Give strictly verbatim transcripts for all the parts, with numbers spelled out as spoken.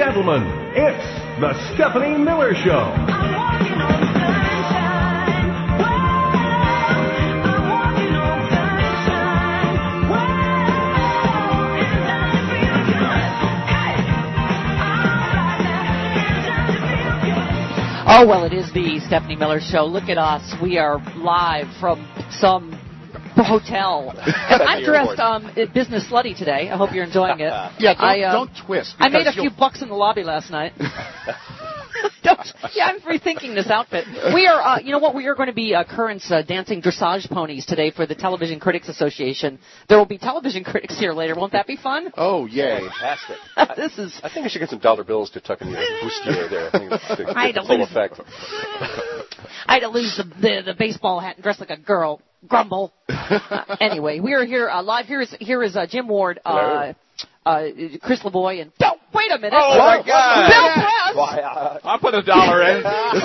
gentlemen, it's the Stephanie Miller Show. Oh, well, it is the Stephanie Miller Show. Look at us. We are live from some hotel. And I'm dressed um, business slutty today. I hope you're enjoying it. Yeah, don't, I, uh, don't twist. I made a you'll... few bucks in the lobby last night. Don't, yeah, I'm rethinking this outfit. We are, uh, you know what, we are going to be uh, Current's uh, dancing dressage ponies today for the Television Critics Association. There will be television critics here later. Won't that be fun? Oh, yay. Fantastic. This is... I think I should get some dollar bills to tuck in your bustier there. I think it's the, I had the to full lose, effect. I had to lose the, the, the baseball hat and dress like a girl. Grumble. Uh, anyway, we are here uh, live. Here is, here is uh, Jim Ward, uh, uh, Chris Lavoie, and... Oh, wait a minute. Oh, my God. Bill Press. Why, uh, I'll put a dollar in.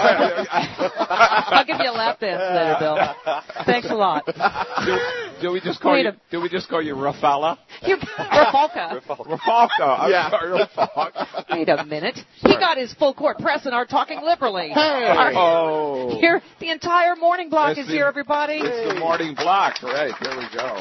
I'll give you a lap dance later, Bill. Thanks a lot. Do, do we just call Wait you? a- Do we just call you Rafala? You, Rafalka. Rafalka. I'm Yeah. sorry, Rafalka. Wait a minute. He got his full court press and are talking liberally. Hey. Our- Oh. Here, the entire morning block It's is the- here, everybody. It's the morning block. Right. There we go.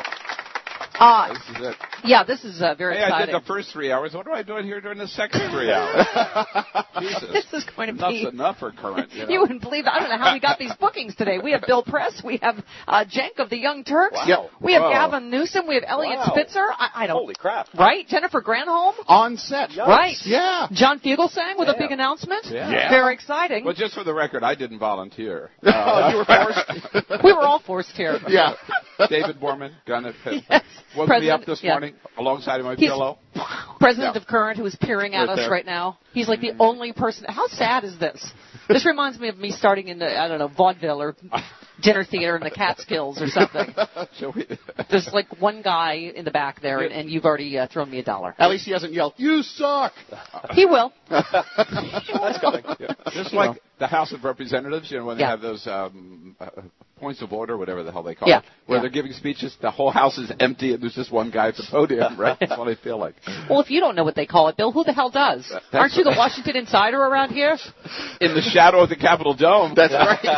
Uh, This is it. yeah, this is uh, very Hey, I exciting. did the first three hours. What am I doing here during the second three hours? Jesus. This is going to Enough's be... enough for Current. You know? You wouldn't believe it. I don't know how we got these bookings today. We have Bill Press. We have uh, Cenk of the Young Turks. Wow. We have Whoa. Gavin Newsom. We have Elliot Wow. Spitzer. I, I don't... Holy crap. Right? Jennifer Granholm. On set. Right. Yeah. John Fugelsang with a Yeah. big announcement. Yeah. Yeah. Very exciting. Well, just for the record, I didn't volunteer. Oh, you were forced. We were all forced here. Yeah. David Borman, gun at Yes. woke me President- up this yeah. morning alongside of my He's pillow. President Yeah. of Current, who is peering at Right us there. right now. He's like the only person. How sad is this? This reminds me of me starting in the, I don't know, vaudeville or dinner theater in the Catskills or something. So we, There's like one guy in the back there, and, and you've already uh, thrown me a dollar. At least he hasn't yelled, "You suck." He will. That's coming. yeah. Just like the House of Representatives, you know, when Yeah. they have those um, uh, points of order, whatever the hell they call Yeah. it, where Yeah. they're giving speeches, the whole House is empty, and there's just one guy at the podium, right? That's what I feel like. Well, if you don't know what they call it, Bill, who the hell does? That's Aren't you the right. Washington Insider around here? In the shadow of the Capitol Dome. That's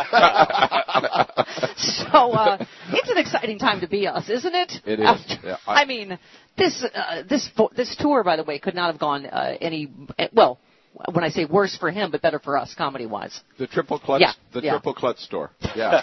right. So uh, it's an exciting time to be us, isn't it? It is. After- Yeah, I- I mean, this uh, this fo- this tour, by the way, could not have gone uh, any well. When I say worse for him, but better for us, comedy-wise. The triple clutch, Yeah, the yeah. triple clutch store. Yeah.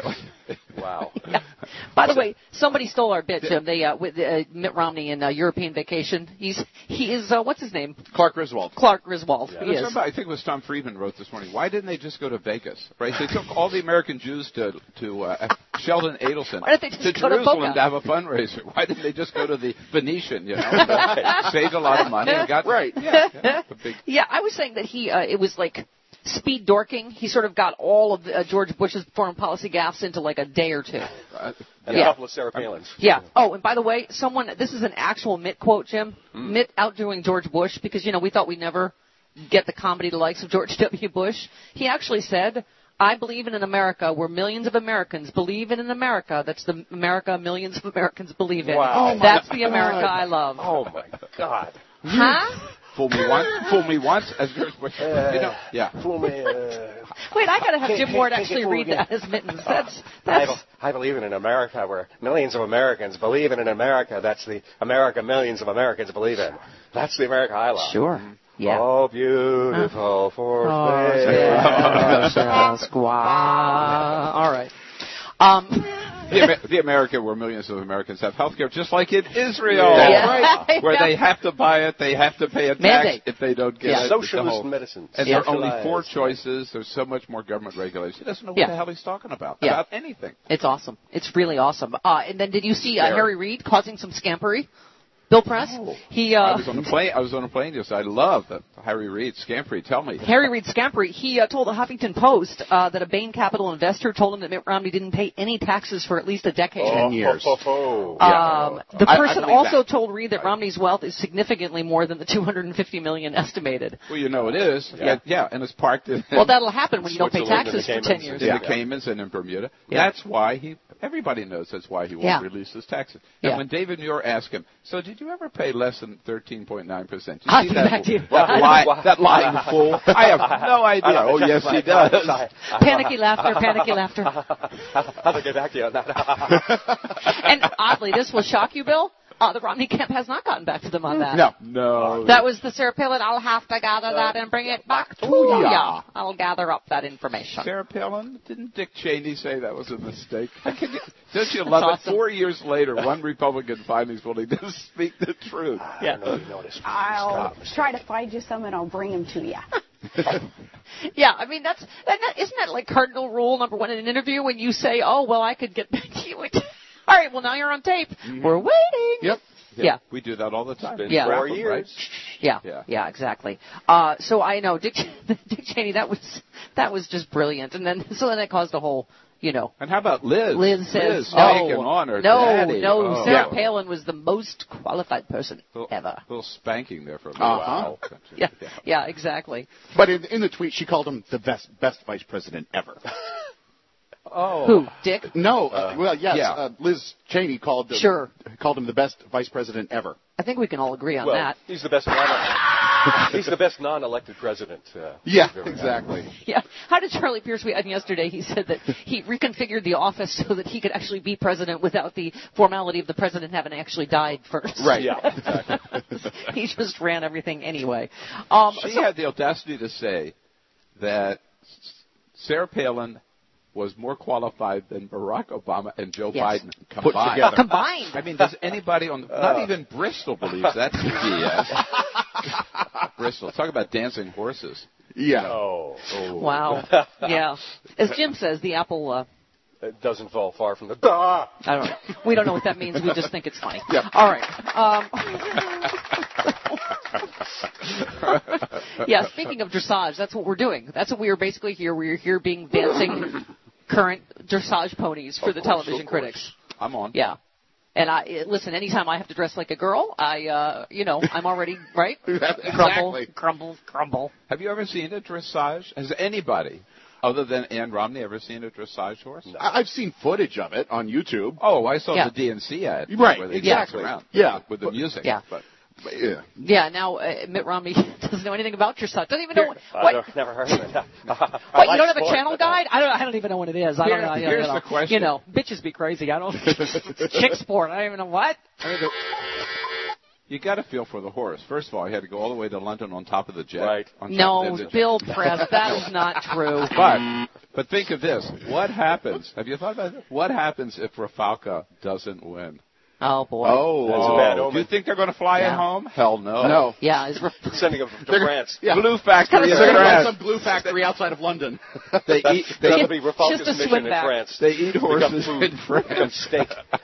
Wow. Yeah. By the way, somebody stole our bit, Jim. They uh, with uh, Mitt Romney in uh, European Vacation. He's he is uh, what's his name? Clark Griswold. Clark Griswold. Yeah. He is. Remember, I think it was Tom Friedman wrote this morning. Why didn't they just go to Vegas? Right? They took all the American Jews to to uh, Sheldon Adelson Why didn't they just to go to Jerusalem Boca? to have a fundraiser. Why didn't they just go to the Venetian? You know, saved a lot of money and got Right. Yeah, yeah, a big. Yeah, I was saying that he uh, it was like speed dorking. He sort of got all of uh, George Bush's foreign policy gaffes into like a day or two. Uh, And Yeah. a couple of Sarah Palins. Yeah. Oh, and by the way, someone, this is an actual Mitt quote, Jim. Mm. Mitt outdoing George Bush because, you know, we thought we'd never get the comedy the likes of George W. Bush. He actually said, I believe in an America where millions of Americans believe in an America that's the America millions of Americans believe in. Wow. Oh, my That's the America I love. Oh, my God. Huh? Fool me once, fool me once, as George Bush. You know, yeah. Fool me. Uh, Wait, I got to have Can't- Jim can't- Ward can't actually get read fooled that as mittens. That's, I, that's, be- I believe in an America where millions of Americans believe in an America that's the America millions of Americans believe in. That's the America I love. sure. Yeah. Oh, beautiful for Oh, space. yeah. Squaw. All right. Um, The, Amer- the America where millions of Americans have health care, just like in Israel, Yeah. where Yeah. they have to buy it, they have to pay a tax Mandate. if they don't get Yeah. it. Socialist It's the whole- medicines. And there are only four Socialized. choices. There's so much more government regulation. He doesn't know what Yeah. the hell he's talking about. Yeah. About anything. It's awesome. It's really awesome. Uh, and then did you see uh, Scary. Harry Reid causing some scampery? Bill Press? No. He, I uh, was on a plane. I was on a plane yesterday. I love the Harry Reid scampery. Tell me. Harry Reid scampery, he uh, told the Huffington Post uh, that a Bain Capital investor told him that Mitt Romney didn't pay any taxes for at least a decade. Ten years. Oh, oh, oh. Um, the I- I person believe also that. told Reid that Romney's wealth is significantly more than the two hundred fifty million dollars estimated. Well, you know it is. Yeah. Yeah, yeah, and it's parked in, Well, that'll happen when you don't pay Switzerland and taxes the for ten Caymans. years. in Yeah. the Caymans and in Bermuda. Yeah. That's why he Everybody knows that's why he won't Yeah. release his taxes. And Yeah. when David Muir asked him, so did you ever pay less than thirteen point nine percent? I'll You see get that, back to you. that, lie, that lying fool? I have no idea. Oh, yes, he does. Panicky laughter, panicky laughter. I'll get back to you on that. And oddly, this will shock you, Bill. Uh, the Romney camp has not gotten back to them on that. No. No. That was the Sarah Palin. I'll have to gather that and bring it back to Oh, yeah. ya. I'll gather up that information. Sarah Palin? Didn't Dick Cheney say that was a mistake? How can you, don't you love awesome. it? Four years later, one Republican finally is willing to speak the truth. Yeah. I don't know if you noticed. I'll try to find you some and I'll bring them to you. Yeah, I mean, that's, that, that, isn't that like cardinal rule number one in an interview when you say, oh, well, I could get back to you. All right, well, now you're on tape. Mm-hmm. We're waiting. Yep. Yeah. We do that all the time. Yeah. Four Right? years. Yeah, Yeah. yeah, exactly. Uh, so I know Dick, Dick Cheney. That was that was just brilliant. And then so then it caused a whole, you know. And how about Liz? Liz says Liz no, taking on her no, daddy. no. Oh. Sarah Yeah. Palin was the most qualified person Little, ever. little spanking there for a minute. Uh-huh. Wow. Yeah, yeah, exactly. But in, in the tweet, she called him the best best vice president ever. Oh. Who? Dick? No, uh, well, yes, yeah. uh, Liz Cheney called the, Sure. called him the best vice president ever. I think we can all agree on Well, that. he's the best non he's the best non-elected president. Uh, Yeah, we've ever had. exactly. Yeah. How did Charlie Pierce tweet yesterday? He said that he reconfigured the office so that he could actually be president without the formality of the president having actually died first. Right. Yeah, exactly. He just ran everything anyway. Um, She so- had the audacity to say that Sarah Palin was more qualified than Barack Obama and Joe Yes. Biden Put combined. together. combined. I mean, does anybody on, not even Bristol believes that's B S. Bristol, talk about dancing horses. Yeah. Oh, Wow. Yeah. As Jim says, the apple. Uh, it doesn't fall far from the. Ah! I don't know. We don't know what that means. We just think it's funny. Yeah. All right. Um, yeah. Speaking of dressage, that's what we're doing. That's what we are basically here. We are here being dancing current dressage ponies for Of the course, television of course. critics. I'm on. Yeah. And I eh, listen. Anytime I have to dress like a girl, I, uh, you know, I'm already right. Exactly. Grumble, grumble, grumble. Have you ever seen a dressage? Has anybody, other than Ann Romney, ever seen a dressage horse? I- I've seen footage of it on YouTube. Oh, I saw Yeah. the D N C ad. Right, where they exactly. dance around Yeah. with, with the But- music. Yeah. But But, yeah. Yeah. Now uh, Mitt Romney doesn't know anything about dressage. Doesn't even know what. I've what never- never heard of it. What, you don't have a channel guide? I don't. I don't even know what it is. I don't Here- know. You here's know, the question. You know, bitches be crazy. I don't. Chick sport. I don't even know what. I mean, the, you got to feel for the horse. First of all, he had to go all the way to London on top of the jet. Right. On top No, of the jet. Bill Press. That is not true. But but think of this. What happens? Have you thought about it? What happens if Rafalka doesn't win? Oh boy. Oh. That's a bad omen. Do you think they're going to fly Yeah. it home? Hell no. No. Yeah. Is Raf- Sending him to They're- France. Yeah. Glue factory Kinda in They're going to run France. some glue factory outside of London. They eat. They, That'll be Rafalka's Just a mission swim in back. France. they eat horses Become food. in Become France. steak.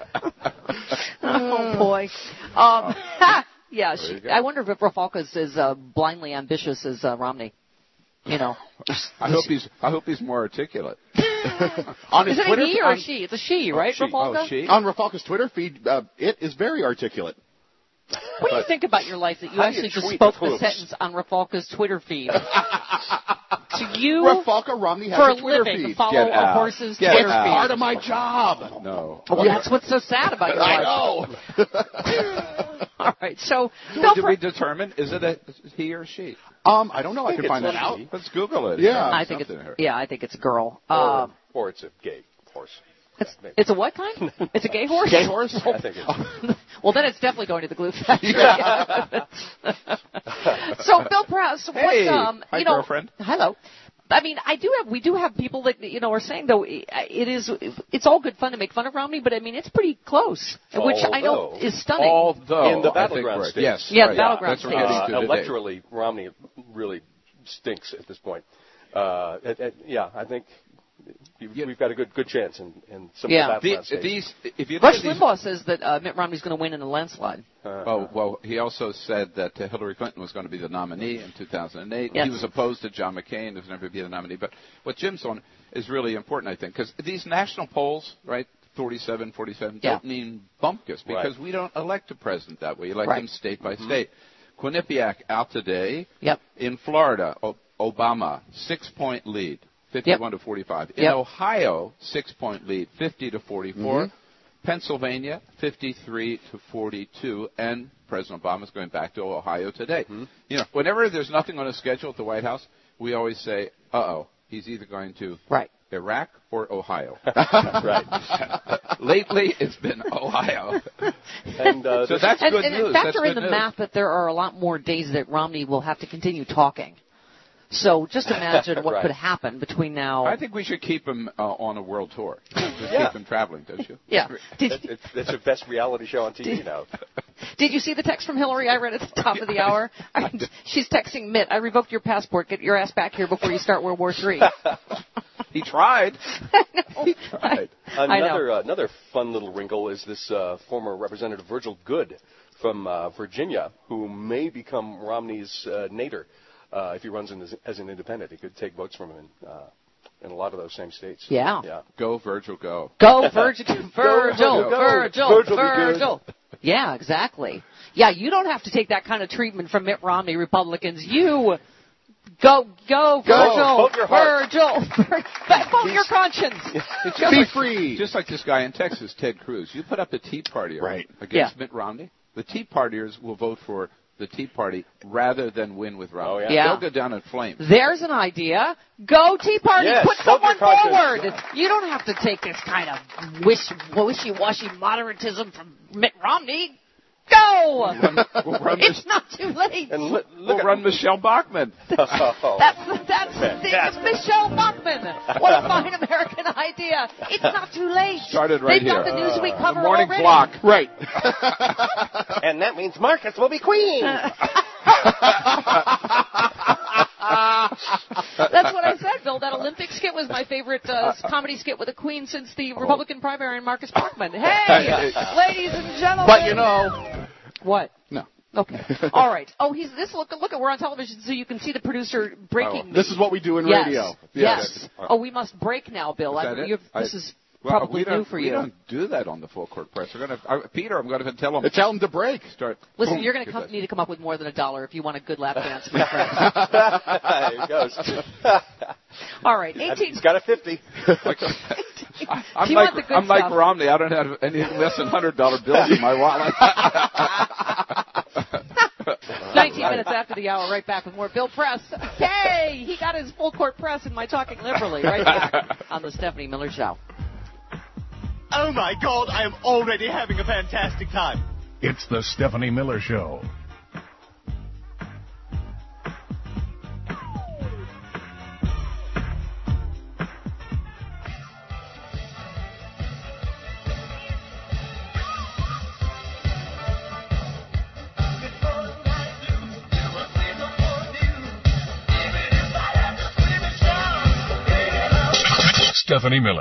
oh boy. Um. Yeah. She, you go. I wonder if Rafalka's as uh, blindly ambitious as uh, Romney. You know. I hope he's. I hope he's more articulate. On his Is it Twitter, a he or a on, she? It's a she, right? She- Rafalka. Oh, she. on Rafalka's Twitter feed, uh, it is very articulate. What do you think about your life that you How do you actually just tweet spoke with the hooves? sentence on Rafalka's Twitter feed? To you, Rafalka Romney has for a a Twitter living, feed. follow Get a out. horse's Get Twitter out. feed. Part of my job. No. Well, that's what's so sad about your I life. know. All right, so Bill Did Pr- we determine? Is it a he or she? Um, I don't know. I, think can find it's that out. she. Let's Google it. Yeah. I think it's Something here. yeah, I think it's a girl. Or, Uh, or it's a gay horse. it's, it's a what kind? It's a gay horse. Gay horse? I think it's. Well, then it's definitely going to the glue factory. So, Bill Press, what, Hey. um, Hi, you know, girlfriend. hello. I mean, I do have, we do have people that, you know, are saying, though, it is, it's all good fun to make fun of Romney, but I mean, it's pretty close, which I know Although- is stunning. Although In the I think battleground we're- states. Yes. Yeah, the right. battleground That's what we're states. getting Uh, to today. electorally, Romney really stinks at this point. Uh, it, it, yeah, I think you, we've got a good good chance in, in some Yeah. of the The- battleground states. these, if you look Rush at these, Limbaugh says that uh, Mitt Romney's going to win in a landslide. oh well, he also said that uh, Hillary Clinton was going to be the nominee in two thousand eight. Yes. He was opposed to John McCain, who's never be the nominee. But what Jim's on is really important, I think, because these national polls, right, forty-seven, forty-seven, Yeah. don't mean bumpkus because Right. we don't elect a president that way. You elect Right. them state by state. Quinnipiac out today. Yep. In Florida, o- Obama, six-point lead. fifty-one yep. to forty-five. In yep. Ohio, six-point lead, fifty to forty-four. Mm-hmm. Pennsylvania, fifty-three to forty-two, and President Obama is going back to Ohio today. Mm-hmm. You know, whenever there's nothing on a schedule at the White House, we always say, "Uh-oh, he's either going to right. Iraq or Ohio." Right. Lately, it's been Ohio. And uh, so that's and, good and news. Factor that's in the news. math that there are a lot more days that Romney will have to continue talking. So just imagine what right. could happen between now. I think we should keep him uh, on a world tour. Just yeah. keep him traveling, don't you? Yeah. Did, it's, it's, it's the best reality show on T V did, now. Did you see the text from Hillary I read at the top of the hour? I, she's texting Mitt, I revoked your passport. Get your ass back here before you start World War Three. He tried. I know. He tried. I Another, know. Uh, another fun little wrinkle is this uh, former Representative Virgil Goode from uh, Virginia, who may become Romney's uh, nadir. Uh, if he runs in as, as an independent, he could take votes from him in, uh, in a lot of those same states. Yeah. Yeah. Go, Virgil, go. Go, Virgil, Virgil, Go, Virgil, Virgil, Virgil. Yeah, exactly. Yeah, you don't have to take that kind of treatment from Mitt Romney, Republicans. You go, go, Virgil, vote your heart. Virgil, vote your conscience. It's just Be like, free. Just like this guy in Texas, Ted Cruz. You put up a Tea Party Right. against Yeah. Mitt Romney, the Tea Partiers will vote for the Tea Party rather than win with Romney. Oh, yeah. Yeah. They'll go down in flames. There's an idea. Go Tea Party. Yes, Put vote your someone conscience. forward. You don't have to take this kind of wish, wishy-washy moderatism from Mitt Romney. Go! Run, we'll run It's Mich- not too late. And look, we'll look at run Michelle Bachmann. Oh. That's that's the, Michelle Bachmann. What a fine American idea! It's not too late. Started right They've got here. the Newsweek cover The morning already. block. Right. And that means Marcus will be queen. That's what I said, Bill. That Olympic skit was my favorite uh, comedy skit with a queen since the Republican primary and Marcus Bachmann. Hey, ladies and gentlemen. But you know. What? No. Okay. All right. Oh, he's this. Look, look at we're on television, so you can see the producer breaking. Oh, me. This is what we do in yes. radio. Yes. Oh, we must break now, Bill. Is I, that it? you've- I- this is Well, probably we new don't, for we you. don't do that on the full court press. We're going to uh, Peter. I'm going to tell him. Tell them to break. Start. Listen, boom, you're going to get come, that. need to come up with more than a dollar if you want a good lap dance, my friend. There he goes. All right, eighteen. He's got a fifty. Like, I, I'm Do you like want the good I'm like stuff? Romney. I don't have any less than hundred dollar bills in my wallet. nineteen minutes after the hour, right back with more Bill Press. Yay! He got his full court press in my Talking Liberally. Right back on the Stephanie Miller Show. Oh my God, I am already having a fantastic time. It's the Stephanie Miller Show. Stephanie Miller.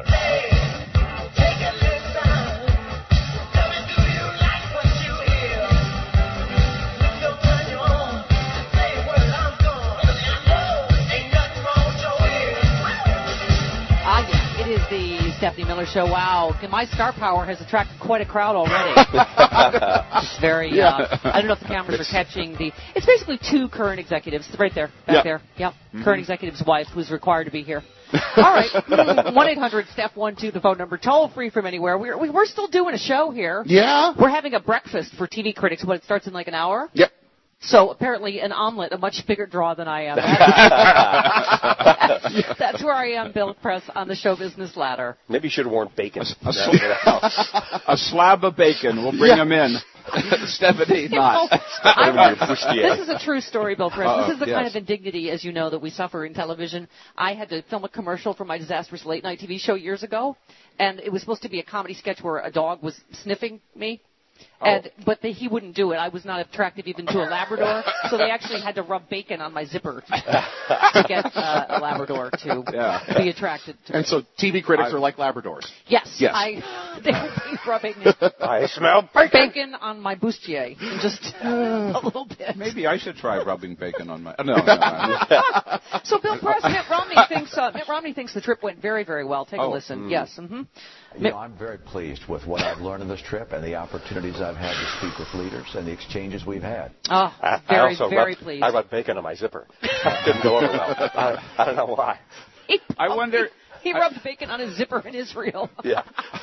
Ah, yeah, it is the Stephanie Miller Show. Wow, my star power has attracted quite a crowd already. It's very. Uh, I don't know if the cameras are catching the. It's basically two current executives right there, back Yep. there. Yep, mm-hmm. Current executive's wife who's required to be here. All right, one eight hundred Steph one two, the phone number, toll free from anywhere. We're we, we're still doing a show here. Yeah. We're having a breakfast for T V critics. What, it starts in like an hour? Yep. So apparently an omelet, a much bigger draw than I am. That's, that's where I am, Bill Press, on the show business ladder. Maybe you should have worn bacon. A, a, a slab of bacon. We'll bring them in. Stephanie, You not. know, I- bustier. this is a true story, Bill Press. Uh-oh, This is the yes. kind of indignity, as you know, that we suffer in television. I had to film a commercial for my disastrous late night T V show years ago, and it was supposed to be a comedy sketch where a dog was sniffing me. And but they, he wouldn't do it. I was not attractive even to a Labrador, so they actually had to rub bacon on my zipper to get uh, a Labrador to Yeah. be attracted to me. And so T V critics I- are like Labradors. Yes, Yes. I they would be rubbing I smell bacon. bacon on my bustier, just a little bit. Maybe I should try rubbing bacon on my. Oh, no, no, no. So Bill Press, Mitt Romney thinks uh, Mitt Romney thinks the trip went very, very well. Take a Oh, listen. Yes. Mm-hmm. You know, I'm very pleased with what I've learned on this trip and the opportunities I've had to speak with leaders and the exchanges we've had. Oh, I, very, I also very rubbed, pleased. I rubbed bacon on my zipper. Didn't go over well. I, I don't know why. He I wonder. He rubbed bacon on his zipper in Israel. Yeah.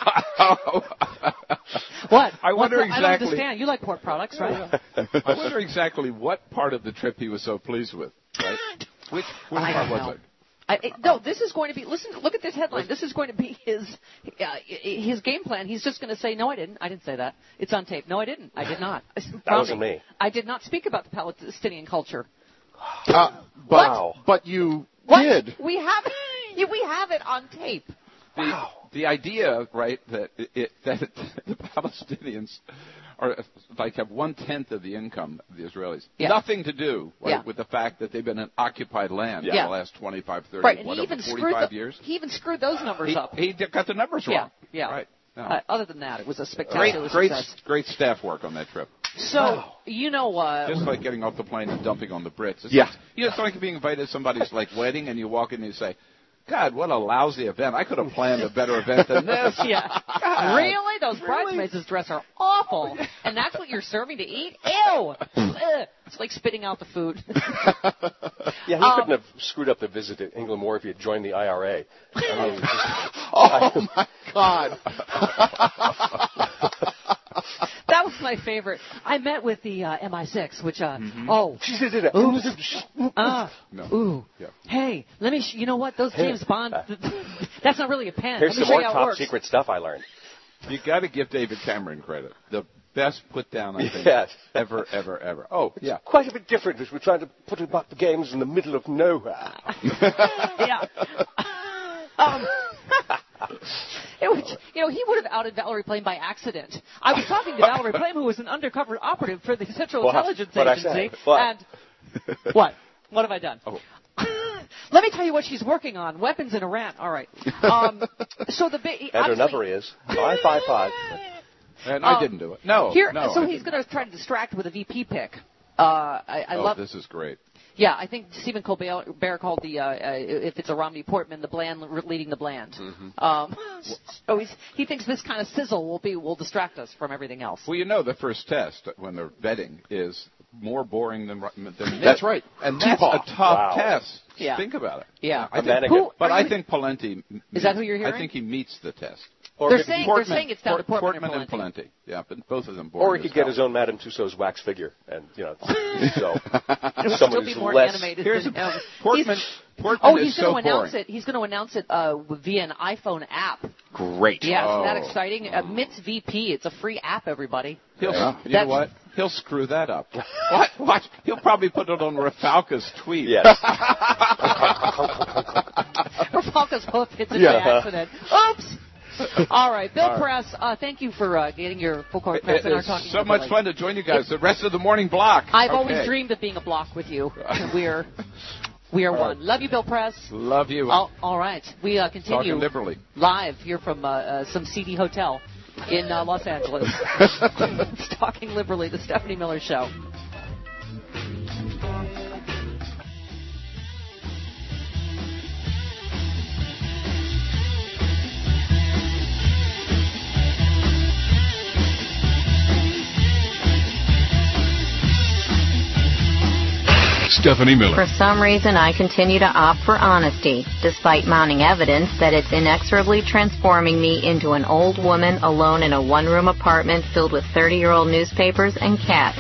What? I wonder What's, exactly. I don't understand. You like pork products, right? I wonder exactly what part of the trip he was so pleased with. Right? Which, which I part don't was know. it? I, it, no, this is going to be. Listen, look at this headline. This is going to be his uh, his game plan. He's just going to say, "No, I didn't. I didn't say that. It's on tape. No, I didn't. I did not. That wasn't me. I did not speak about the Palestinian culture." Uh, but, Wow. but you What? did. We have we have it on tape. The, Wow. the idea, right, that it, it, that the Palestinians are like have one tenth of the income of the Israelis. Yeah. Nothing to do right, Yeah. with the fact that they've been in occupied land Yeah. for the last twenty-five, thirty, Right, and he whatever, even screwed forty-five the, years. he even screwed those numbers He, up. he got the numbers yeah, wrong. yeah. Right. No. Uh, other than that, it was a great, spectacular great, success. great staff work on that trip. So you know, uh, Just like getting off the plane and dumping on the Brits. It's Yeah. like, you know, it's like being invited to somebody's like wedding, and you walk in and you say, "God, what a lousy event! I could have planned a better event than this." yeah, God. really, those bridesmaids' dress are awful, and that's what you're serving to eat. Ew! Ugh. It's like spitting out the food. Yeah, he Um, couldn't have screwed up the visit to England more if he had joined the I R A. I mean, Oh my God! That was my favorite. I met with the uh, M I six, which, uh, Mm-hmm. oh, she did it. oops, ah, No. ooh, Yeah. hey, let me, sh- you know what, those Here. James Bond, that's not really a pen. Here's let me some show more you how it top works. secret stuff I learned. You got to give David Cameron credit. The best put down I think Yes. ever, ever, ever. Oh, yeah. Quite a bit different as we're trying to put up the games in the middle of nowhere. Yeah. um, it was, you know, he would have outed Valerie Plame by accident. I was talking to Valerie Plame, who was an undercover operative for the Central What? Intelligence What'd I Agency. say? What? And what? What have I done? Oh. Let me tell you what she's working on. Weapons in Iran. All right. Um, so the ba- And her number is five five five. And I Um, didn't do it. No. Here, no, so I he's didn't. going to try to distract with a V P pick. Uh, I, I Oh, love. this is great. Yeah, I think Stephen Colbert called the uh, uh, if it's a Romney Portman, the bland leading the bland. Mm-hmm. Um, so he's, he thinks this kind of sizzle will be will distract us from everything else. Well, you know, the first test when they're vetting is more boring than than That's right. and that's Tupac. a tough Wow. test. Yeah. Think about it. Yeah. I Mannequin. think, Who- but are I you- think Palenti. Is that who you're hearing? I think he meets the test. Or They're maybe- saying Portman, they're saying it's down to Port- Portman, Portman and and Palenti. Palenti. Yeah, but both of them boring. Or he could as get hell. his own Madame Tussauds wax figure, and you know, so It would someone still who's be more less. animated Here's than him. Portman. He's- Portman oh, is he's so going to announce boring. it. He's going to announce it uh, via an iPhone app. Great. Yeah, isn't that Oh. exciting? Uh, M I T S V P. It's a free app, everybody. He'll, Yeah. you know That's- what? He'll screw that up. What? Watch. He'll probably put it on Rafalka's tweet. Yes. Rafalka's hoof hits it Yeah. by accident. Oops. All right, Bill All right. Press, uh, thank you for uh, getting your full court press It and our is talking. so much liberally. fun to join you guys. The rest of the morning block. I've Okay. always dreamed of being a block with you. We're we are one. Love you, Bill Press. Love you. All, all right, we uh, continue Talking liberally. live here from uh, uh, some seedy hotel in uh, Los Angeles. It's Talking Liberally, the Stephanie Miller Show. Stephanie Miller. For some reason, I continue to opt for honesty, despite mounting evidence that it's inexorably transforming me into an old woman alone in a one-room apartment filled with thirty-year-old newspapers and cats.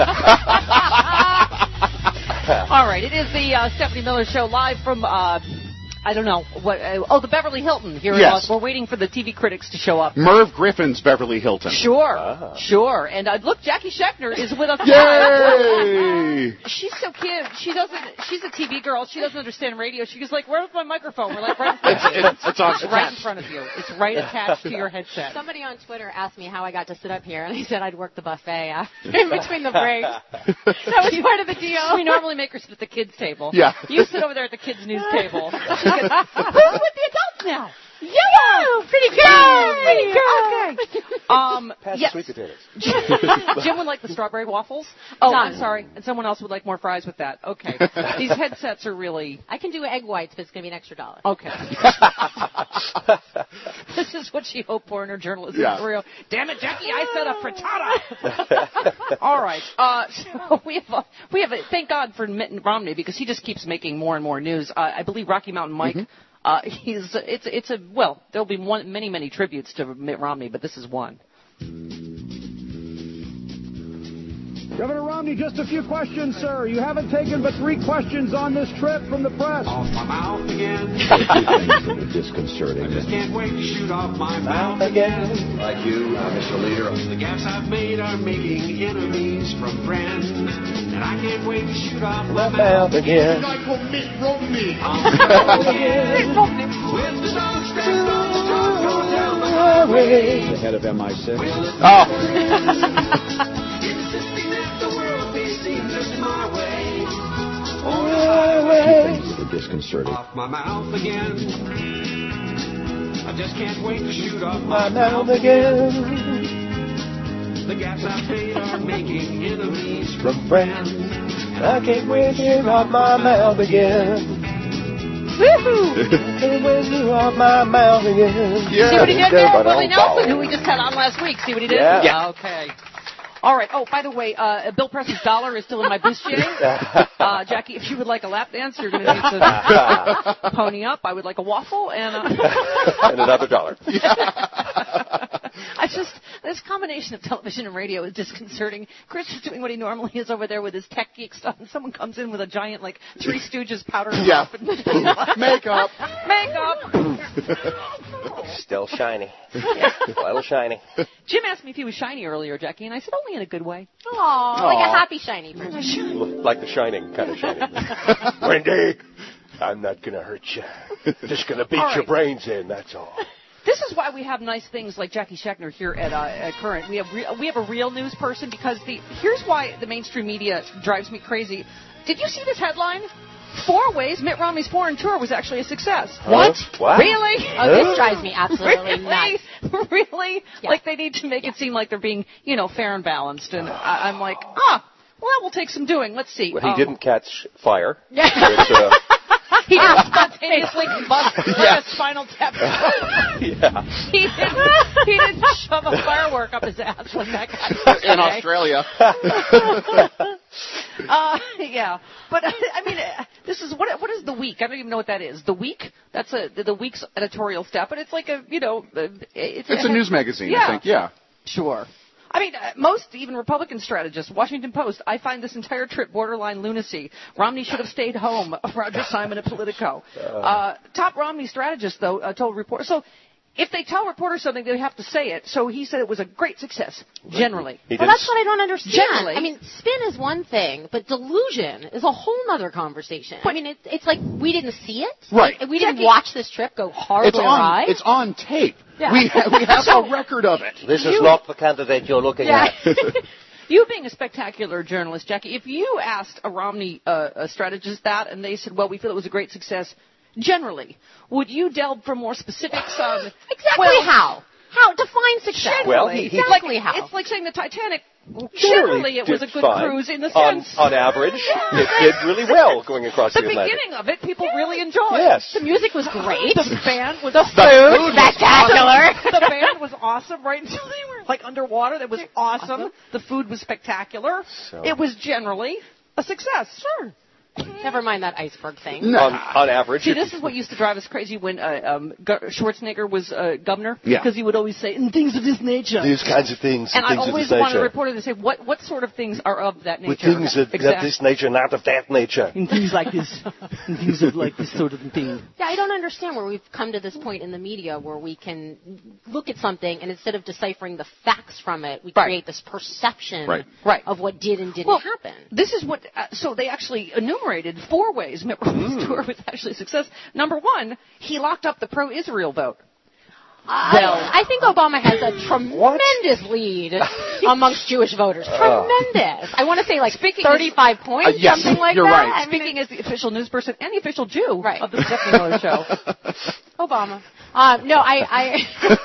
All right, it is the uh, Stephanie Miller Show live from, uh, I don't know, what? Uh, oh, the Beverly Hilton here in Yes. Los. We're waiting for the T V critics to show up. Merv Griffin's Beverly Hilton. Sure, Ah. sure. And uh, look, Jackie Schechner is with us. Yay! She's so cute. She doesn't. She's a T V girl. She doesn't understand radio. She's like, "Where's my microphone?" We're like, "Right in front of you. It's, it's on. It's right in front of you. It's right attached to your headset." Somebody on Twitter asked me how I got to sit up here, and I said I'd work the buffet after, in between the breaks. That was part of the deal. We normally make her sit at the kids' table. Yeah. You sit over there at the kids' news table. She gets, who's with the adults now? Yeah, pretty good, pretty good. Okay. Um, Pass yes. the sweet potatoes. Jim would like the strawberry waffles. Oh, None. I'm sorry. And someone else would like more fries with that. Okay. These headsets are really I can do egg whites, but it's going to be an extra dollar. okay. This is what she hoped for in her journalism Yeah. career. Damn it, Jackie! I said a frittata. All right. Uh, so we have a, we have a, thank God for Mitt Romney because he just keeps making more and more news. Uh, I believe Rocky Mountain Mike. Mm-hmm. Uh, he's it's it's a well, there'll be one, many many tributes to Mitt Romney, but this is one. Governor Romney, just a few questions, sir. You haven't taken but three questions on this trip from the press. Off my mouth again. A few things that are disconcerting. I just can't wait to shoot off my mouth again. Like you, uh, Mister Leader. The gaps I've made are making enemies from friends. And I can't wait to shoot off my, my mouth again. Like Mitt Romney. Mitt Romney. With the dog strapped on the truck going down the highway. The head of M I six. Oh. Things that are disconcerting. Off my mouth again. I just can't wait to shoot off my, my mouth again. The gaps I've made are making enemies from friends. I can't wait to shoot off my mouth again. Woohoo! I can't wait to shoot off my mouth again. Yeah. See what he did there? Willie Nelson, who we just had on last week. See what he did? Yeah. yeah. Okay. All right. Oh, by the way, uh, Bill Press's dollar is still in my bustier. Uh, Jackie, if you would like a lap dance, you're going to need to pony up. I would like a waffle and, uh, and another dollar. I just, this combination of television and radio is disconcerting. Chris is doing what he normally is over there with his tech geek stuff, and someone comes in with a giant, like, Three Stooges powder yeah. puff. Makeup. Makeup. Still shiny. Yeah. A little shiny. Jim asked me if he was shiny earlier, Jackie, and I said only in a good way. Aww, like a happy shiny person. Like the Shining kind of shiny. Wendy, I'm not going to hurt you. Just going to beat All your right. brains in, that's all. This is why we have nice things like Jackie Schechner here at, uh, at Current. We have re- we have a real news person because the here's why the mainstream media drives me crazy. Did you see this headline? Four ways Mitt Romney's foreign tour was actually a success. Huh? What? What? Really? Oh, this drives me absolutely really? nuts. Really? Yeah. Like they need to make it seem like they're being, you know, fair and balanced. And I- I'm like, ah, well, that will take some doing. Let's see. Well, he Um, didn't catch fire. Yeah. Which, uh, He didn't spontaneously bust Yeah. a spinal tap. yeah. He didn't, he didn't shove a firework up his ass when that guy In Australia. Uh, yeah, but I mean, uh, this is what what is the Week? I don't even know what that is. The Week? That's a the Week's editorial staff, but it's like a you know, it's, It's a news magazine, yeah. I think. Yeah. Sure. I mean, uh, most even Republican strategists, Washington Post, I find this entire trip borderline lunacy. Romney should have stayed home. Roger Simon at Politico. Uh, top Romney strategist, though, uh, told reporters. So if they tell reporters something, they have to say it. So he said it was a great success, generally. Well, that's what I don't understand. Generally. I mean, spin is one thing, but delusion is a whole other conversation. I mean, it, it's like we didn't see it. Right. Like, we didn't watch this trip go horribly It's on, awry. it's on tape. Yeah. We, ha- we have a record of it. This is You- not the candidate you're looking Yeah. at. You being a spectacular journalist, Jackie, if you asked a Romney uh, a strategist that and they said, well, we feel it was a great success, generally, would you delve for more specifics on... Exactly well, how? How? Define success. Generally. Well, he- he- exactly like, how? It's like saying the Titanic, Generally generally it was did a good fine. cruise in the on, sense... on average, it did really well going across the the Atlantic. beginning of it, people really enjoyed. Yes. The music was great. The band was The food, spectacular. The band was awesome right until they were like underwater. That was awesome. The food was spectacular. So- It was generally a success. Sure. Never mind that iceberg thing. No. On, on average, See, if- this is what used to drive us crazy when uh, um, Gu- Schwarzenegger was uh, governor. Yeah. Because he would always say, "In things of this nature." these kinds of things, and I things always of this wanted a nature. reporter to say, "What what sort of things are of that nature?" With things of, of Exactly. this nature, not of that nature. In things like this, in things of like this sort of thing. Yeah, I don't understand where we've come to this point in the media where we can look at something and instead of deciphering the facts from it, we Right. create this perception Right. Right. of what did and didn't Well, happen. This is what, uh, so they actually enumerated four ways Mitt Romney's tour was actually a success. Number one, he locked up the pro-Israel vote. Well, I, I think Obama has a tremendous lead amongst Jewish voters. Tremendous. I want to say like Speaking thirty-five as- points, Uh, yes, something like you're that. right. I mean, Speaking as the official news person and the official Jew Right. of the Stephanie Miller Show. Obama. Um, no, I. I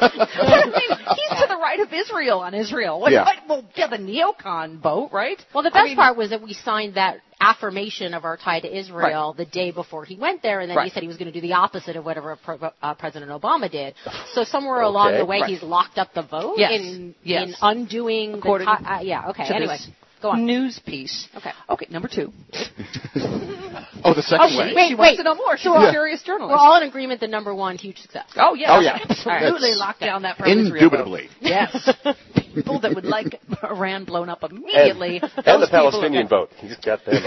I mean, he's to the right of Israel on Israel. What, Yeah. what, well, yeah, the neocon vote, right? well, the I best mean, part was that we signed that affirmation of our tie to Israel the day before he went there, and then he Right. said he was going to do the opposite of whatever Pro- uh, President Obama did. So somewhere along Okay. the way, Right. he's locked up the vote Yes. in, Yes. in undoing According the tie. Uh, yeah, okay. to Anyway, this go on. news piece. Okay. Okay, number two. Oh, the second oh, way. Wait, she wait. wants to know more. She's Yeah. a serious journalist. We're all in agreement that number one, huge success. Oh, yeah. Oh, yeah. Absolutely That's locked down that pro-Israel indubitably. vote. Yes. People that would like Iran blown up immediately. And, Those and the people Palestinian are- vote. He's got them.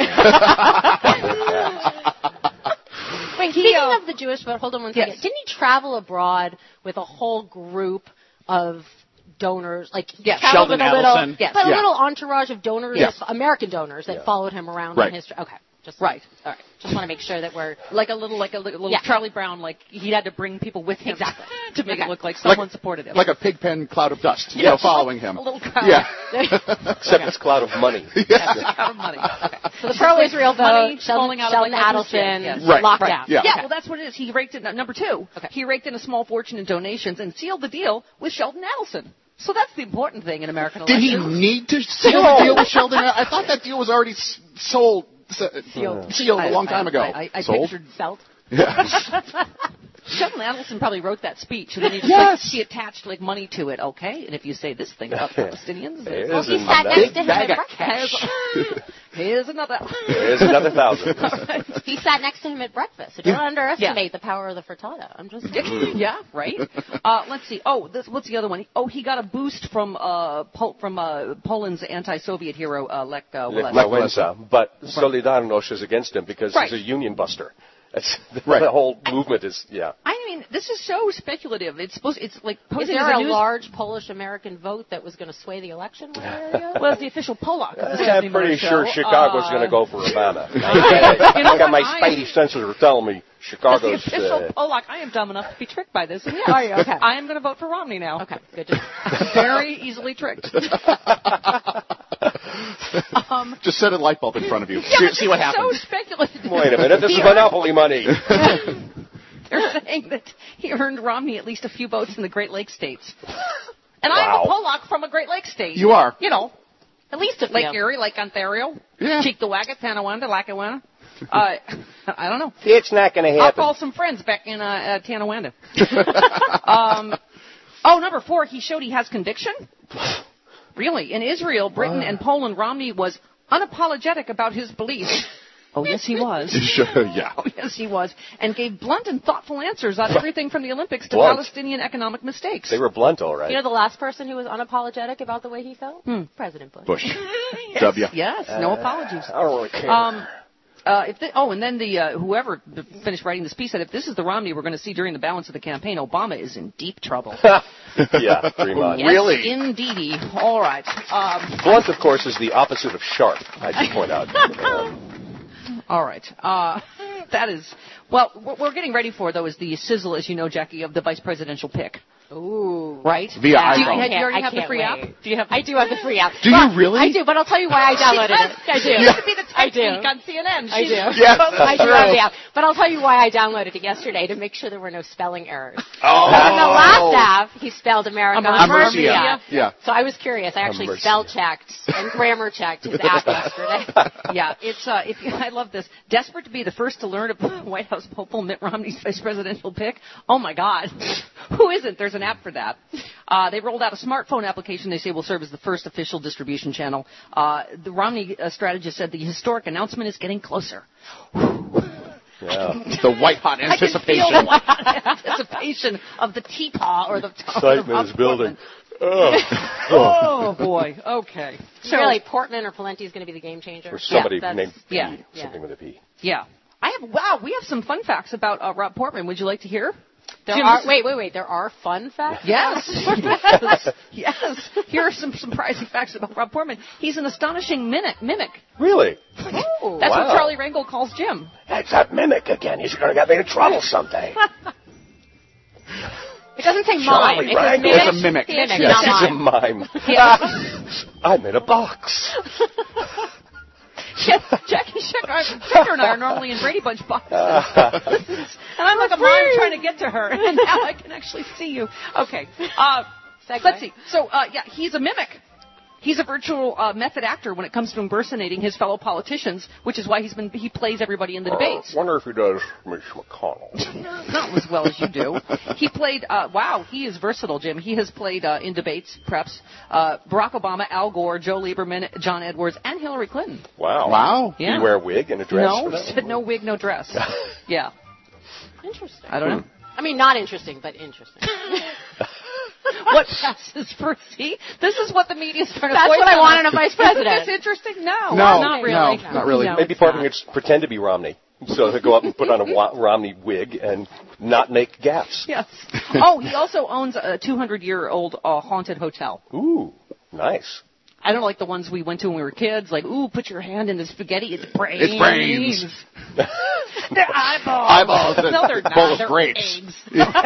Wait, speaking of the Jewish vote, hold on one second. Yes. Didn't he travel abroad with a whole group of donors, like he Yes. traveled Sheldon with a little, Adelson. Yes. but a Yeah. little entourage of donors, Yes. American donors that Yeah. followed him around Right. in history. Okay, just Right. All right, just want to make sure that we're Like a little, like a little Yeah. Charlie Brown, like he had to bring people with him Exactly. to make Okay. it look like Like- someone supported him. Like a pigpen cloud of dust, you know, Yes. following him. A little crowd. Yeah. Except it's cloud of money. Out of money. Okay. so the pro-Israel Money vote. falling Sheldon, out of Sheldon like Michael Adelson Yes. Right. locked Right. down. Yeah. Yeah, Okay. well, that's what it is. He raked in number two. Okay. He raked in a small fortune in donations and sealed the deal with Sheldon Adelson. So that's the important thing in American Did he elections. need to seal the deal with Sheldon? I thought that deal was already s- sold, s- Sealed. sealed I- a long I- time ago. I, I, I Sold? pictured Felt. Yeah. Sheldon Adelson probably wrote that speech, and then he just Yes. like, he attached like money to it. Okay, and if you say this thing about Palestinians, There's Well, he an- sat next to him bag at of breakfast. here's another. There's another thousand. He sat next to him at breakfast. So don't underestimate the power of the frittata. I'm just Yeah, right. Uh, let's see. Oh, this, what's the other one? Oh, he got a boost from uh, Pol- from uh, Poland's anti-Soviet hero uh, Lech uh, Lech Walesa. Wałęsa. But Solidarność is against him because Right. he's a union buster. That's, Right. The whole movement is, yeah. I mean, this is so speculative. It's supposed. It's like Is posing there as a a news. large Polish-American vote that was going to sway the election? in that area? Well, it's the official Polak. of the I'm Stephanie pretty Miller sure show. Chicago's Uh, going to go for Obama. You know I got my what? I- spidey senses are telling me As the Chicago's. official Uh, Polak, I am dumb enough to be tricked by this. And yes, Are you? Okay. I am going to vote for Romney now. Okay, good. To Very easily tricked. um, Just set a light bulb in front of you. yeah, see, but see what this is happens. So speculative. wait a minute, this is monopoly money. They're saying that he earned Romney at least a few votes in the Great Lakes states. And Wow. I'm a Polak from a Great Lakes state. You are. You know, at least a few. Lake Erie, Lake Ontario, Yeah. Cheektowaga, Tonawanda, Lackawanna. Uh, I don't know. It's not going to I'll happen. call some friends back in uh, uh, Tonawanda. um, oh, number four, he showed he has conviction. Really, in Israel, Britain, and Poland, Romney was unapologetic about his beliefs. Oh, yes, he was. Sure, yeah. Oh, yes, he was. And gave blunt and thoughtful answers on everything from the Olympics to Blunt. Palestinian economic mistakes. They were blunt, all right. You know the last person who was unapologetic about the way he felt? Hmm. President Bush. Bush. Yes, W. yes, no apologies. I don't really care. Um, uh, if the, oh, and then the uh, whoever finished writing this piece said, if this is the Romney we're going to see during the balance of the campaign, Obama is in deep trouble. yeah, pretty much. Yes, Really? indeedy. All right. Um, Blunt, of course, is the opposite of sharp, I should point out. Um, all right. Uh, that is, well, what we're getting ready for, though, is the sizzle, as you know, Jackie, of the vice presidential pick. Ooh. Right? Via Yeah. Do you, iPhone. do you already I have the can't free wait. app? Do you have? I do have the free app. Do you But- really? I do, but I'll tell you why I downloaded it. I do. She used to be the I tech do. geek on C N N. I She's do. Yes, I do true. have the app. But I'll tell you why I downloaded it yesterday, to make sure there were no spelling errors. Oh. In the last app, he spelled America. Emergency, yeah. Yeah. So I was curious. I actually Emergency. spell checked and grammar checked his app yesterday. Yeah, it's uh, if you, I love this. Desperate to be the first to learn of White House hopeful Mitt Romney's vice presidential pick. Oh my God, who isn't? There's an app for that. Uh, they rolled out a smartphone application they say will serve as the first official distribution channel. Uh, the Romney uh, strategist said the historic announcement is getting closer. yeah. The white hot I can feel anticipation. the white hot anticipation of the teapot or the Excitement is building. Oh boy. Okay. So really, Portman or Palenti is going to be the game changer. Or somebody Yeah, named P, yeah, yeah. something with a P. Yeah. I have. Wow. We have some fun facts about uh, Rob Portman. Would you like to hear? There Jim, are, this is- wait, wait, wait. There are fun facts? Yes. yes. Yes. Here are some surprising facts about Rob Portman. He's an astonishing mimic. Mimic. Really? Oh. That's Wow. what Charlie Rangel calls Jim. That's that mimic again. He's going to get me in trouble someday. It doesn't say mime. Charlie It says Rangel. mimic. It's a mimic. Mimic, Yes. not He's a mime. mime. Yes. I'm in a box. Yes, Jackie Shecker, Shecker and I are normally in Brady Bunch boxes. and I'm like a mime trying to get to her, and now I can actually see you. Okay. Uh, let's see. So, uh, yeah, he's a mimic. He's a virtual uh, method actor when it comes to impersonating his fellow politicians, which is why he's been he plays everybody in the debates. I wonder if he does Mitch McConnell. Not as well as you do. He played, uh, wow, he is versatile, Jim. He has played uh, in debates, perhaps, uh, Barack Obama, Al Gore, Joe Lieberman, John Edwards, and Hillary Clinton. Wow. Wow. Yeah. Did he wear a wig and a dress? No, for that? he said no wig, no dress. Yeah. Interesting. I don't know. I mean, not interesting, but interesting. What passes for see? This is what the media's trying to That's point what I out. want in a vice president. Is this interesting? No, No, not really. no, not really. No, Maybe it's part of not. it is pretend to be Romney. So he'll go up and put on a Wa- Romney wig and not make gaffes. Yes. Oh, he also owns a two hundred year old uh, haunted hotel. Ooh, nice. I don't like the ones we went to when we were kids. Like, ooh, put your hand in the spaghetti. It's brains. It's brains. They're eyeballs. Eyeballs. No, they're not. Bowl of They're grapes. eggs.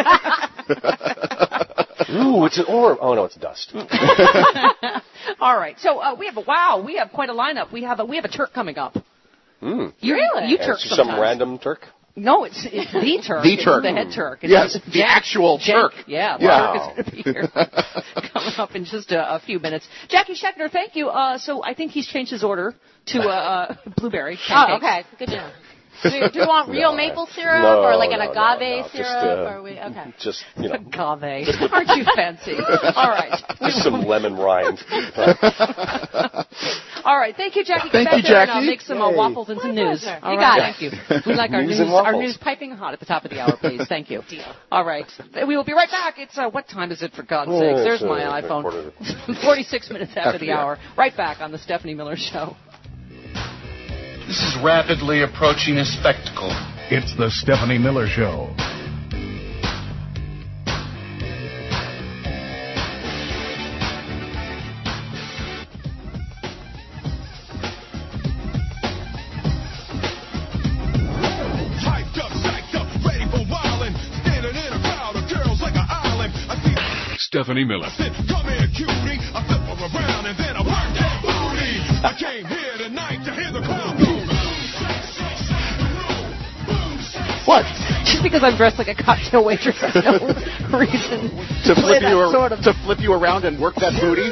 Ooh, it's an orb. Oh no, it's dust. All right. So uh, we have a wow. We have quite a lineup. We have a we have a Turk coming up. Mm. You really? You And Turk it's sometimes. some random Turk. No, it's it's the Turk. The It's Turk. the head Turk. It's Yes, it's the Jack- actual Jack- Turk. Yeah, the Wow. Turk is going to be here coming up in just a, a few minutes. Jackie Scheckner, thank you. Uh, so I think he's changed his order to uh, uh, blueberry Oh, pancakes. okay. Good to know. Do you, do you want real No, maple syrup no, or like an no, no, agave no, just, syrup? uh, or we, okay. Just, you know, Agave. Aren't you fancy? All right. just some lemon rind. All right. Thank you, Jackie. Thank Get back you, there and uh, Jackie. make some uh, Yay. waffles and some My news. pleasure. All You right. got Thank you. We like our News news, and our waffles. news piping hot at the top of the hour, please. Thank you. All right. We will be right back. It's uh, what time is it, for God's Oh, sakes? There's it's, uh, my like iPhone. quarter forty-six minutes after, After the the hour. Right back on the Stephanie Miller Show. This is rapidly approaching a spectacle. It's the Stephanie Miller Show. Hyped up, psyched up, ready for wildin'. Standing in a crowd of girls like an island. I see Stephanie Miller. said, come here, cutie. I flip her around and then I work that booty. I came here tonight to hear the crowd go. What? Just because I'm dressed like a cocktail waitress, there's no reason To play flip that you ar- sort of to flip you around and work that booty?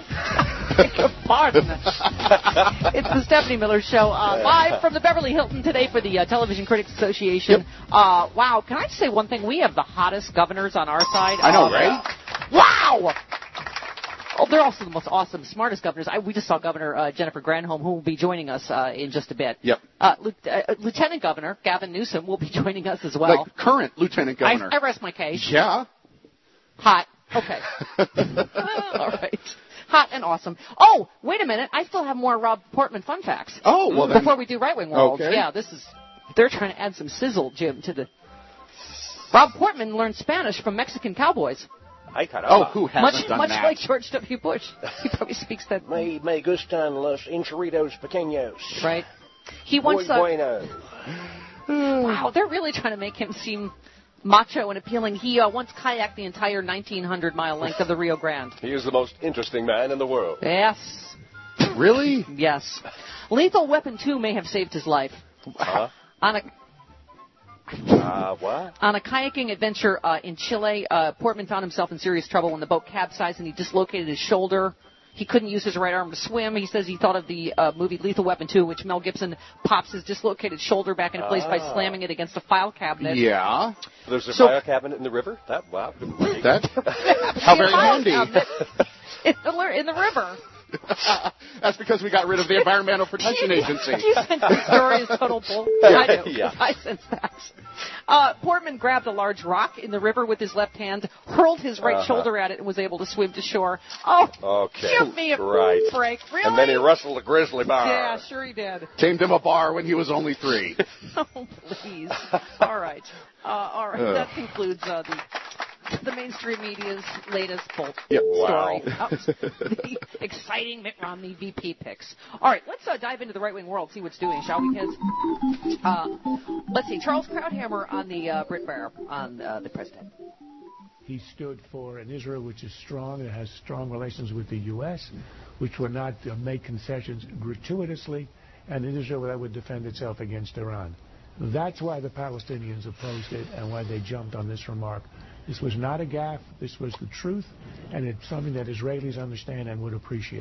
Pardon. It's the Stephanie Miller Show, uh, live from the Beverly Hilton today for the uh, Television Critics Association. Yep. Uh, wow, can I just say one thing? We have the hottest governors on our side. I know, Uh, right? Wow! Oh, they're also the most awesome, smartest governors. I, we just saw Governor uh, Jennifer Granholm, who will be joining us uh, in just a bit. Yep. Uh, Lieu- uh, Lieutenant Governor Gavin Newsom will be joining us as well. Like current lieutenant governor. I, I rest my case. Yeah. Hot. Okay. All right. Hot and awesome. Oh, wait a minute. I still have more Rob Portman fun facts. Oh, well then. Before we do Right Wing World. Okay. Yeah, this is. They're trying to add some sizzle, Jim, to the. Rob Portman learned Spanish from Mexican cowboys. Ay, caramba. Oh, who hasn't Much, done much that? like George W. Bush. He probably speaks that. Me, me gustan los enchiritos pequeños. Right. He once. Muy Uh, bueno. wow, they're really trying to make him seem macho and appealing. He uh, once kayaked the entire nineteen hundred mile length of the Rio Grande. He is the most interesting man in the world. Yes. Really? Yes. Lethal Weapon two may have saved his life. Huh? On a Uh, what? on a kayaking adventure uh, in Chile, uh, Portman found himself in serious trouble when the boat capsized and he dislocated his shoulder. He couldn't use his right arm to swim. He says he thought of the uh, movie Lethal Weapon two, in which Mel Gibson pops his dislocated shoulder back into place by Ah. slamming it against a file cabinet. Yeah. There's a So- fire cabinet in the river? That, wow. That. How very File handy. cabinet in the, li- in the river. That's because we got rid of the Environmental Protection Agency. Do you think the story is total bull? I do. Yeah. I sense that. Uh, Portman grabbed a large rock in the river with his left hand, hurled his right Uh-huh. shoulder at it, and was able to swim to shore. Oh, Okay. give me a Right. break. Really? And then he wrestled a grizzly bear. Yeah, sure he did. Tamed him a bar when he was only three. Oh, please. All right. Uh, all right. Ugh. That concludes uh, the the mainstream media's latest bolt Yep. story. Wow. Oh, the exciting Mitt Romney V P picks. All right, let's uh, dive into the right-wing world, see what's doing, shall we, kids? Uh, let's see. Charles Krauthammer on the uh, Brit Baier, on uh, the president. He stood for an Israel which is strong, that has strong relations with the U S, which would not uh, make concessions gratuitously, and an Israel that would defend itself against Iran. That's why the Palestinians opposed it and why they jumped on this remark. This was not a gaffe. This was the truth, and it's something that Israelis understand and would appreciate.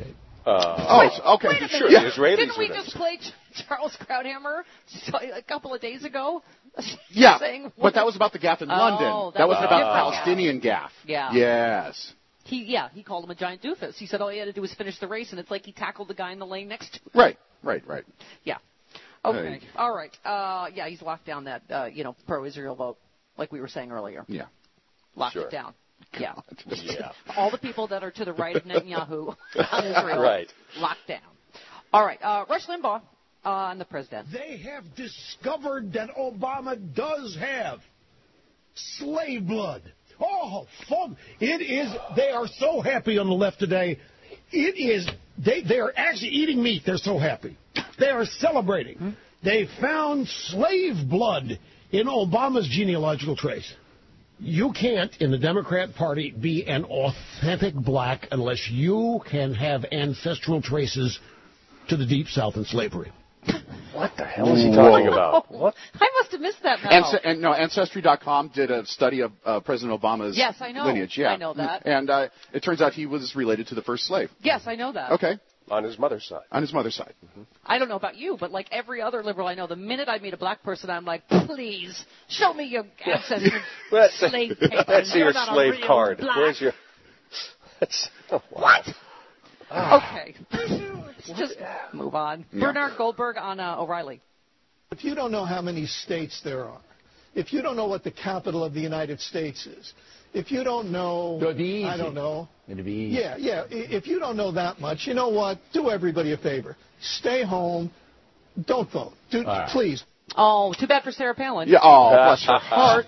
Uh, oh, okay. Wait a minute. Sure, Yeah. the Israelis Didn't we were just this. play Ch- Charles Krauthammer a couple of days ago? Yeah, Saying, but that was about the gaff in Oh, London. that That was was about different. Palestinian gaff. Yeah. Yes. He, yeah, he called him a giant doofus. He said all he had to do was finish the race, and it's like he tackled the guy in the lane next to him. Right, right, right. Yeah. Okay. Hey. All right. Uh, yeah, he's locked down that, uh, you know, pro-Israel vote, like we were saying earlier. Yeah. Locked Sure. it down. Yeah. Yeah. All the people that are to the right of Netanyahu on Israel, Right. locked down. All right. Uh, Rush Limbaugh uh, and the president. They have discovered that Obama does have slave blood. Oh, fuck. It is, they are so happy on the left today. It is, they, they are actually eating meat. They're so happy. They are celebrating. Hmm? They found slave blood in Obama's genealogical trace. You can't, in the Democrat Party, be an authentic black unless you can have ancestral traces to the Deep South and slavery. What the hell is he talking Whoa. about? What? I must have missed that. Anc- and no, Ancestry dot com did a study of uh, President Obama's Yes, I know. lineage. Yeah, I know that. And uh, it turns out he was related to the first slave. Yes, I know that. Okay. On his mother's side. On his mother's side. Mm-hmm. I don't know about you, but like every other liberal I know, the minute I meet a black person, I'm like, please, show me your ancestry Let's slave papers. Let's see You're your not a slave real card. black. Where's your... That's, oh, wow. What? Ah. Okay. Let's just move on. Yeah. Bernard Goldberg on uh, O'Reilly. If you don't know how many states there are, if you don't know what the capital of the United States is, if you don't know, It'd be easy. I don't know. It'd be easy. Yeah, yeah. I- If you don't know that much, you know what? Do everybody a favor. Stay home. Don't vote. Do, right. Please. Oh, too bad for Sarah Palin. Yeah. Oh, bless her heart.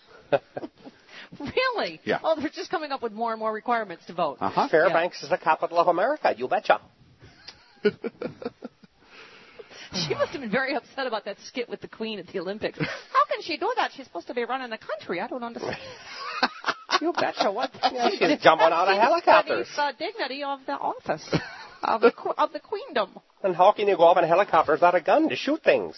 Really? Yeah. Oh, they're just coming up with more and more requirements to vote. Uh-huh. Fairbanks is the capital of America. You betcha. She must have been very upset about that skit with the Queen at the Olympics. How can she do that? She's supposed to be running the country. I don't understand. You betcha. What? Yeah, she's jumping out of helicopters. It's the dignity of the office, of the, qu- of the queendom. And how can you go up in a helicopter without a gun to shoot things?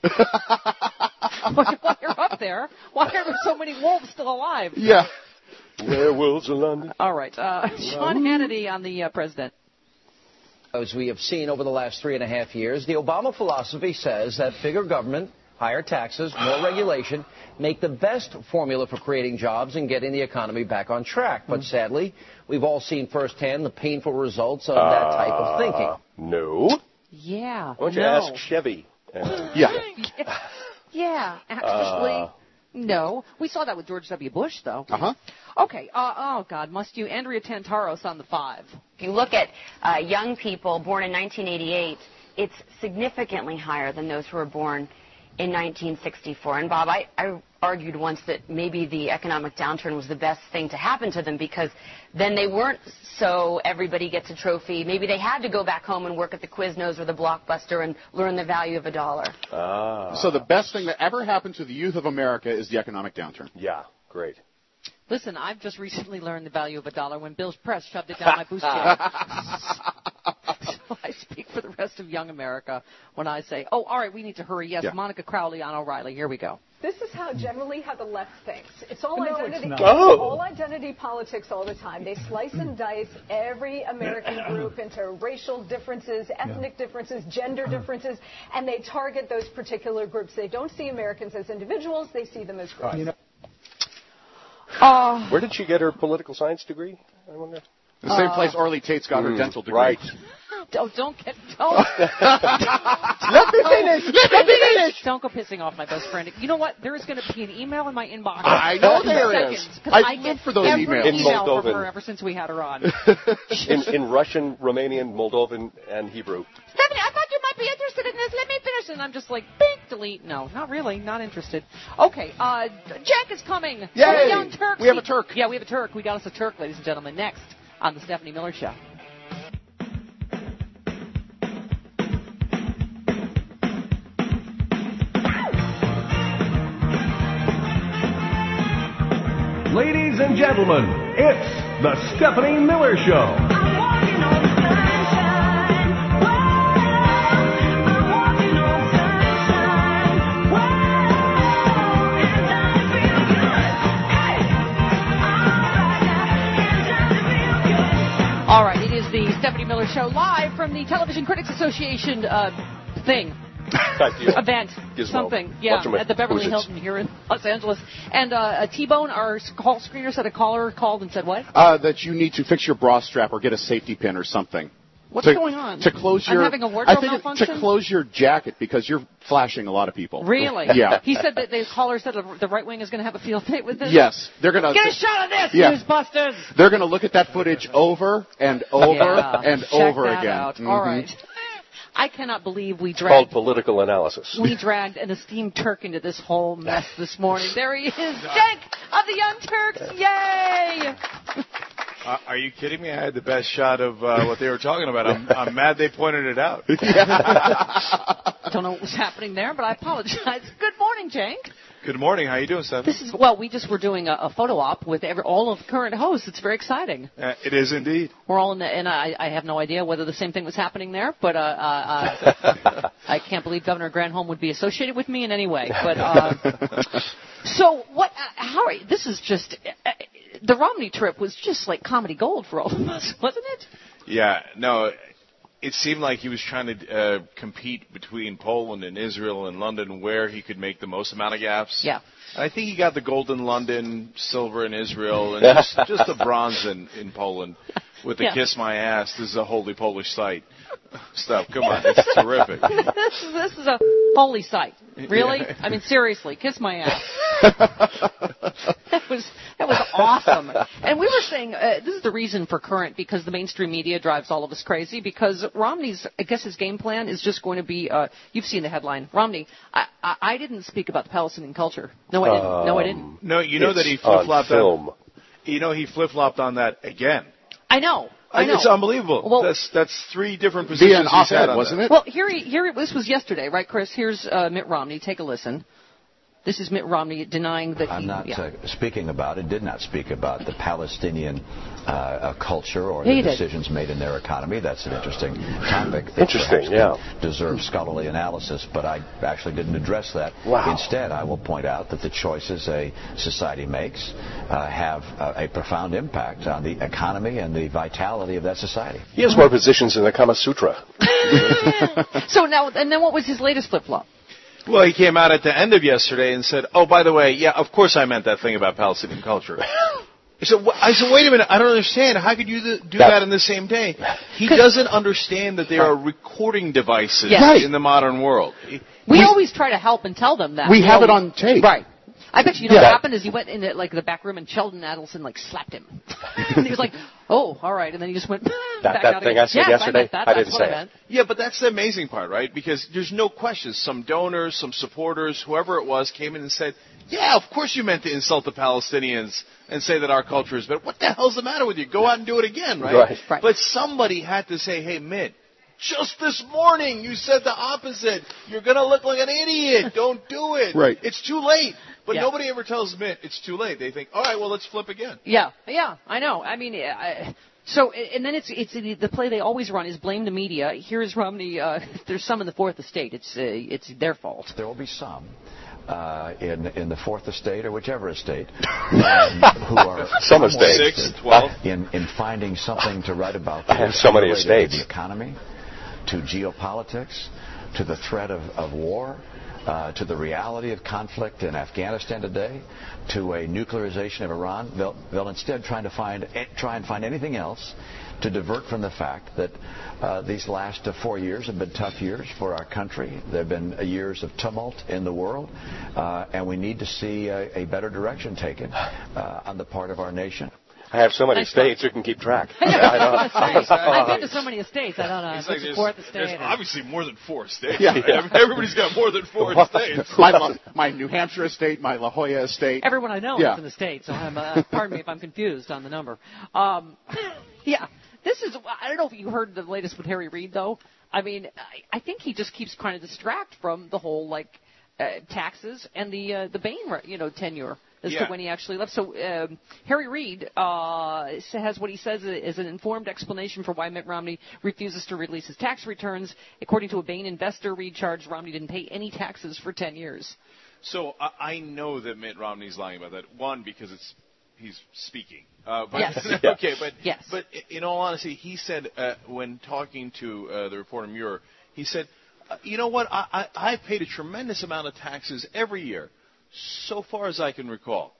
While you're up there, why are there so many wolves still alive? Yeah. Werewolves in London. All right. Uh, Sean Hannity on the uh, president. As we have seen over the last three and a half years, the Obama philosophy says that bigger government, higher taxes, more regulation make the best formula for creating jobs and getting the economy back on track. But sadly, we've all seen firsthand the painful results of that type of thinking. No. Yeah. Why don't you no. ask Chevy? And, Yeah. Yeah, actually, Uh. no. We saw that with George W. Bush, though. Uh-huh. Okay. Uh, oh, God, must you? Andrea Tantaros on the five. If you look at uh, young people born in nineteen eighty-eight, it's significantly higher than those who were born in nineteen sixty-four. And, Bob, I, I argued once that maybe the economic downturn was the best thing to happen to them because then they weren't so everybody gets a trophy. Maybe they had to go back home and work at the Quiznos or the Blockbuster and learn the value of a dollar. Ah. So the best thing that ever happened to the youth of America is the economic downturn. Yeah, great. Listen, I've just recently learned the value of a dollar when Bill Press shoved it down my boost chair. So I speak for the rest of young America when I say, oh, all right, we need to hurry. Yes, Yeah. Monica Crowley on O'Reilly. Here we go. This is how generally how the left thinks. It's all No, identity. it's not. Oh. All identity politics all the time. They slice and dice every American group into racial differences, ethnic differences, gender differences, and they target those particular groups. They don't see Americans as individuals. They see them as groups. You know, Uh, Where did she get her political science degree? I wonder. The same Uh, place Orly Tate's got her Mm, dental degree. right. don't, don't get, don't. Let me finish. Let me finish. Don't go pissing off my best friend. You know what? There is going to be an email in my inbox. I know in there seconds, is. 'cause I I live get for those every emails. In email from Moldovan. her ever since we had her on. in, in Russian, Romanian, Moldovan, and Hebrew. Stephanie, I thought you might be interested in this. Let me finish. And I'm just like, bing, delete. No, not really. Not interested. Okay, uh, Jack is coming. Yay! The young Turk. We have a Turk. Yeah, we have a Turk. We got us a Turk, ladies and gentlemen. Next on the Stephanie Miller Show. Ladies and gentlemen, it's the Stephanie Miller Show. All right, it is the Stephanie Miller Miller Show, live from the Television Critics Association uh, thing. Event, Gizmo. something, yeah, at the Beverly Hilton here in Los Angeles. And uh, T-Bone, our call screener, said a caller called and said what? Uh, that you need to fix your bra strap or get a safety pin or something. What's to, going on? To close your, I'm having a wardrobe I think malfunction? to close your jacket because you're flashing a lot of people. Really? Yeah. He said that the caller said the right wing is going to have a field day with this? Yes. They're gonna Get a shot of this, yeah. Newsbusters! They're going to look at that footage over and over yeah. and Check over that again. Out. Mm-hmm. All right. I cannot believe we It's dragged... called political analysis. We dragged an esteemed Turk into this whole mess this morning. There he is, Cenk of the Young Turks. Yay! Uh, are you kidding me? I had the best shot of uh, what they were talking about. I'm, I'm mad they pointed it out. I don't know what was happening there, but I apologize. Good morning, Cenk. Good morning. How you doing, Steph? This is well. We just were doing a, a photo op with every, all of current hosts. It's very exciting. Uh, it is indeed. We're all in the, and I, I have no idea whether the same thing was happening there, but uh, uh, uh, I can't believe Governor Granholm would be associated with me in any way. But uh, so what? Uh, how are you? This is just uh, the Romney trip was just like comedy gold for all of us, wasn't it? Yeah. No. It seemed like he was trying to uh, compete between Poland and Israel and London where he could make the most amount of gaps. Yeah. I think he got the gold in London, silver in Israel, and just, just the bronze in, in Poland with the yeah. Kiss My Ass. This is a holy Polish site. Stuff. Come on. It's terrific. this, is, this is a holy sight. Really? Yeah. I mean, seriously, kiss my ass. that was that was awesome. And we were saying uh, this is the reason for current, because the mainstream media drives all of us crazy, because Romney's, I guess his game plan is just going to be, uh, you've seen the headline, Romney, I, I, I didn't speak about the Palestinian culture. No, I didn't. Um, no, I didn't. No, you know that he flip-flopped on, you know he flip-flopped on that again. I know. I know. It's unbelievable. Well, that's that's three different positions. Via an op-ed, wasn't it? Well, here, he, here this was yesterday, right, Chris? Here's uh, Mitt Romney. Take a listen. This is Mitt Romney denying that I'm he... not yeah. uh, speaking about it, did not speak about the Palestinian uh, uh, culture or yeah, the decisions did. made in their economy. That's an interesting topic. That Interesting, yeah. Deserves scholarly analysis, but I actually didn't address that. Wow. Instead, I will point out that the choices a society makes uh, have uh, a profound impact on the economy and the vitality of that society. He has more positions in the Kama Sutra. So now, and then what was his latest flip-flop? Well, he came out at the end of yesterday and said, oh, by the way, yeah, of course I meant that thing about Palestinian culture. I said, I said, wait a minute, I don't understand. How could you do that in the same day? He doesn't understand that there are recording devices yes. right. in the modern world. We, we always try to help and tell them that. We you have know, it on tape. Right. I bet you know yeah. what happened is he went in the, like the back room and Sheldon Adelson like slapped him. And he was like, oh, all right. And then he just went that, back that out thing again. I said yes, yesterday, I, meant that. I That's didn't what say I meant. it. Yeah, but that's the amazing part, right? Because there's no question. Some donors, some supporters, whoever it was, came in and said, yeah, of course you meant to insult the Palestinians and say that our culture is better. What the hell's the matter with you? Go out and do it again, right? Right. right. But somebody had to say, hey, Mitt, just this morning you said the opposite. You're going to look like an idiot. Don't do it. Right. It's too late. But yeah. nobody ever tells Mitt it's too late. They think, all right, well, let's flip again. Yeah, yeah, I know. I mean, I, so, and then it's it's the play they always run is blame the media. Here's Romney. Uh, there's some in the fourth estate. It's uh, it's their fault. There will be some. Uh, in in the fourth estate or whichever estate, um, who are some estates, six, twelve, in in finding something to write about. I have so many estates. To the economy, to geopolitics, to the threat of, of war, uh, to the reality of conflict in Afghanistan today, to a nuclearization of Iran. They'll they'll instead try to find try and find anything else to divert from the fact that uh, these last uh, four years have been tough years for our country. There have been uh, years of tumult in the world, uh, and we need to see uh, a better direction taken uh, on the part of our nation. I have so many Nice states who can keep track. I know. I know. I've been to so many estates. I don't know. It's What's like the there's, fourth there's estate? obviously more than four states. Yeah. Right? Yeah. Everybody's got more than four states. my, my New Hampshire estate, my La Jolla estate. Everyone I know yeah. is in the state, so I'm, uh, pardon me if I'm confused on the number. Um, yeah, this is, I don't know if you heard the latest with Harry Reid, though. I mean, I, I think he just keeps trying to distract from the whole, like, uh, taxes and the uh, the Bain, you know, tenure as yeah. to when he actually left. So um, Harry Reid uh, has what he says is an informed explanation for why Mitt Romney refuses to release his tax returns. According to a Bain investor, Reid charged Romney didn't pay any taxes for ten years. So I, I know that Mitt Romney's lying about that. One, because it's he's speaking. Uh, but, yes. okay, but yes. but in all honesty, he said uh, when talking to uh, the reporter Muir, he said, uh, "You know what? I, I I've paid a tremendous amount of taxes every year, so far as I can recall."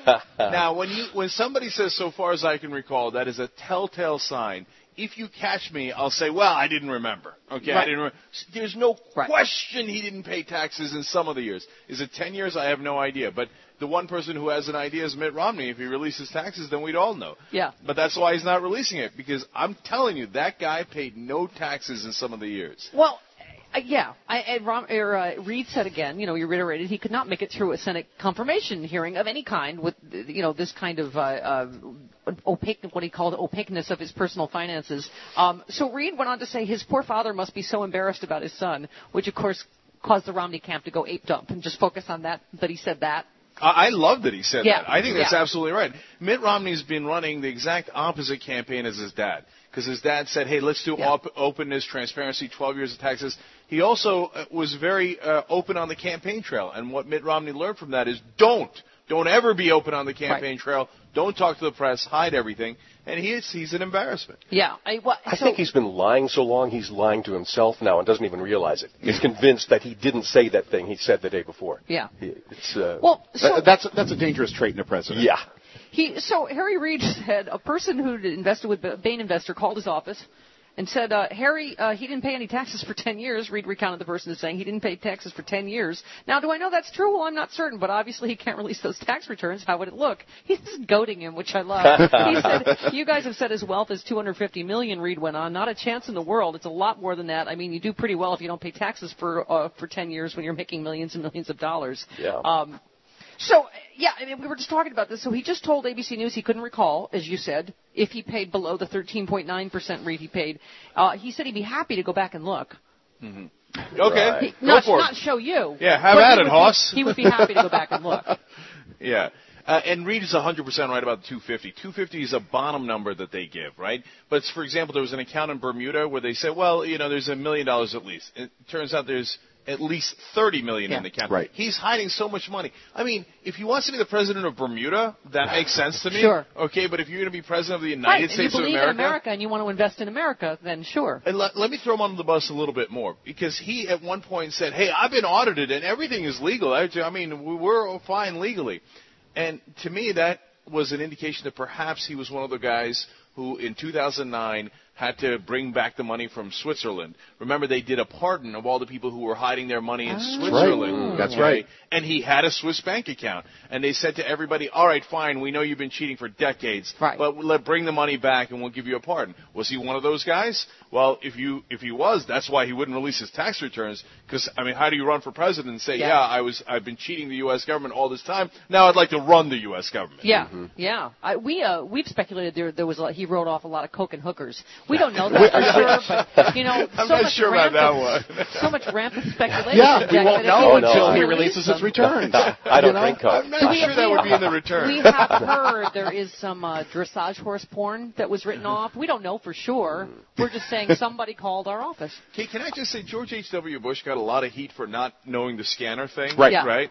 Now, when you when somebody says "so far as I can recall," that is a telltale sign. If you catch me, I'll say, well, I didn't remember. Okay, right. I didn't. Re- There's no right. question he didn't pay taxes in some of the years. Is it ten years? I have no idea. But the one person who has an idea is Mitt Romney. If he releases taxes, then we'd all know. Yeah. But that's why he's not releasing it, because I'm telling you, that guy paid no taxes in some of the years. Well, Uh, yeah, I, and Rom, or, uh, Reid said again, you know, he reiterated he could not make it through a Senate confirmation hearing of any kind with, you know, this kind of uh, uh, opaque, what he called opaqueness of his personal finances. Um, so Reid went on to say his poor father must be so embarrassed about his son, which of course caused the Romney camp to go ape dump and just focus on that, that he said that. I love that he said yeah. that. I think that's yeah. absolutely right. Mitt Romney's been running the exact opposite campaign as his dad, because his dad said, hey, let's do yeah. op- openness, transparency, twelve years of taxes. He also uh, was very uh, open on the campaign trail, and what Mitt Romney learned from that is don't. Don't ever be open on the campaign right. trail. Don't talk to the press. Hide everything. And he is, he's an embarrassment. Yeah. I, well, I so, think he's been lying so long he's lying to himself now and doesn't even realize it. He's convinced that he didn't say that thing he said the day before. Yeah. It's, uh, well, so, that, that's, that's a dangerous trait in a president. Yeah. He, so Harry Reid said a person who invested with Bain Investor called his office and said, uh, Harry, uh, he didn't pay any taxes for ten years. Reid recounted the person as saying he didn't pay taxes for ten years. Now, do I know that's true? Well, I'm not certain, but obviously he can't release those tax returns. How would it look? He's goading him, which I love. He said, you guys have said his wealth is two hundred fifty million dollars, Reid went on. Not a chance in the world. It's a lot more than that. I mean, you do pretty well if you don't pay taxes for uh, for ten years when you're making millions and millions of dollars. Yeah. Um, So, yeah, I mean, we were just talking about this. So he just told A B C News he couldn't recall, as you said, if he paid below the thirteen point nine percent rate he paid. Uh, he said he'd be happy to go back and look. Mm-hmm. Okay, He, go not, for not it. show you. Yeah, have but at he it, would Hoss. Be, he would be happy to go back and look. Yeah. Uh, and Reid is one hundred percent right about the two fifty. two fifty is a bottom number that they give, right? But, for example, there was an account in Bermuda where they said, well, you know, there's a million dollars at least. It turns out there's at least thirty million dollars yeah. in the account. Right. He's hiding so much money. I mean, if he wants to be the president of Bermuda, that makes sense to me. Sure. Okay, but if you're going to be president of the United right, States and you of believe America, in America and you want to invest in America, then sure. And let, let me throw him under the bus a little bit more, because he at one point said, hey, I've been audited and everything is legal. I, I mean, we're fine legally. And to me, that was an indication that perhaps he was one of the guys who in two thousand nine had to bring back the money from Switzerland. Remember, they did a pardon of all the people who were hiding their money in oh. Switzerland. Right. That's okay? right. And he had a Swiss bank account. And they said to everybody, all right, fine, we know you've been cheating for decades, right. but let bring the money back and we'll give you a pardon. Was he one of those guys? Well, if you if he was, that's why he wouldn't release his tax returns. Because, I mean, how do you run for president and say, yeah. yeah, I was, I've been cheating the U S government all this time. Now I'd like to run the U S government. Yeah, mm-hmm. yeah. I, we uh, we've speculated there there was a, he wrote off a lot of coke and hookers. We don't know that for sure, but you know, I'm so not much sure rampant, about that one. so much rampant speculation. Yeah, we Jack, won't that if know he until he release releases them. his returns. I don't You know? drink coke. I'm not we, sure that would be in the return. We have heard there is some uh, dressage horse porn that was written off. We don't know for sure. We're just saying somebody called our office. Okay, can I just say George H W. Bush got a lot of heat for not knowing the scanner thing. Right. Yeah. Right?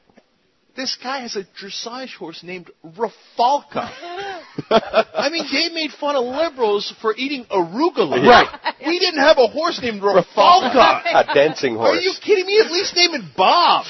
This guy has a dressage horse named Rafalka. I mean, they made fun of liberals for eating arugula. Right. We didn't have a horse named Rafalka. A dancing horse. Are you kidding me? At least name it Bob.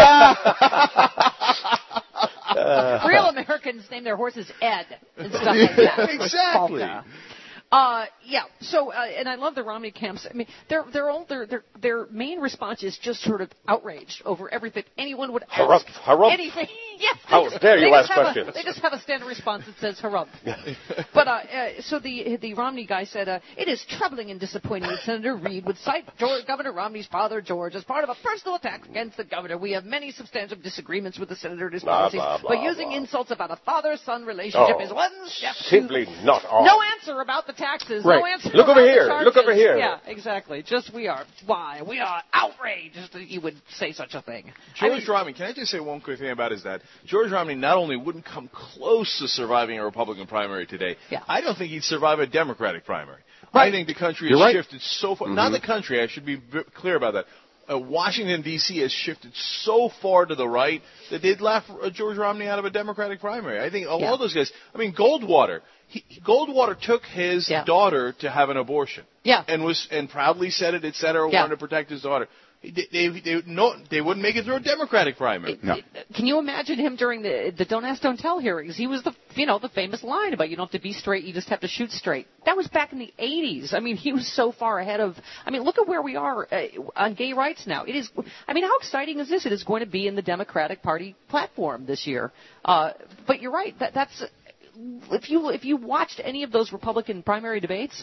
Uh, Real Americans name their horses Ed and stuff like that. Exactly. Polka. Uh, yeah. So, uh, and I love the Romney camps. I mean, their their all their their their main response is just sort of outraged over everything anyone would ask. Harump, harump. Anything. Yes. How they just- dare you they ask just have a- questions. They just have a standard response that says harump. But uh, uh, so the the Romney guy said, uh, it is troubling and disappointing that Senator Reid would cite George, Governor Romney's father, George, as part of a personal attack against the governor. We have many substantive disagreements with the senator and his Blah, policies, blah, blah, but using blah. insults about a father-son relationship Oh, is one step simply too not on. No answer about the taxes. Right. No answer Look about over the here. charges. Look over here. Yeah, exactly. Just we are. Why? We are outraged that he would say such a thing. George I mean, Romney, can I just say one quick thing about his dad? George Romney not only wouldn't come close to surviving a Republican primary today, Yeah. I don't think he'd survive a Democratic primary. Right. I think the country You're has right. shifted so far. Mm-hmm. Not the country, I should be v- clear about that. uh, Washington, D C has shifted so far to the right that they'd laugh uh, George Romney out of a Democratic primary. I think all Yeah. those guys, I mean, Goldwater, he, Goldwater took his Yeah. daughter to have an abortion. Yeah. And was and proudly said it, et cetera, Yeah. wanted to protect his daughter. They, they, they, no, they wouldn't make it through a Democratic primary. No. Can you imagine him during the the Don't Ask, Don't Tell hearings? He was the you know the famous line about you don't have to be straight, you just have to shoot straight. That was back in the eighties. I mean, he was so far ahead of. I mean, look at where we are uh, on gay rights now. It is. I mean, how exciting is this? It is going to be in the Democratic Party platform this year. Uh, but you're right. That that's if you if you watched any of those Republican primary debates.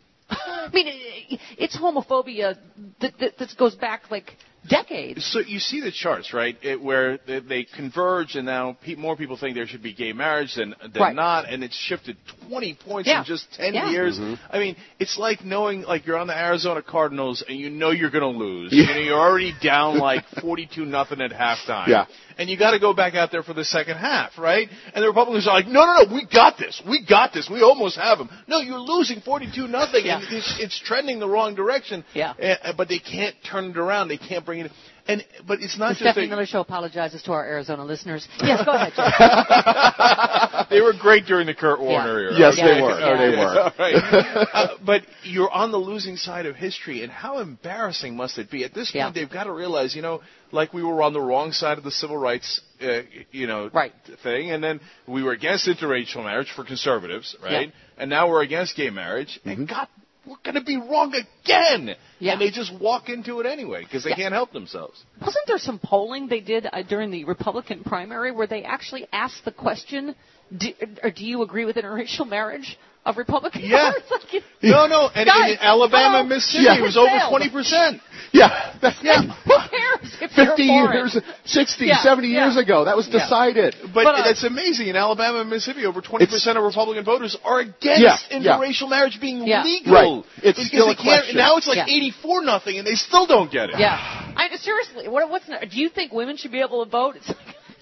I mean, it, it's homophobia that, that, that goes back like decades. So you see the charts, right, it, where they, they converge, and now pe- more people think there should be gay marriage than, than Right. not, and it's shifted twenty points Yeah. in just ten Yeah. years. Mhm. I mean, it's like knowing, like, you're on the Arizona Cardinals, and you know you're going to lose. Yeah. You know, you're already down like forty-two nothing at halftime. Yeah. And you got to go back out there for the second half, right? And the Republicans are like, no, no, no, we got this. We got this. We almost have them. No, you're losing forty-two nothing, Yeah. and it's, it's trending the wrong direction. Yeah. Uh, but they can't turn it around. They can't bring it. And but it's not The just Stephanie a, Miller Show apologizes to our Arizona listeners. Yes, go ahead, Jeff. they were great during the Kurt Warner era. Yes, okay? they were. Yeah. They were. All right. uh, but you're on the losing side of history, and how embarrassing must it be? At this point, Yeah. they've got to realize, you know, like we were on the wrong side of the civil rights, uh, you know, Right. thing, and then we were against interracial marriage for conservatives, right? Yeah. And now we're against gay marriage, Mm-hmm. and God, we're going to be wrong again. Yeah. And they just walk into it anyway because they Yeah. can't help themselves. Wasn't there some polling they did uh, during the Republican primary where they actually asked the question, do, or do you agree with interracial marriage of Republicans? Yeah. It's like, you- No, no, and Guys, in Alabama hello, and Mississippi, yeah. it was over Failed. twenty percent. Yeah. That's, Yeah. Who cares if you're fifty for years, it? sixty, Yeah, seventy yeah. years ago, that was Yeah. decided. But, But, uh, that's amazing. In Alabama and Mississippi, over twenty percent of Republican voters are against Yeah, yeah. interracial marriage being Yeah. legal. Right. It's Because still they a can't, question. now it's like Yeah. eighty-four nothing, and they still don't get it. Yeah. I, seriously, what, what's do you think women should be able to vote? It's like,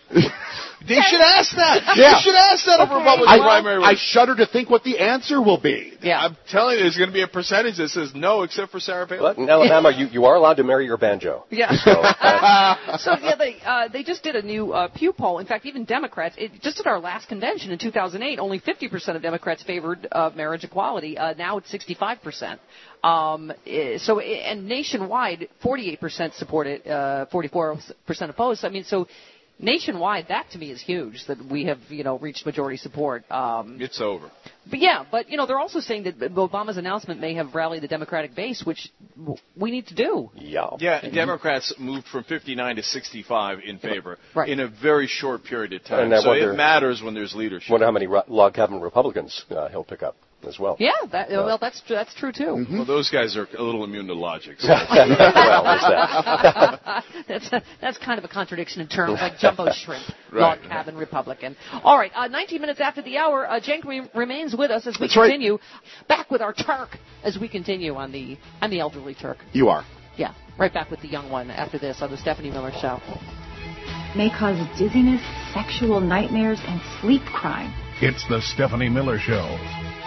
They should ask that. Yeah. They should ask that of Okay, Republican I, primary. I shudder to think what the answer will be. yeah. I'm telling you, there's going to be a percentage that says no, except for Sarah Palin. But in Alabama, you, you are allowed to marry your banjo. Yeah. So, uh, So yeah, they uh, they just did a new uh, Pew poll. In fact, even Democrats. It, just at our last convention in two thousand eight, only fifty percent of Democrats favored uh, marriage equality. Uh, now it's sixty-five percent. Um, eh, so eh, and nationwide, forty-eight percent support it, uh, forty-four percent opposed. I mean, so nationwide, that to me is huge. That we have you know reached majority support. Um, It's over. But yeah, but you know they're also saying that Obama's announcement may have rallied the Democratic base, which w- we need to do. yeah. Yeah, Democrats moved from fifty-nine to sixty-five in favor Right. in a very short period of time. And I so wonder- it matters when there's leadership. Wonder how many ro- log cabin Republicans uh, he'll pick up as well. Yeah, that, well that's that's true too. Well, those guys are a little immune to logic. So. well, there's that. that's a, that's kind of a contradiction in terms, like jumbo shrimp, Right. log cabin Republican. All right, uh, nineteen minutes after the hour, uh, Cenk re- remains with us as we That's right. continue. Back with our Turk as we continue on the on the elderly Turk. You are. Yeah, right back with the young one after this on the Stephanie Miller Show. May cause dizziness, sexual nightmares, and sleep crime. It's the Stephanie Miller Show.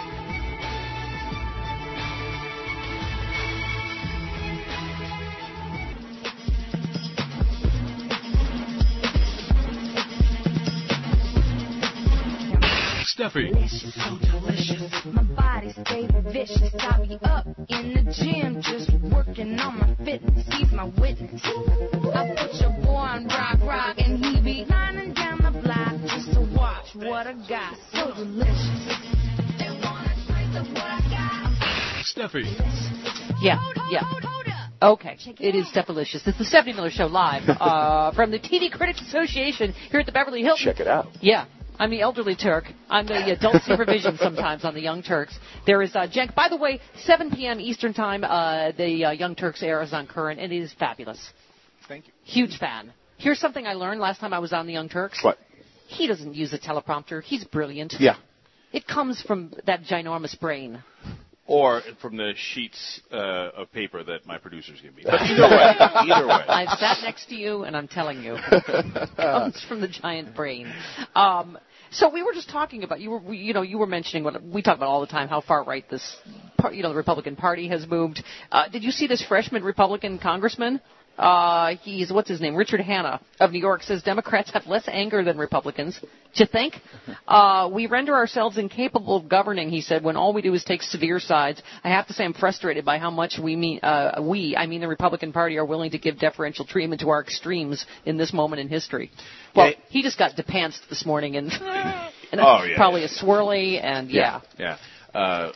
Steffi. So delicious. My body stay vicious. I be up in the gym just working on my fitness. He's my witness. I put your boy on rock, rock, and he be lining down the block just to watch what I got. So delicious. They wanna taste of what I got. Steffi. Yeah, yeah. Okay, it is Stephalicious. It's the Stephanie Miller Show live uh, from the T V Critics Association here at the Beverly Hilton. Check it out. Yeah. I'm the elderly Turk. I'm the adult supervision sometimes on the Young Turks. There is uh, Cenk. By the way, seven p.m. Eastern Time, uh, the uh, Young Turks airs on Current, and it is fabulous. Thank you. Huge fan. Here's something I learned last time I was on the Young Turks. What? He doesn't use a teleprompter. He's brilliant. Yeah. It comes from that ginormous brain. Or from the sheets uh, of paper that my producers give me. But either way, either way. I've sat next to you, and I'm telling you, it comes from the giant brain. Um, so we were just talking about you were we, you know you were mentioning what we talk about all the time, how far right this par- you know the Republican Party has moved. Uh, did you see this freshman Republican congressman? Uh, he's, what's his name? Richard Hanna of New York says Democrats have less anger than Republicans. Do you think? Uh, we render ourselves incapable of governing, he said, when all we do is take severe sides. I have to say I'm frustrated by how much we mean, uh, we, I mean the Republican Party, are willing to give deferential treatment to our extremes in this moment in history. Well, yeah. He just got depantsed this morning and, and oh, yeah, probably yeah. a swirly and yeah. Yeah. yeah. Uh,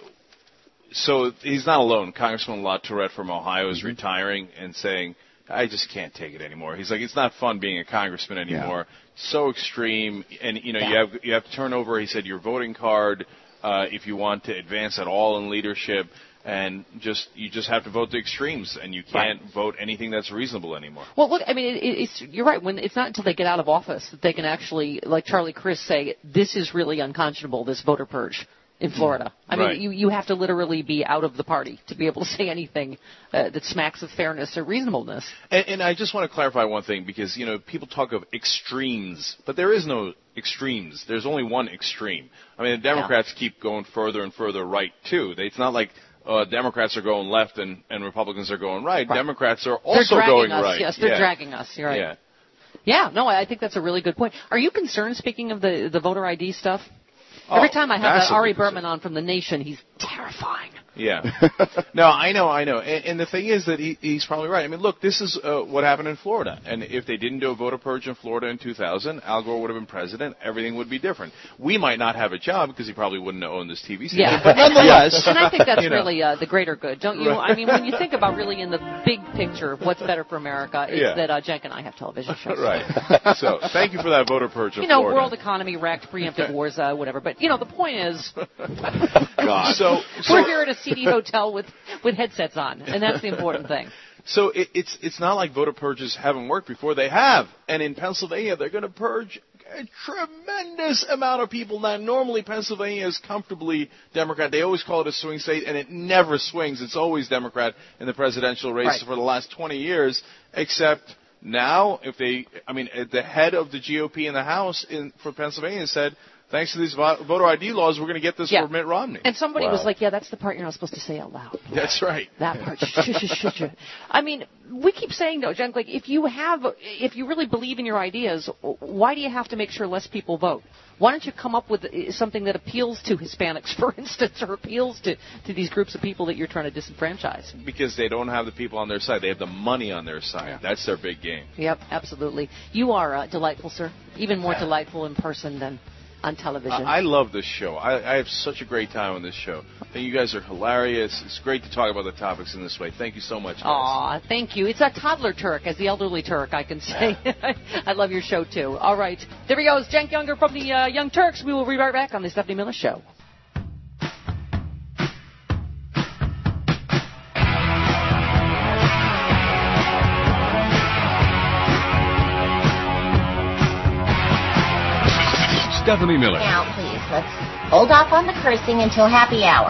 so he's not alone. Congressman La Tourette from Ohio is mm-hmm. retiring and saying, I just can't take it anymore. He's like, it's not fun being a congressman anymore. Yeah. So extreme, and you know, yeah. you have you have to turn over. He said your voting card uh, if you want to advance at all in leadership, and just you just have to vote the extremes, and you can't right. vote anything that's reasonable anymore. Well, look, I mean, it, it's you're right. When it's not until they get out of office that they can actually, like Charlie Crist, say this is really unconscionable. This voter purge in Florida. I mean, right. you, you have to literally be out of the party to be able to say anything uh, that smacks of fairness or reasonableness. And, and I just want to clarify one thing, because, you know, people talk of extremes, but there is no extremes. There's only one extreme. I mean, the Democrats yeah. keep going further and further right, too. They, it's not like uh, Democrats are going left and, and Republicans are going right. right. Democrats are also going us, right. Yes, they're yeah. dragging us. You're right. Yeah. Yeah, no, I think that's a really good point. Are you concerned, speaking of the, the voter I D stuff? Every oh, time I have Ari Berman on from The Nation, he's terrifying. Yeah. No, I know, I know. And, and the thing is that he, he's probably right. I mean, look, this is uh, what happened in Florida. And if they didn't do a voter purge in Florida in two thousand, Al Gore would have been president. Everything would be different. We might not have a job because he probably wouldn't have owned this T V station. Yeah. But nonetheless. And I think that's you know. really uh, the greater good, don't you? Right. I mean, when you think about really in the big picture, what's better for America, it's yeah. that uh, Cenk and I have television shows. Right. So thank you for that voter purge in You know, Florida. world economy wrecked, preemptive wars, uh, whatever. But, you know, the point is, God. So, so we're here at a seedy hotel with, with headsets on, and that's the important thing. So it, it's it's not like voter purges haven't worked before. They have. And in Pennsylvania, they're going to purge a tremendous amount of people. Now, normally Pennsylvania is comfortably Democrat. They always call it a swing state, and it never swings. It's always Democrat in the presidential race right. for the last twenty years, except now, if they, I mean, the head of the G O P in the House in, for Pennsylvania said, thanks to these voter I D laws, we're going to get this yeah. for Mitt Romney. And somebody wow. was like, yeah, that's the part you're not supposed to say out loud. That's right. That part. I mean, we keep saying, though, Jen, like, if you have, if you really believe in your ideas, why do you have to make sure less people vote? Why don't you come up with something that appeals to Hispanics, for instance, or appeals to, to these groups of people that you're trying to disenfranchise? Because they don't have the people on their side. They have the money on their side. Yeah. That's their big game. Yep, absolutely. You are uh, delightful, sir. Even more delightful in person than on television. I love this show. I, I have such a great time on this show. I think you guys are hilarious. It's great to talk about the topics in this way. Thank you so much, guys. Aw, thank you. It's a toddler Turk, as the elderly Turk, I can say. I love your show, too. All right. There he goes, Cenk Younger from the uh, Young Turks. We will be right back on the Stephanie Miller Show. Stephanie Miller. Now, please, let's hold off on the cursing until happy hour.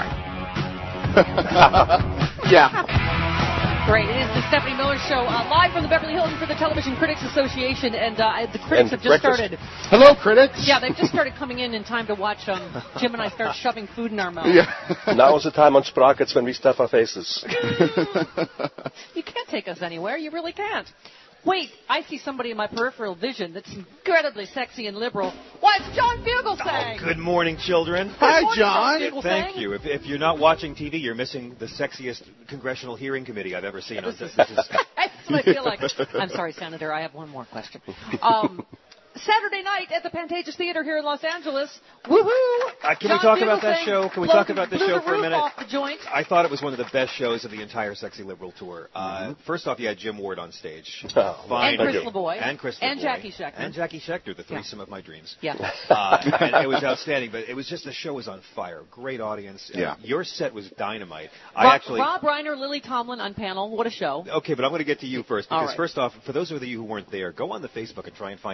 Yeah. Great. It is the Stephanie Miller Show, uh, live from the Beverly Hilton for the Television Critics Association, and uh, the critics And have just breakfast. started. Hello, critics. Yeah, they've just started coming in in time to watch um, Jim and I start shoving food in our mouths. Yeah. Now is the time on Sprockets when we stuff our faces. You can't take us anywhere. You really can't. Wait, I see somebody in my peripheral vision that's incredibly sexy and liberal. Why, it's John Fugelsang! Good morning, children. Good Hi, morning, John. Fugelsang. Thank you. If, if you're not watching T V, you're missing the sexiest congressional hearing committee I've ever seen. On this is, That's what I feel like. I'm sorry, Senator. I have one more question. Um, Saturday night at the Pantages Theater here in Los Angeles. Woohoo! Uh, can John we talk about that Fugelsang show? Can we blew talk the- about this blew show the for a roof minute? off the joint. I thought it was one of the best shows of the entire Sexy Liberal tour. Uh, Mm-hmm. First off, you had Jim Ward on stage. Oh, Fine. And Chris Lavoie. And Chris And Lavoie. Jackie Schechter. And Jackie Schechter, the threesome of my dreams. Yeah. Uh, and it was outstanding, but it was just, the show was on fire. Great audience. Yeah. Uh, your set was dynamite. Rob, I actually... Rob Reiner, Lily Tomlin on panel. What a show. Okay, but I'm going to get to you first, All because right. first off, for those of you who weren't there, go on the Facebook and try and find photos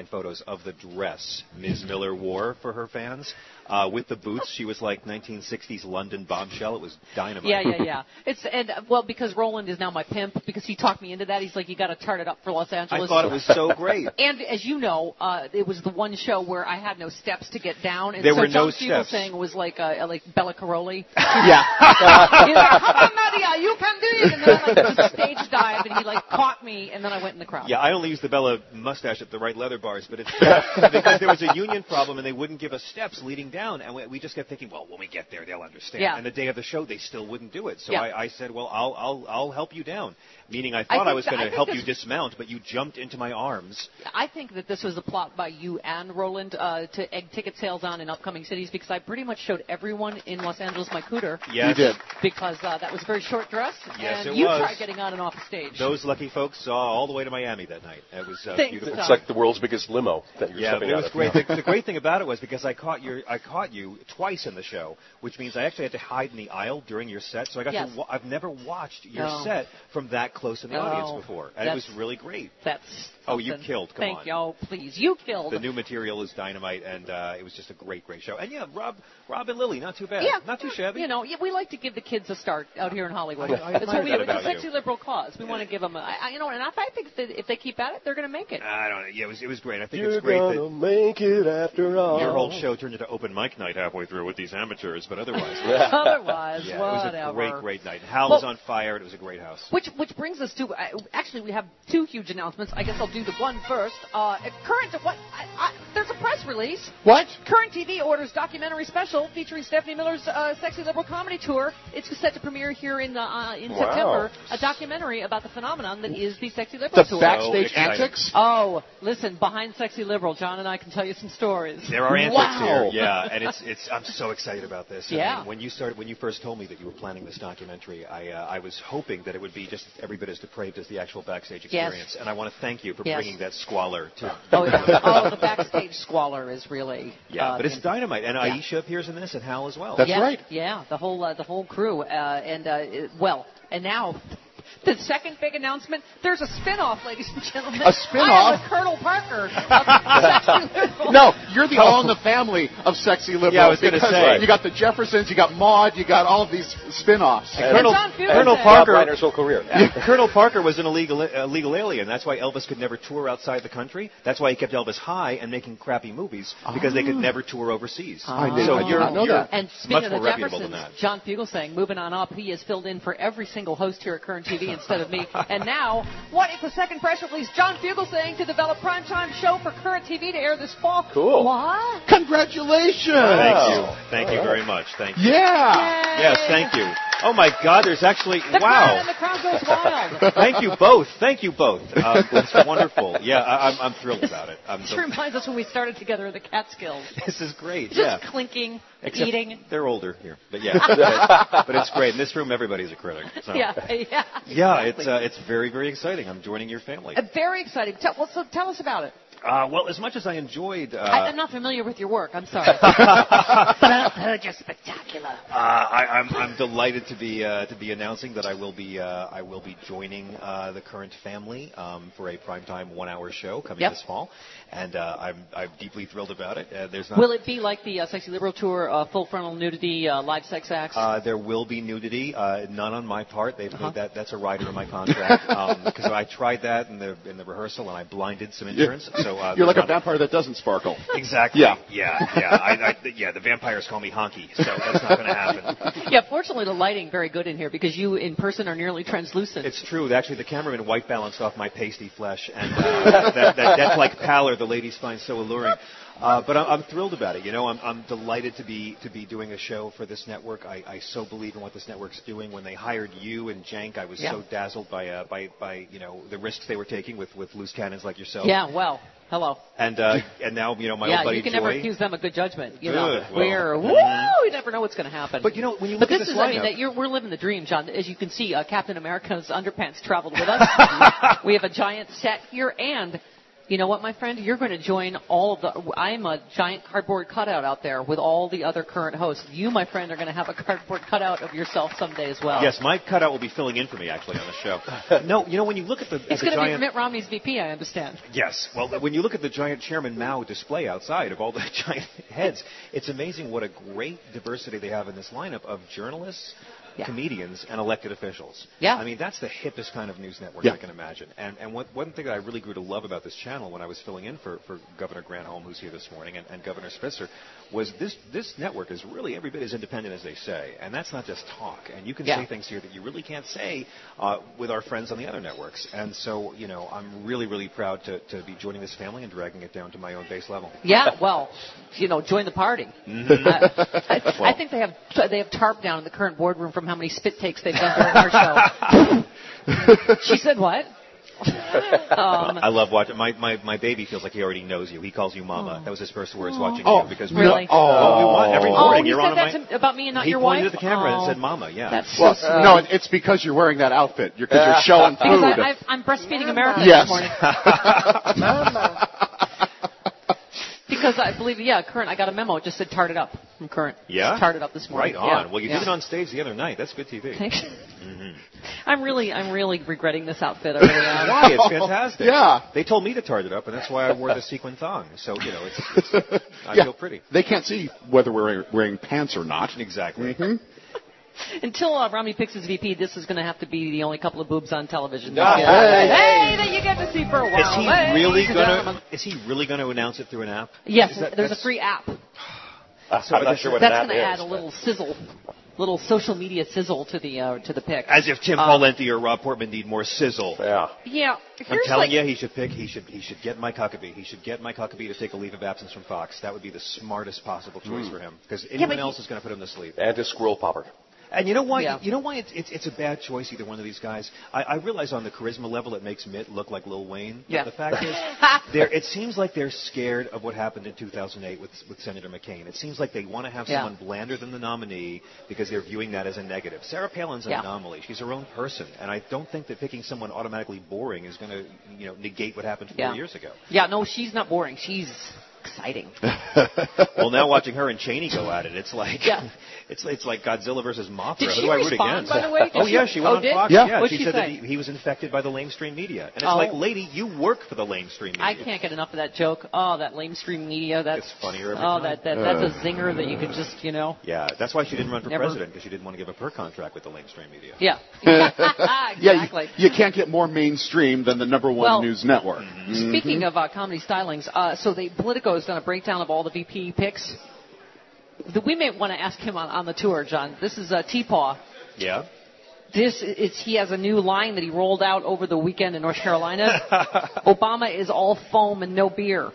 of the dress Miz Miller wore for her fans. Uh, with the boots, she was like nineteen sixties London bombshell. It was dynamite. Yeah, yeah, yeah. It's and uh, well, because Roland is now my pimp because he talked me into that. He's like, you got to tart it up for Los Angeles. I thought it was so great. And as you know, uh, it was the one show where I had no steps to get down, and there so were John no Fugel steps. saying was like uh, like Bella Caroli. Yeah. He's like, come on, Nadia, you can do it. And then I like just stage dive, and he like caught me, and then I went in the crowd. Yeah, I only used the Bella mustache at the right leather bars, but it's because there was a union problem and they wouldn't give us steps leading down, and we, we just kept thinking, well, when we get there, they'll understand. Yeah. And the day of the show, they still wouldn't do it. So Yeah. I, I said, well, I'll I'll I'll help you down. Meaning, I I thought I, think was that- going I to think help this- you dismount, but you jumped into my arms. I think that this was a plot by you and Roland uh, to egg ticket sales on in upcoming cities because I pretty much showed everyone in Los Angeles my cooter. Yes. You did. Because uh, that was a very short dress. Yes, and it you was. tried getting on and off the stage. Those lucky folks saw all the way to Miami that night. It was uh, Thanks, beautiful. Tom. It's like the world's biggest limo that you're Yeah, but stepping it out was of. great. The, the great thing about it was because I caught your, I caught you twice in the show, which means I actually had to hide in the aisle during your set. So I got Yes. to. Wa- I've never watched your No. set from that close in the No. audience before, and it was That's- really great. That's Oh, you something. killed! Come Thank on. you. Oh, please, you killed. The new material is dynamite, and uh, it was just a great, great show. And yeah, Rob, Rob and Lily, not too bad. Yeah, not too shabby. You know, yeah, we like to give the kids a start out here in Hollywood. I- I That's admire what we that do. It's a about you. sexy liberal cause. We want to give them, a, I, you know, and if I think that if they keep at it, they're going to make it. I don't know. Yeah, it was, it was great. I think You're it's great gonna that make it after all. your whole show turned into open mic night halfway through with these amateurs, but otherwise, Otherwise, yeah, whatever. it was a great, great night. Hal Well- was on fire. It was a great house. Which which brings us to uh, actually we have two huge announcements. I guess I'll do the one first. Uh, current what? I, I, there's a press release. What? Current T V orders documentary special featuring Stephanie Miller's uh, sexy liberal comedy tour. It's set to premiere here in the, uh, in Wow. September. A documentary about the phenomenon that is the sexy liberal The tour. backstage So exciting. antics? Oh, listen, behind Sexy Liberal, John and I can tell you some stories. There are antics Wow. here, yeah, and it's it's. I'm so excited about this. I Yeah. mean, when you started, when you first told me that you were planning this documentary, I uh, I was hoping that it would be just every bit as depraved as the actual backstage Yes. experience, and I want to thank you for Yes. bringing that squalor to. Oh, yeah. oh, the backstage squalor is really. Yeah, uh, but it's in- dynamite, and Yeah. Aisha appears in this, and Hal as well. That's yeah, right. Yeah, the whole uh, the whole crew, uh, and uh, it- well, and now the second big announcement. There's a spin-off, ladies and gentlemen. A spin-off? I am the Colonel Parker of Sexy Liberal. No, you're the all in the family of sexy liberals. Yeah, I was gonna because say. You got the Jeffersons, you got Maude, you got all of these spin-offs. And Colonel, John Fugel Colonel said- Parker, Bob Reiner's whole career. Colonel Parker was an illegal uh, legal alien. That's why Elvis could never tour outside the country. That's why he kept Elvis high and making crappy movies because they could never tour overseas. I did- so I did you're, not know you're that. And much speaking of more the reputable than Jeffersons, that. John Fugel saying, moving on up, he has filled in for every single host here at Current T V instead of me. And now, what is the second press release? John Fugel saying to develop primetime show for Current T V to air this fall. Cool. What? Congratulations! Thank you. Thank you very much. Thank you. Yeah! Yes, thank you. Oh my God, there's actually The crowd wow. and the crowd goes wild. Thank you both. Thank you both. Uh, it's wonderful. Yeah, I, I'm, I'm thrilled about it. I'm This so, reminds us when we started together at the Catskills. this is great. Just yeah. clinking, Except eating. They're older here, but yeah, but, but it's great. In this room, everybody's a critic. So. Yeah, yeah. Yeah, exactly. it's uh, it's very very exciting. I'm joining your family. Uh, very exciting. Tell, well, so tell us about it. Uh, well, as much as I enjoyed, uh, I, I'm not familiar with your work. I'm sorry. but I've heard you're spectacular. Uh, I, I'm, I'm delighted to be uh, to be announcing that I will be uh, I will be joining uh, the Current family um, for a primetime one-hour show coming Yep. this fall, and uh, I'm I'm deeply thrilled about it. Uh, there's not. Will it be like the uh, Sexy Liberal Tour, uh, full frontal nudity, uh, live sex acts? Uh, there will be nudity, uh, none on my part. They've Uh-huh. made that that's a rider in my contract because I tried that in the in the rehearsal and I blinded some interns. So uh, You're like a there's not- vampire that doesn't sparkle. Exactly. Yeah. Yeah. Yeah. I, I, yeah. The vampires call me honky, so that's not going to happen. yeah, fortunately the lighting very good in here because you in person are nearly translucent. It's true. Actually, the cameraman white balanced off my pasty flesh, and uh, that, that death-like pallor the ladies find so alluring. Uh, but I'm, I'm thrilled about it. You know, I'm, I'm delighted to be to be doing a show for this network. I, I so believe in what this network's doing. When they hired you and Jank, I was Yeah. so dazzled by uh, by by you know the risks they were taking with, with loose cannons like yourself. Yeah, well, hello. And uh, and now you know my yeah, old buddy you can Joy. never accuse them of good judgment. You know, Good, well. we're woo. Mhm. You never know what's going to happen. But you know when you But look this at this is, I mean, lineup- that you're, we're living the dream, John. As you can see, uh, Captain America's underpants traveled with us. We have a giant set here, and You know what, my friend? You're going to join all of the... I'm a giant cardboard cutout out there with all the other current hosts. You, my friend, are going to have a cardboard cutout of yourself someday as well. Yes, my cutout will be filling in for me, actually, on the show. No, you know, when you look at the, at It's the going to giant... be Mitt Romney's V P, I understand. Yes. Well, when you look at the giant Chairman Mao display outside of all the giant heads, it's amazing what a great diversity they have in this lineup of journalists, yeah. comedians, and elected officials. Yeah. I mean, that's the hippest kind of news network yeah. I can imagine. And, and what, one thing that I really grew to love about this channel when I was filling in for, for Governor Granholm, who's here this morning, and, and Governor Spitzer, was this, this network is really every bit as independent as they say. And that's not just talk. And you can yeah. say things here that you really can't say uh, with our friends on the other networks. And so, you know, I'm really, really proud to, to be joining this family and dragging it down to my own base level. Yeah, well, you know, join the party. Mm-hmm. I, I, well, I think they have they have tarp down in the current boardroom from how many spit takes they've done during our show. She said what? um, I love watching. My, my, my baby feels like he already knows you. He calls you Mama. Oh. That was his first words oh. watching oh, you because really? we, oh, we want every morning. Oh, he you're said on that my, to, about me and not he your wife. He pointed at the camera oh. and said Mama. Yeah. That's well, so sweet. No, it's because you're wearing that outfit. You're, because you're showing food. Because I, I've, I'm breastfeeding America yes. this morning. Mama. Because I believe, yeah, Current, I got a memo. It just said tart it up from Current. Yeah? Just tart it up this morning. Right on. Yeah. Well, you yeah. did it on stage the other night. That's good T V. mm-hmm. I'm really, I'm really regretting this outfit. I really am. Why? It's fantastic. Yeah. They told me to tart it up, and that's why I wore the sequin thong. So, you know, it's, it's I yeah. feel pretty. They can't see whether we're wearing pants or not. Exactly. Mm-hmm. Until uh, Romney picks his V P, this is going to have to be the only couple of boobs on television. Oh, hey, hey, hey, that you get to see for a while. Is he hey, really going to? Is he really going to announce it through an app? Yes, that, there's a free app. Uh, so I'm not sure what that's an app going to add is, a little sizzle, little social media sizzle to the uh, to the pick. As if Tim uh, Pawlenty or Rob Portman need more sizzle. Yeah. Yeah. I'm telling like, you, he should pick. He should. He should get Mike Huckabee. He should get Mike Huckabee to take a leave of absence from Fox. That would be the smartest possible choice mm. for him because anyone yeah, else he, is going to put him to sleep. And a squirrel popper. And you know why? Yeah. You know why it's, it's it's a bad choice. Either one of these guys. I, I realize on the charisma level it makes Mitt look like Lil Wayne. Yeah. But the fact is, it seems like they're scared of what happened in two thousand eight with with Senator McCain. It seems like they want to have yeah. someone blander than the nominee because they're viewing that as a negative. Sarah Palin's an yeah. anomaly. She's her own person, and I don't think that picking someone automatically boring is going to you know negate what happened four yeah. years ago. Yeah. No, she's not boring. She's exciting. Well, now watching her and Cheney go at it, it's like yeah. it's it's like Godzilla versus Mothra. Did Who she do I root respond, against? by the way? Did oh she, yeah, she went oh, on did? Fox. Yeah, yeah What'd she, she said say? that he, he was infected by the lamestream media, and it's oh. like, lady, you work for the lamestream media. I can't get enough of that joke. Oh, that lamestream media. That's it's funnier every oh, time. that, that uh. that's a zinger that you could just you know. Yeah, that's why she didn't run for Never. president because she didn't want to give up her contract with the lamestream media. Yeah, exactly. Yeah, you, you can't get more mainstream than the number one well, news network. Speaking mm-hmm. of uh, comedy stylings, uh, so the Politico has done a breakdown of all the V P picks. The, we may want to ask him on, on the tour, John. This is uh, T-Paw. Yeah. This is he has a new line that he rolled out over the weekend in North Carolina. Obama is all foam and no beer.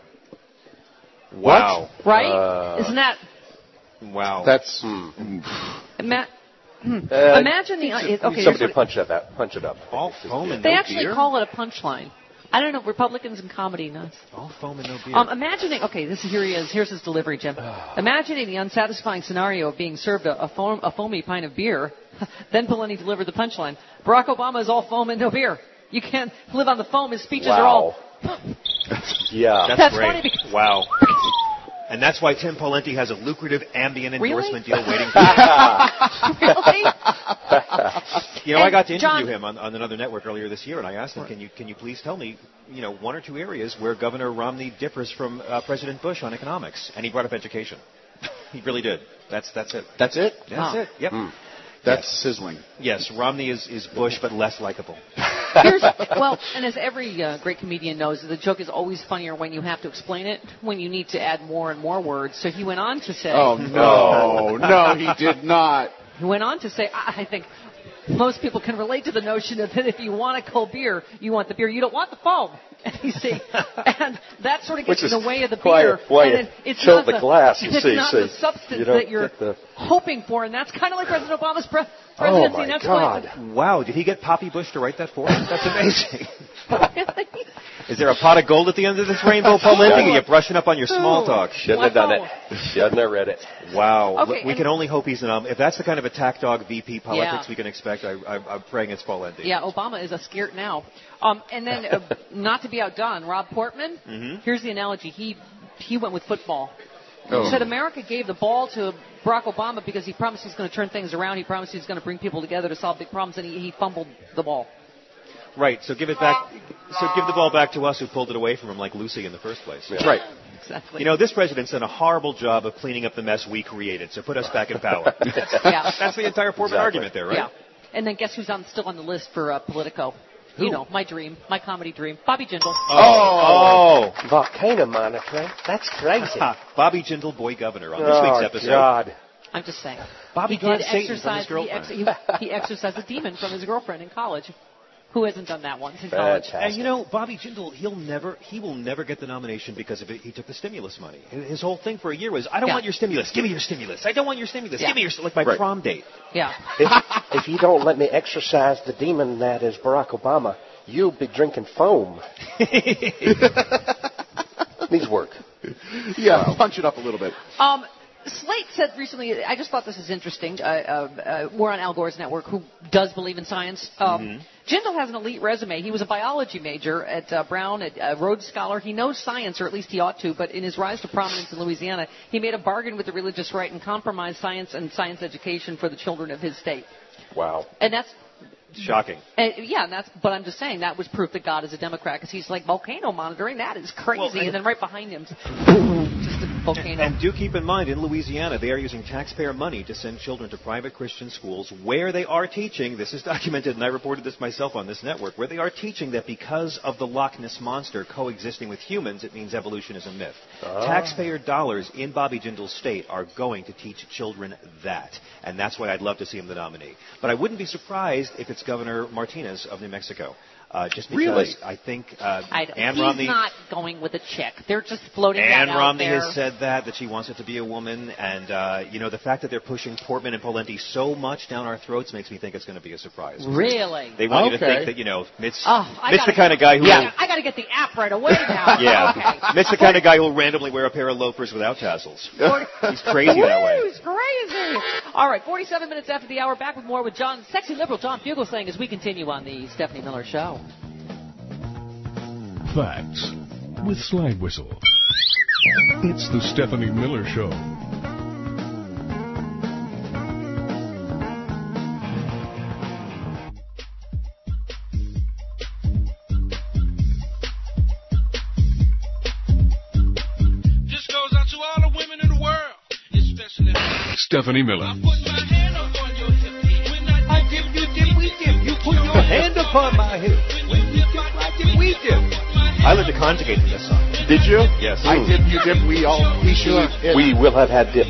Wow. Right? Uh, Isn't that? Wow. That's. Hmm. Ima- hmm. uh, Imagine the. Uh, okay. Somebody punch it up. Punch it up. All foam and they no actually beer? call it a punchline. I don't know, Republicans and comedy nuts. All foam and no beer. Um, imagining, okay, this is, here he is. Here's his delivery, Jim. Imagining the unsatisfying scenario of being served a, a, foam, a foamy pint of beer, then Pawlenty delivered the punchline. Barack Obama is all foam and no beer. You can't live on the foam. His speeches wow. are all. yeah, that's, that's great. Funny because, wow. And that's why Tim Pawlenty has a lucrative Ambien endorsement really? deal waiting for him. Really? You know, and I got to interview John, him on, on another network earlier this year, and I asked him, "Can you can you please tell me, you know, one or two areas where Governor Romney differs from uh, President Bush on economics?" And he brought up education. He really did. That's that's it. That's it. That's huh. it. Yep. Mm. That's yes. sizzling. Yes, Romney is, is Bush, but less likable. Here's, well, and as every uh, great comedian knows, the joke is always funnier when you have to explain it, when you need to add more and more words. So he went on to say... Oh, no. No, he did not. He went on to say, I, I think most people can relate to the notion of that if you want a cold beer, you want the beer. You don't want the foam. You see, and that sort of gets in the way of the beer. Why and it, it's tilt not the, the glass, you it's see. not so the substance you don't that you're the... hoping for, and that's kind of like President Obama's pre- presidency. Oh, my and that's God. Why, wow, did he get Poppy Bush to write that for him? That's amazing. Is there a pot of gold at the end of this rainbow, Paul Lindy? Are you brushing up on your small talk? Shouldn't have done it. Shouldn't have read it. Wow. Okay, we can only hope he's an um. If that's the kind of attack dog V P politics Yeah. we can expect, I, I, I'm praying it's Paul Lindy. Yeah, Obama is a skirt now. Um, and then, uh, not to be outdone, Rob Portman. Mm-hmm. Here's the analogy. He he went with football. Oh. He said America gave the ball to Barack Obama because he promised he was going to turn things around. He promised he was going to bring people together to solve big problems, and he, he fumbled the ball. Right. So give it back. So give the ball back to us who pulled it away from him, like Lucy in the first place. That's right. Exactly. You know, this president's done a horrible job of cleaning up the mess we created. So put us back in power. Yeah. That's the entire Portman Exactly. argument there, right? Yeah. And then guess who's on still on the list for uh, Politico? You know, my dream, my comedy dream, Bobby Jindal. Oh, oh. volcano monitoring. That's crazy. Bobby Jindal, boy governor, on this oh, week's episode. God. I'm just saying. Bobby he got did Satan from his exercise. He, girlfriend. ex- he, he exercised a demon from his girlfriend in college. Who hasn't done that once in college? Fantastic. And you know, Bobby Jindal, he'll never, he will never get the nomination because of it. He took the stimulus money. His whole thing for a year was, I don't Yeah. want your stimulus. Give me your stimulus. I don't want your stimulus. Yeah. Give me your, like my Right. prom date. Yeah. If, if you don't let me exercise the demon that is Barack Obama, you'll be drinking foam. Needs work. Yeah, Wow. punch it up a little bit. Um, Slate said recently, I just thought this is interesting. Uh, uh, uh, we're on Al Gore's network, who does believe in science. Um, Mm-hmm. Jindal has an elite resume. He was a biology major at uh, Brown, at uh, Rhodes Scholar. He knows science, or at least he ought to, but in his rise to prominence in Louisiana, he made a bargain with the religious right and compromised science and science education for the children of his state. Wow. And that's Shocking. And, yeah, and that's. But I'm just saying that was proof that God is a Democrat, because he's like, volcano monitoring, that is crazy. Well, and- and then right behind him, just a volcano. And do keep in mind, in Louisiana, they are using taxpayer money to send children to private Christian schools where they are teaching, this is documented, and I reported this myself on this network, where they are teaching that because of the Loch Ness Monster coexisting with humans, it means evolution is a myth. Ah. Taxpayer dollars in Bobby Jindal's state are going to teach children that. And that's why I'd love to see him the nominee. But I wouldn't be surprised if it's Governor Martinez of New Mexico. Uh, just because Really? I think uh, I don't, Ann he's Romney... not going with a chick. They're just floating Ann that out Romney there. has said that, that she wants it to be a woman. And, uh, you know, the fact that they're pushing Portman and Pawlenty so much down our throats makes me think it's going to be a surprise. Really? They want you to Okay. think that, you know, Mitt's, Oh, I Mitt's gotta, the kind of guy who yeah, will... I got to get the app right away now. Yeah. Okay. Mitt's the kind of guy who will randomly wear a pair of loafers without tassels. He's crazy that way. Woo, he's crazy. All right, forty-seven minutes after the hour, back with more with John, sexy liberal John Fugelsang, as we continue on the Stephanie Miller Show. Facts with Slide Whistle. It's the Stephanie Miller Show. This goes out to all the women in the world, especially. Stephanie Miller. Put my hand up on your hip. When I I dip, you dip, we dip. You put your hand upon my hip. When you dip, I dip, we dip. I learned to conjugate from this song. Did you? Yes. I dip, you dip, we all, we should. We will have had dipped.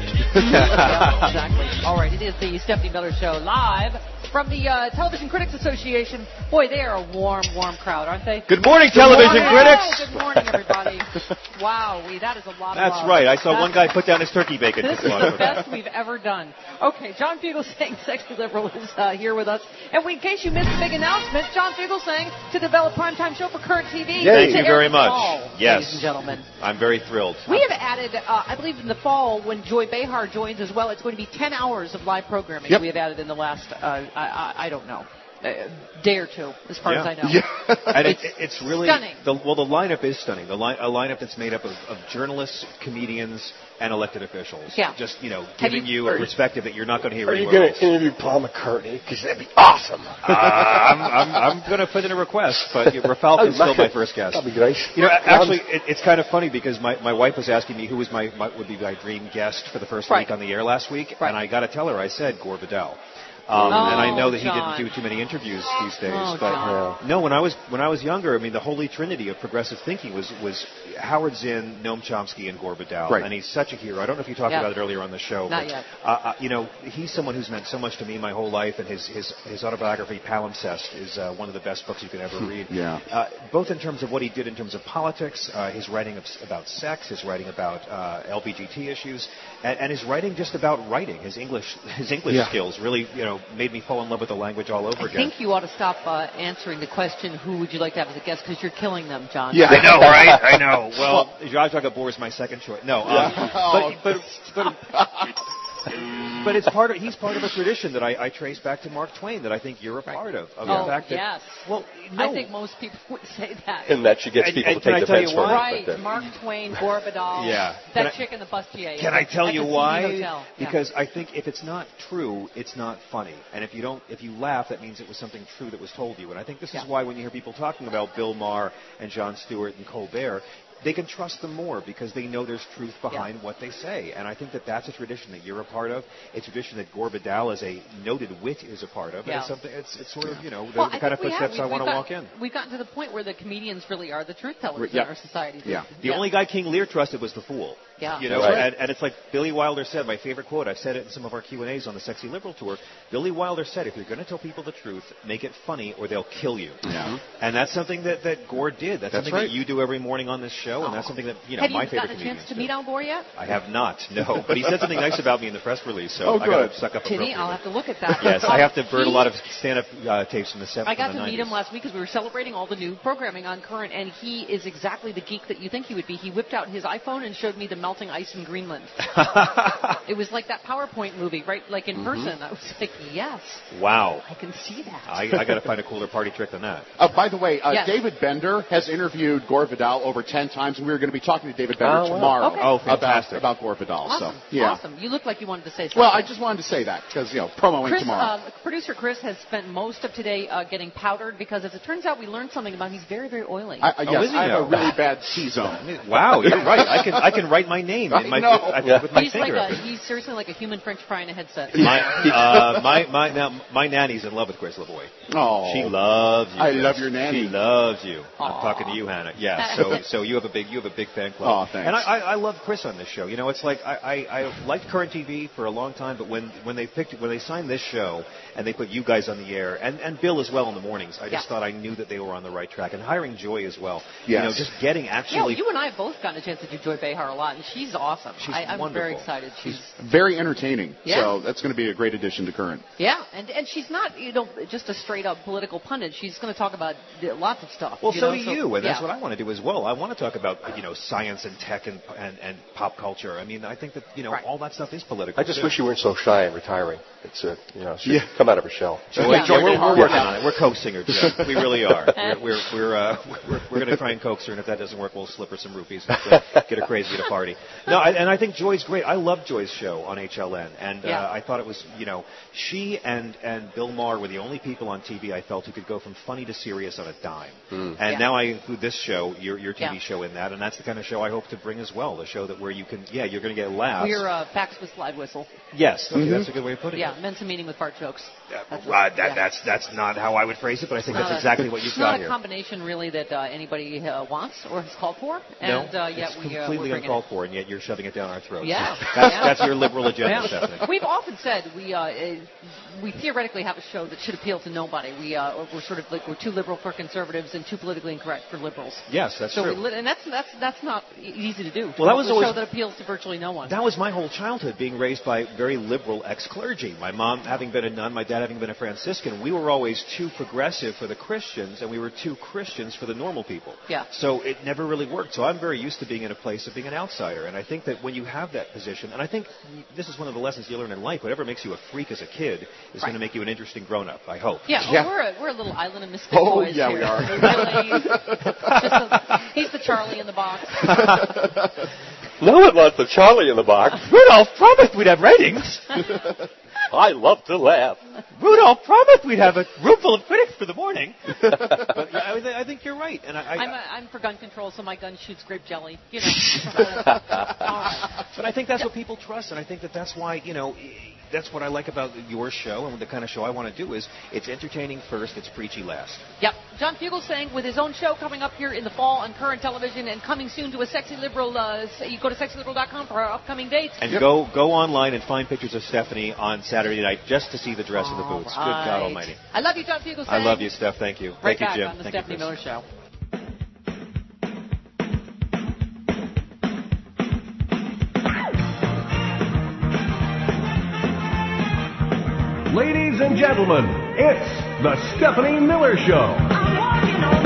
Yeah, exactly. All right, it is the Stephanie Miller Show live from the uh, Television Critics Association. Boy, they are a warm, warm crowd, aren't they? Good morning, Good television morning. critics. Oh, good morning, everybody. Wow, we, that is a lot of That's love. right. I saw That's, one guy put down his turkey bacon. This is the best we've ever done. Okay, John Fugelsang, Sexy Liberal, is uh, here with us. And we, in case you missed the big announcement, John Fugelsang to develop primetime show for Current T V. Thank to you air very this much. fall, Yes. ladies and gentlemen. I'm very thrilled. We have added, uh, I believe in the fall, when Joy Behar joins as well, it's going to be ten hours of live programming Yep. we have added in the last, uh, I, I, I don't know, uh, day or two, as far Yeah. as I know. Yeah. And it, It's it's really stunning. The, well, the lineup is stunning. The li- a lineup that's made up of, of journalists, comedians, and elected officials. Yeah. Just you know, Have giving you- you, a perspective that you're not going to hear Are you anywhere going to else. interview Paul McCartney? Because that'd be awesome. uh, I'm, I'm, I'm going to put in a request, but Ralph is still my first guest. That'd be great. You know, actually, it, it's kind of funny because my, my wife was asking me who was my, my would be my dream guest for the first Right. week on the air last week, Right. and I got to tell her I said Gore Vidal. Um, Oh, and I know that John. he didn't do too many interviews these days, Oh, but John. no, when I was when I was younger, I mean, the holy trinity of progressive thinking was was Howard Zinn, Noam Chomsky, and Gore Vidal, Right. and he's such a hero. I don't know if you talked Yeah. about it earlier on the show, Not but yet. Uh, uh, you know, he's someone who's meant so much to me my whole life, and his his, his autobiography Palimpsest is uh, one of the best books you can ever read. Yeah. Uh, both in terms of what he did in terms of politics, uh, his writing of, about sex, his writing about uh, L G B T issues, and, and his writing just about writing. His English his English Yeah. skills really, you know, know, made me fall in love with the language all over I again. think you ought to stop uh, answering the question, who would you like to have as a guest, because you're killing them, John. Yeah, I know, right? I know. Well, Zsa Zsa Gabor is my second choice. No, um, Yeah. but, but, but, but it's part of, he's part of a tradition that I, I trace back to Mark Twain that I think you're a part of. of Oh, the fact that, yes. Well, no. I think most people would say that. And that she gets And- people and to can take I tell you defense from why? it. Right, but, uh, Mark Twain, Gore Vidal, Yeah. that Can I- chick in the bustier. Can I tell At you the C D why? Hotel. Yeah. Because I think if it's not true, it's not funny. And if you don't, if you laugh, that means it was something true that was told you. And I think this Yeah. is why when you hear people talking about Bill Maher and Jon Stewart and Colbert, they can trust them more because they know there's truth behind what they say. And I think that that's a tradition that you're a part of. A tradition that Gore Vidal, as a noted wit, is a part of. And Yeah. it's something. It's, it's sort of you know the, Well, the I kind of think we footsteps have. I We- want to we've walk got- in. We've gotten to the point where the comedians really are the truth tellers Yep. in our society. Yeah. The Yeah. only guy King Lear trusted was the fool. Yeah. You know, Right. and, and it's like Billy Wilder said, my favorite quote, I've said it in some of our Q and A's on the Sexy Liberal Tour. Billy Wilder said, if you're going to tell people the truth, make it funny or they'll kill you. Yeah. And that's something that, that Gore did. That's, That's something right. that you do every morning on this show, and that's something that, you know, Have my you favorite gotten a comedians chance to do. meet Al Gore yet? I have not, no. But he said something nice about me in the press release, so Oh, I got good. to suck up Tinny, appropriately. I'll have to look at that. Yes, I have to burn a He- lot of stand-up uh, tapes from the seventies. I got to meet him last week because we were celebrating all the new programming on Current, and he is exactly the geek that you think he would be. He whipped out his iPhone and showed me the melting ice in Greenland. It was like that PowerPoint movie, right? Like in Mhm. person. I was like, yes, Wow. I can see that. I, I got to find a cooler party trick than that. Uh, by the way, uh, Yes. David Bender has interviewed Gore Vidal over ten times, and we were going to be talking to David Bender Oh, wow. tomorrow Okay. Oh, about, fantastic. about Gore Vidal. Awesome. So, yeah. Awesome. You look like you wanted to say something. Well, I just wanted to say that because, you know, promoing Chris, tomorrow. um, producer Chris has spent most of today uh, getting powdered because, as it turns out, we learned something about he's very, very oily. I, I, Oh, yes, is he I have now? a really bad T-zone. Wow, you're right. I can I can write my name in my, I know. I, Yeah. with my he's finger. like a, he's seriously like a human French fry in a headset. My, uh, my, my, now, my nanny's in love with Grace LaVoy. Oh, She loves you. I Chris. love your nanny. She loves you. Aw. I'm talking to you, Hannah. Yeah. So, so you have a big, you have a big fan club. Oh, thanks. And I, I, I love Chris on this show. You know, it's like I, I, I liked Current T V for a long time, but when, when they picked, when they signed this show and they put you guys on the air and, and Bill as well in the mornings, I just Yeah. thought I knew that they were on the right track. And hiring Joy as well. Yes. You know, just getting Yeah, actually. you and I have both gotten a chance to do Joy Behar a lot, and she's awesome. She's I, I'm wonderful. very excited. She's very entertaining. Yeah. So that's going to be a great addition to Current. yeah, and and she's not you know just a straight up political pundit. She's going to talk about uh, lots of stuff. Well, you so know? do you, and that's yeah. what I want to do as well. I want to talk about you know science and tech and and, and pop culture. I mean, I think that you know Right. all that stuff is political. I just too. wish you weren't so shy and retiring. It's uh, you know, she Yeah. come out of her shell. So Yeah. yeah, we're, we're hard working on on it. We're coaxing her, Jim. We really are. We're we're we're, uh, we're, we're going to try and coax her, and if that doesn't work, we'll slip her some rupees and uh, get her crazy at a party. No, I, and I think Joy's great. I love Joy's show on H L N, and uh, Yeah. I thought it was you know she and and Bill Maher were the only people on T V I felt who could go from funny to serious on a dime. And Yeah. now I include this show, your your T V Yeah. show, in that, and that's the kind of show I hope to bring as well. The show that where you can yeah you're going to get laughs. We're uh, facts with slide whistle. yes, okay, Mhm. that's a good way of putting Yeah, it. men's a meeting with fart jokes. That's Uh, what- that, yeah. That's that's not how I would phrase it, but I think It's that's not a- exactly what you've It's got not here. a combination really that uh, anybody uh, wants or has called for, No, and uh, yet it's we uh, completely we're bringing uncalled it. for, and yet you're shoving it down our throats. Yeah, that's, yeah. that's your liberal agenda, Yeah. Stephanie. We've often said we uh, uh, we theoretically have a show that should appeal to nobody. We uh, we're sort of like we're too liberal for conservatives and too politically incorrect for liberals. Yes, that's so true. We li- and that's that's that's not e- easy to do. Well, that was a always- show that appeals to virtually no one. That was my whole childhood, being raised by very liberal ex-clergy. My mom having been a nun, my dad having been a Franciscan. We were always too progressive for the Christians, and we were too Christians for the normal people. Yeah. So it never really worked. So I'm very used to being in a place of being an outsider. And I think that when you have that position, and I think this is one of the lessons you learn in life, whatever makes you a freak as a kid is going to make you an interesting grown-up, I hope. Yeah, well, Yeah. we're a, we're a little island of misfit Oh, toys yeah, here. we are. Really, just a, he's the Charlie in the box. No one wants the Charlie in the box. Rudolph promised we'd have ratings. I love to laugh. Rudolph promised we'd have a room full of critics for the morning. But yeah, I, th- I think you're right. And I, I, I'm, a, I'm for gun control, so my gun shoots grape jelly. You know. All right. But I think that's what people trust, and I think that that's why, you know, that's what I like about your show and the kind of show I want to do is it's entertaining first, it's preachy last. Yep. John Fugelsang with his own show coming up here in the fall on Current Television and coming soon to a Sexy Liberal. Uh, you go to sexy liberal dot com for our upcoming dates. And go go online and find pictures of Stephanie on Saturday night just to see the dress and the boots. Good God Right. Almighty. I love you, John Fugelsang. I love you, Steph. Thank you. Right Thank you, back Jim. on the Thank Stephanie you, Miller Chris. Show. Ladies and gentlemen, it's the Stephanie Miller Show.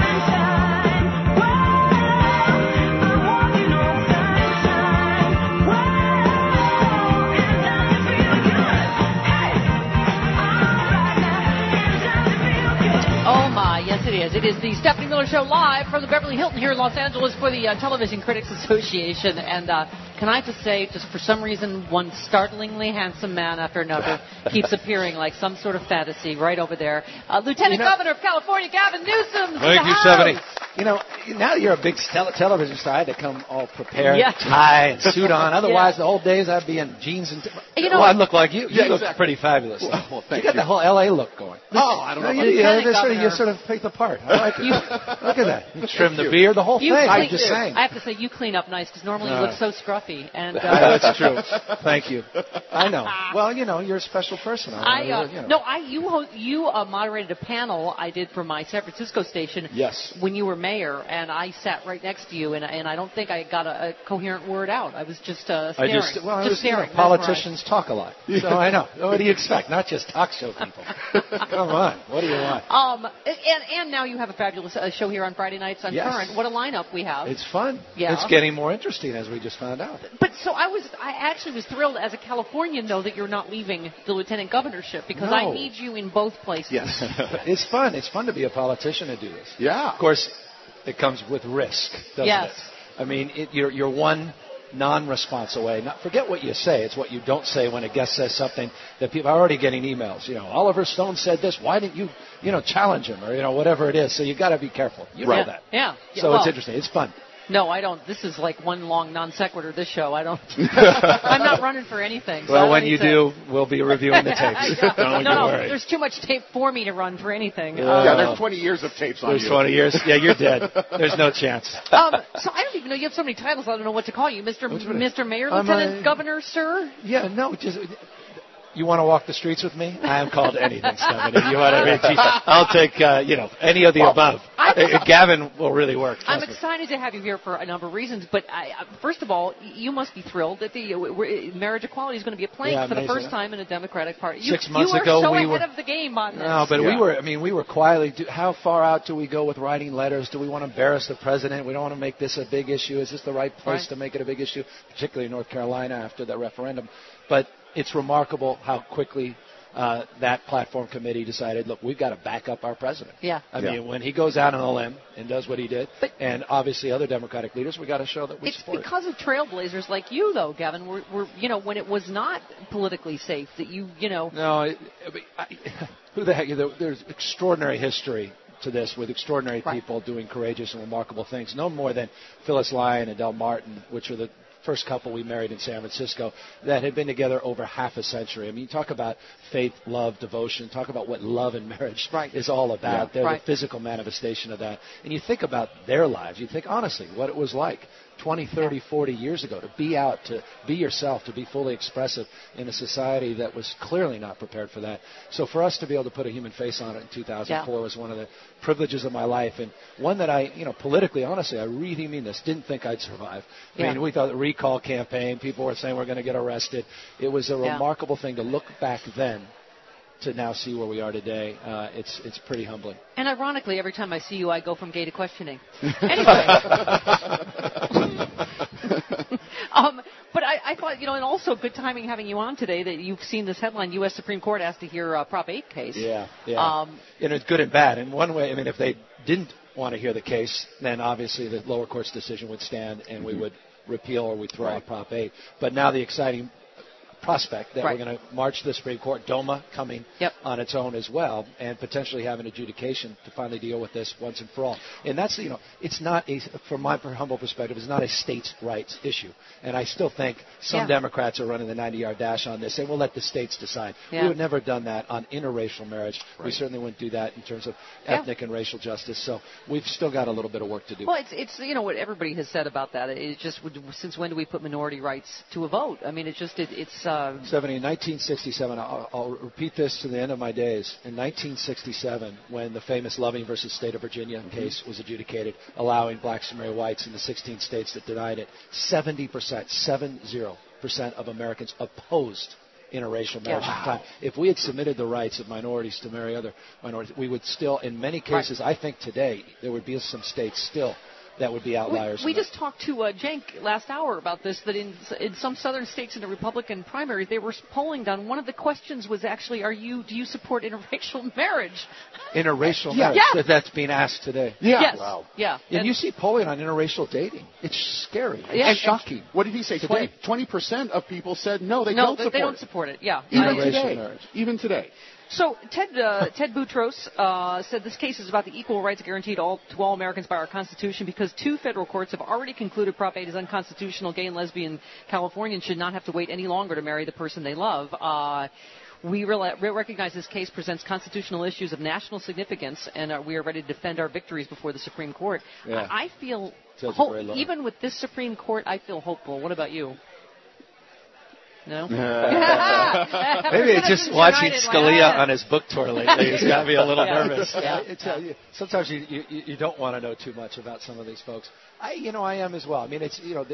Oh my, yes it is. It is the Stephanie Miller Show live from the Beverly Hilton here in Los Angeles for the uh, Television Critics Association. And uh, can I just say, just for some reason, one startlingly handsome man after another keeps appearing like some sort of fantasy right over there. Uh, Lieutenant You know- Governor of California, Gavin Newsom. Thank you, Stephanie. You know, now that you're a big tele- television star, I had to come all prepared, Yeah. tie and suit on. Otherwise, Yeah. the whole days I'd be in jeans and. T- You know- well, I look like you. You Yeah, look exactly. pretty fabulous. Well, well, thank you got you. the whole L A look going. Oh, I don't know You, about you, that. you, sort of, you Governor. sort of picked the part. I like it. You- look at that. You trim the beard, the whole You thing. clean- I'm just saying. I have to say, you clean up nice because normally you Uh, look so scruffy. And uh, Yeah, that's true. Thank you. I know. Well, you know, you're a special person. I uh, you know. no, I you ho- you uh, moderated a panel I did for my San Francisco station. Yes. When you were mayor, and I sat right next to you, and and I don't think I got a, a coherent word out. I was just uh, I staring. just, well, I was, you know, staring. politicians talk a lot. So I know. What do you expect? Not just talk show people. Come on. What do you want? Um, and and now you have a fabulous uh, show here on Friday nights on Yes. Current. What a lineup we have. It's fun. Yeah. It's getting more interesting, as we just found out. But so I was, I actually was thrilled as a Californian, though, that you're not leaving the lieutenant governorship because I No. need you in both places. Yes. It's fun. It's fun to be a politician and do this. Yeah. Of course, it comes with risk, doesn't Yes. it? I mean, it, you're, you're one non-response away. Not, forget what you say. It's what you don't say when a guest says something that people are already getting emails. You know, Oliver Stone said this. Why didn't you, you know, challenge him or, you know, whatever it is. So you got to be careful. You know Yeah. that. Yeah. So Well, it's interesting. It's fun. No, I don't. This is like one long non sequitur. This show, I don't. I'm not running for anything. So I Well, don't when need you to- do, we'll be reviewing the tapes. Yeah. Don't no, you no, worry. there's too much tape for me to run for anything. Yeah, Um, Yeah, there's twenty years of tapes on There's you. twenty years. Yeah, you're dead. There's no chance. um, so I don't even know. You have so many titles. I don't know what to call you, Mister What's your name? Mister Mayor, I'm Lieutenant a- Governor, sir. Yeah, no, just you want to walk the streets with me? I am called anything, Stephanie. You want to? I'll take uh, you know any of the Well, above. I- Uh, Gavin will really work. I'm trust me. excited to have you here for a number of reasons, but I, uh, first of all, you must be thrilled that the uh, w- marriage equality is going to be a plank Yeah, for the amazing. first time in a Democratic Party. You, Six months you are ago, so we ahead were- of the game on this. No, but we were. I mean, we were quietly. Do, how far out do we go with writing letters? Do we want to embarrass the president? We don't want to make this a big issue. Is this the right place Right. to make it a big issue, particularly in North Carolina after that referendum? But it's remarkable how quickly uh, that platform committee decided, look, we've got to back up our president. Yeah. I Yeah. mean, when he goes out on a limb and does what he did, and obviously other Democratic leaders, we got to show that we It's support it. because of trailblazers like you, though, Gavin. We're, we're, you know, when it was not politically safe, that you, you know. No, it, I, who the heck? There's extraordinary history to this with extraordinary people doing courageous and remarkable things. No more than Phyllis Lyon and Del Martin, which are the first couple we married in San Francisco that had been together over half a century. I mean, you talk about faith, love, devotion. Talk about what love and marriage is all about. Yeah. They're Right. the physical manifestation of that. And you think about their lives. You think, honestly, what it was like twenty, thirty, forty years ago to be out, to be yourself, to be fully expressive in a society that was clearly not prepared for that. So for us to be able to put a human face on it in two thousand four Yeah. was one of the privileges of my life, and one that I, you know, politically, honestly, I really mean this, didn't think I'd survive. I Yeah. mean, we thought the recall campaign, people were saying we're going to get arrested. It was a Yeah. remarkable thing to look back then to now see where we are today. Uh, it's it's pretty humbling. And ironically, every time I see you, I go from gay to questioning. Anyway. um, but I, I thought, you know, and also good timing having you on today that you've seen this headline, U S Supreme Court asked to hear uh, Prop eight case. Yeah, yeah. Um, and it's good and bad. In one way, I mean, if they didn't want to hear the case, then obviously the lower court's decision would stand and we would repeal or we'd throw out Prop eight. But now the exciting prospect that Right. we're going to march to the Supreme Court, DOMA coming Yep. on its own as well, and potentially have an adjudication to finally deal with this once and for all. And that's, you know, it's not a, from my humble perspective, it's not a states' rights issue. And I still think some Yeah. Democrats are running the ninety-yard dash on this, and we'll let the states decide. Yeah. We would never have done that on interracial marriage. We Right. certainly wouldn't do that in terms of Yeah. ethnic and racial justice. So we've still got a little bit of work to do. Well, it's it's you know what everybody has said about that. It's just since when do we put minority rights to a vote? I mean, it's just it, it's. Uh, Stephanie, in nineteen sixty-seven, I'll, I'll repeat this to the end of my days. In nineteen sixty-seven, when the famous Loving versus State of Virginia Mm-hmm. case was adjudicated, allowing blacks to marry whites in the sixteen states that denied it, seventy percent, seven zero percent of Americans opposed interracial marriage Yeah. at the time. If we had submitted the rights of minorities to marry other minorities, we would still, in many cases, right. I think today, there would be some states still that would be outliers. We, we just talked to uh, Cenk last hour about this, that in in some southern states in the Republican primary, they were polling down. One of the questions was actually, are you do you support interracial marriage? Interracial Yeah. marriage, Yeah. that, that's being asked today. Yeah. Yes. Wow. Yeah. And, And you see polling on interracial dating. It's scary. It's Yeah. shocking. What did he say? Today. twenty percent of people said no, they no, don't they, support they don't it. support it. Yeah. Even I- today. marriage. Even today. So Ted uh, Ted Boutros uh, said this case is about the equal rights guaranteed all, to all Americans by our Constitution because two federal courts have already concluded Prop eight is unconstitutional. Gay and lesbian Californians should not have to wait any longer to marry the person they love. Uh, we re- recognize this case presents constitutional issues of national significance, and uh, we are ready to defend our victories before the Supreme Court. Yeah. I, I feel, Judge hope, Gray Lawyer. even with this Supreme Court, I feel hopeful. What about you? No? Maybe it's just watching Scalia on his book tour lately. He's got me a little Yeah. nervous. Yeah. I tell you, sometimes you, you you don't want to know too much about some of these folks. I you know I am as well. I mean, it's you know. The,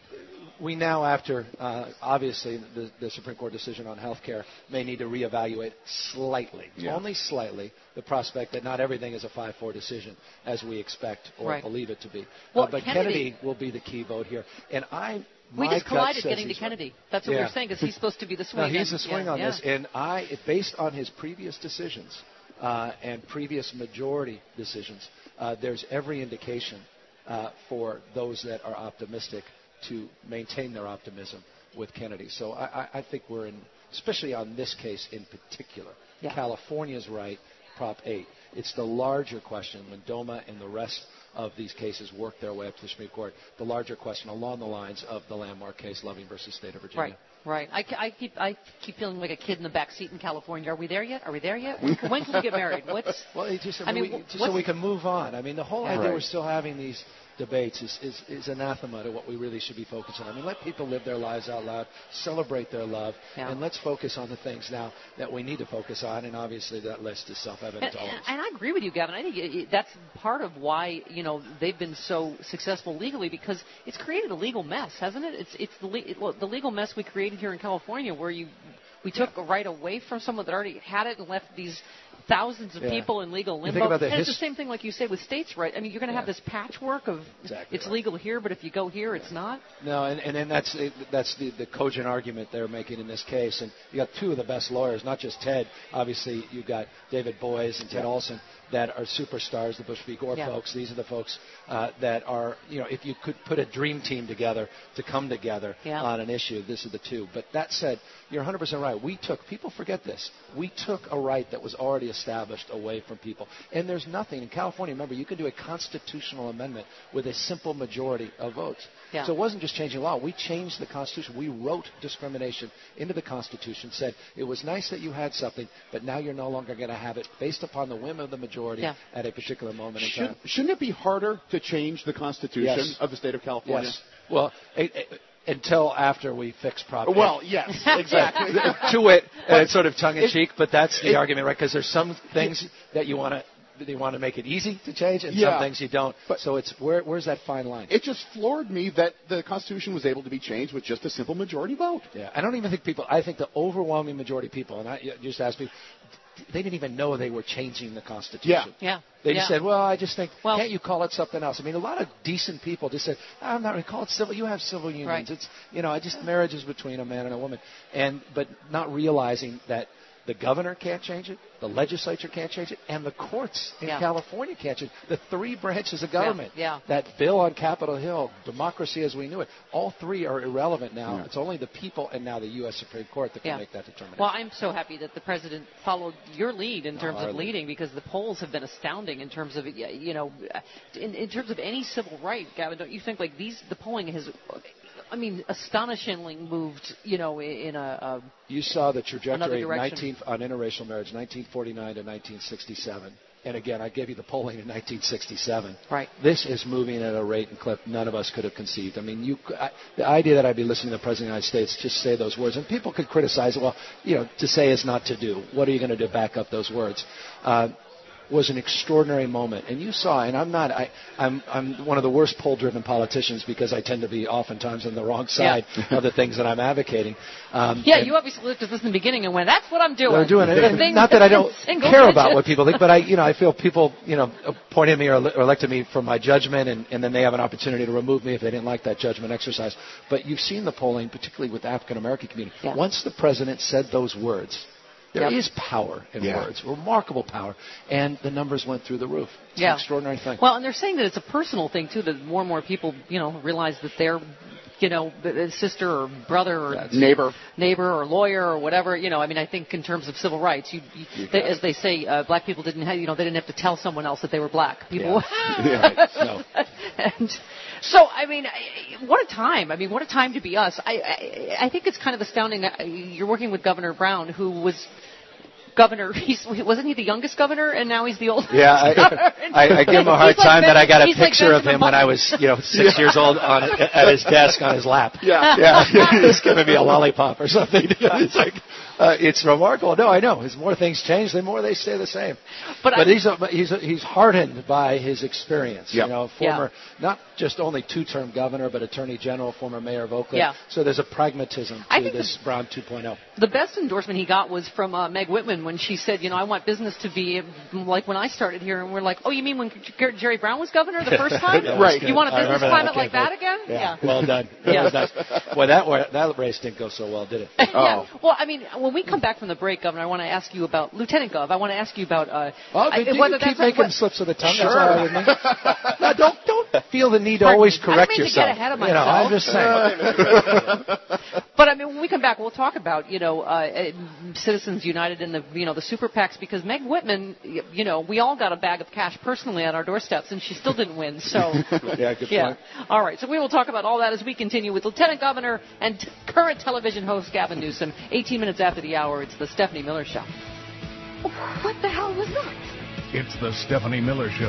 we now, after uh, obviously the, the Supreme Court decision on health care, may need to reevaluate slightly, Yeah. only slightly, the prospect that not everything is a five four decision as we expect or Right. believe it to be. Well, uh, but Kennedy- Kennedy will be the key vote here. And I, We my just gut collided says getting to he's Kennedy. That's what we Yeah. were saying, because he's supposed to be the swing. No, he's and- the swing yeah, on yeah. this, and I, based on his previous decisions uh, and previous majority decisions, uh, there's every indication uh, for those that are optimistic to maintain their optimism with Kennedy. So I, I, I think we're in, especially on this case in particular. Yeah. California's right, Prop eight. It's the larger question when DOMA and the rest of these cases work their way up to the Supreme Court. The larger question along the lines of the landmark case, Loving versus State of Virginia. Right. Right. I, I keep I keep feeling like a kid in the back seat in California. Are we there yet? Are we there yet? When, when can we get married? What's Well, it just, I mean, we, just what's- so we can move on. I mean, the whole Yeah. idea Right. we're still having these debates is, is, is anathema to what we really should be focusing on. I mean, let people live their lives out loud, celebrate their love, Yeah. and let's focus on the things now that we need to focus on, and obviously that list is self-evident And, to all of us. and I agree with you, Gavin. I think it, it, that's part of why you know they've been so successful legally, because it's created a legal mess, hasn't it? It's it's the, le- it, well, the legal mess we created here in California, where you we took a right away from someone that already had it and left these thousands of Yeah. people in legal You limbo. think about the and it's his- the same thing, like you say, with states' right. I mean, you're going to have Yeah. this patchwork of Exactly it's right. legal here, but if you go here, it's not. No, and, and then that's it- that's the, the cogent argument they're making in this case. And you got two of the best lawyers, not just Ted. Obviously, you've got David Boies and Ted Yeah. Olson that are superstars, the Bush v. Gore Yeah. folks. These are the folks uh, that are, you know, if you could put a dream team together to come together Yeah. on an issue, this is the two. But that said, you're one hundred percent right. We took, people forget this, we took a right that was already established away from people. And there's nothing, in California, remember, you can do a constitutional amendment with a simple majority of votes. Yeah. So it wasn't just changing law. We changed the Constitution. We wrote discrimination into the Constitution, said it was nice that you had something, but now you're no longer going to have it based upon the whim of the majority Yeah. at a particular moment in Should, time. shouldn't it be harder to change the Constitution Yes. of the state of California? Yes. Well, it, it, until after we fix Prop eight. Well, yes, exactly. to it, But uh, sort of tongue in it- cheek, but that's the it- argument, right? Because there's some things that you want to. They want to make it easy to change, and Yeah. some things you don't. But- so it's where, where's that fine line? It just floored me that the Constitution was able to be changed with just a simple majority vote. Yeah, I don't even think people. I think the overwhelming majority of people, and I you just asked me, they didn't even know they were changing the Constitution. Yeah. Yeah. They yeah. just said, "Well, I just think, Well- can't you call it something else?" I mean, a lot of decent people just said, "I'm not going to call it civil. You have civil unions. Right. It's you know, I just marriage is between a man and a woman," and but not realizing that the governor can't change it, the legislature can't change it, and the courts in Yeah. California can't change it. The three branches of government. Yeah, yeah. That bill on Capitol Hill, democracy as we knew it, all three are irrelevant now. Yeah. It's only the people and now the U S Supreme Court that can Yeah. make that determination. Well, I'm so happy that the president followed your lead in terms our of lead. leading, because the polls have been astounding in terms of, you know, in, in terms of any civil right. Gavin, don't you think like these? The polling has, I mean, astonishingly moved, you know, in a. a You saw the Another trajectory of direction. nineteen, on interracial marriage, nineteen forty-nine to nineteen sixty-seven. And again, I gave you the polling in nineteen sixty-seven. Right. This is moving at a rate and clip none of us could have conceived. I mean, you, I, the idea that I'd be listening to the President of the United States just say those words, and people could criticize it. Well, you know, to say is not to do. What are you going to do to back up those words? Uh, was an extraordinary moment. And you saw, and I'm not, I, I'm, I'm one of the worst poll-driven politicians because I tend to be oftentimes on the wrong side yeah. of the things that I'm advocating. Um, yeah, you obviously looked at this in the beginning and went, "That's what I'm doing." I'm doing it. And Thing, not that I don't care digits. about what people think, but I, you know, I feel people, you know, appointed me or, or elected me for my judgment, and, and then they have an opportunity to remove me if they didn't like that judgment exercise. But you've seen the polling, particularly with the African American community. Yeah. Once the president said those words, there yep. is power in yeah. words, remarkable power, and the numbers went through the roof. It's yeah. an extraordinary thing. Well, and they're saying that it's a personal thing too. That more and more people, you know, realize that they're, you know, sister or brother or That's neighbor, neighbor or lawyer or whatever. You know, I mean, I think in terms of civil rights, you, you they, as they say, uh, black people didn't have, you know, they didn't have to tell someone else that they were black. People. Yeah. yeah. No. And so, I mean, what a time. I mean, what a time to be us. I, I, I think it's kind of astounding. You're working with Governor Brown, who was governor. He's, wasn't he the youngest governor, and now he's the oldest? Yeah, I, I, I give him a hard He's time like that I got a he's like picture of him Benjamin when I Button. was, you know, six yeah. years old on at his desk on his lap. Yeah, yeah. He's giving me a lollipop or something. It's like, uh, it's remarkable. No, I know. As more things change, the more they stay the same. But, but I, he's a, he's a, he's hardened by his experience. Yep. You know, former yeah. not just only two-term governor, but attorney general, former mayor of Oakland. Yeah. So there's a pragmatism I to think this the, Brown two point oh. The best endorsement he got was from uh, Meg Whitman when she said, you know, I want business to be like when I started here. And we're like, oh, you mean when Jerry Brown was governor the first time? yeah, right. You want a business climate that. like that again? Yeah. yeah. Well done. That yeah. was nice. Well, that, that race didn't go so well, did it? yeah. Oh. Well, I mean, when we come back from the break, Governor, I want to ask you about Lieutenant Gov. I want to ask you about uh, well, I, you whether keep that's making what, slips of the tongue. Sure. That's all right with me. No, don't don't feel the need to Pardon always me. correct I didn't mean yourself. To get ahead of you know, I'm just saying. But I mean, when we come back, we'll talk about you know uh, Citizens United and the you know the super PACs, because Meg Whitman, you know, we all got a bag of cash personally on our doorsteps, and she still didn't win. So yeah, good yeah. point. All right, so we will talk about all that as we continue with Lieutenant Governor and t- current television host Gavin Newsom. eighteen minutes after the hour, it's the Stephanie Miller Show. What the hell was that? It's the Stephanie Miller Show.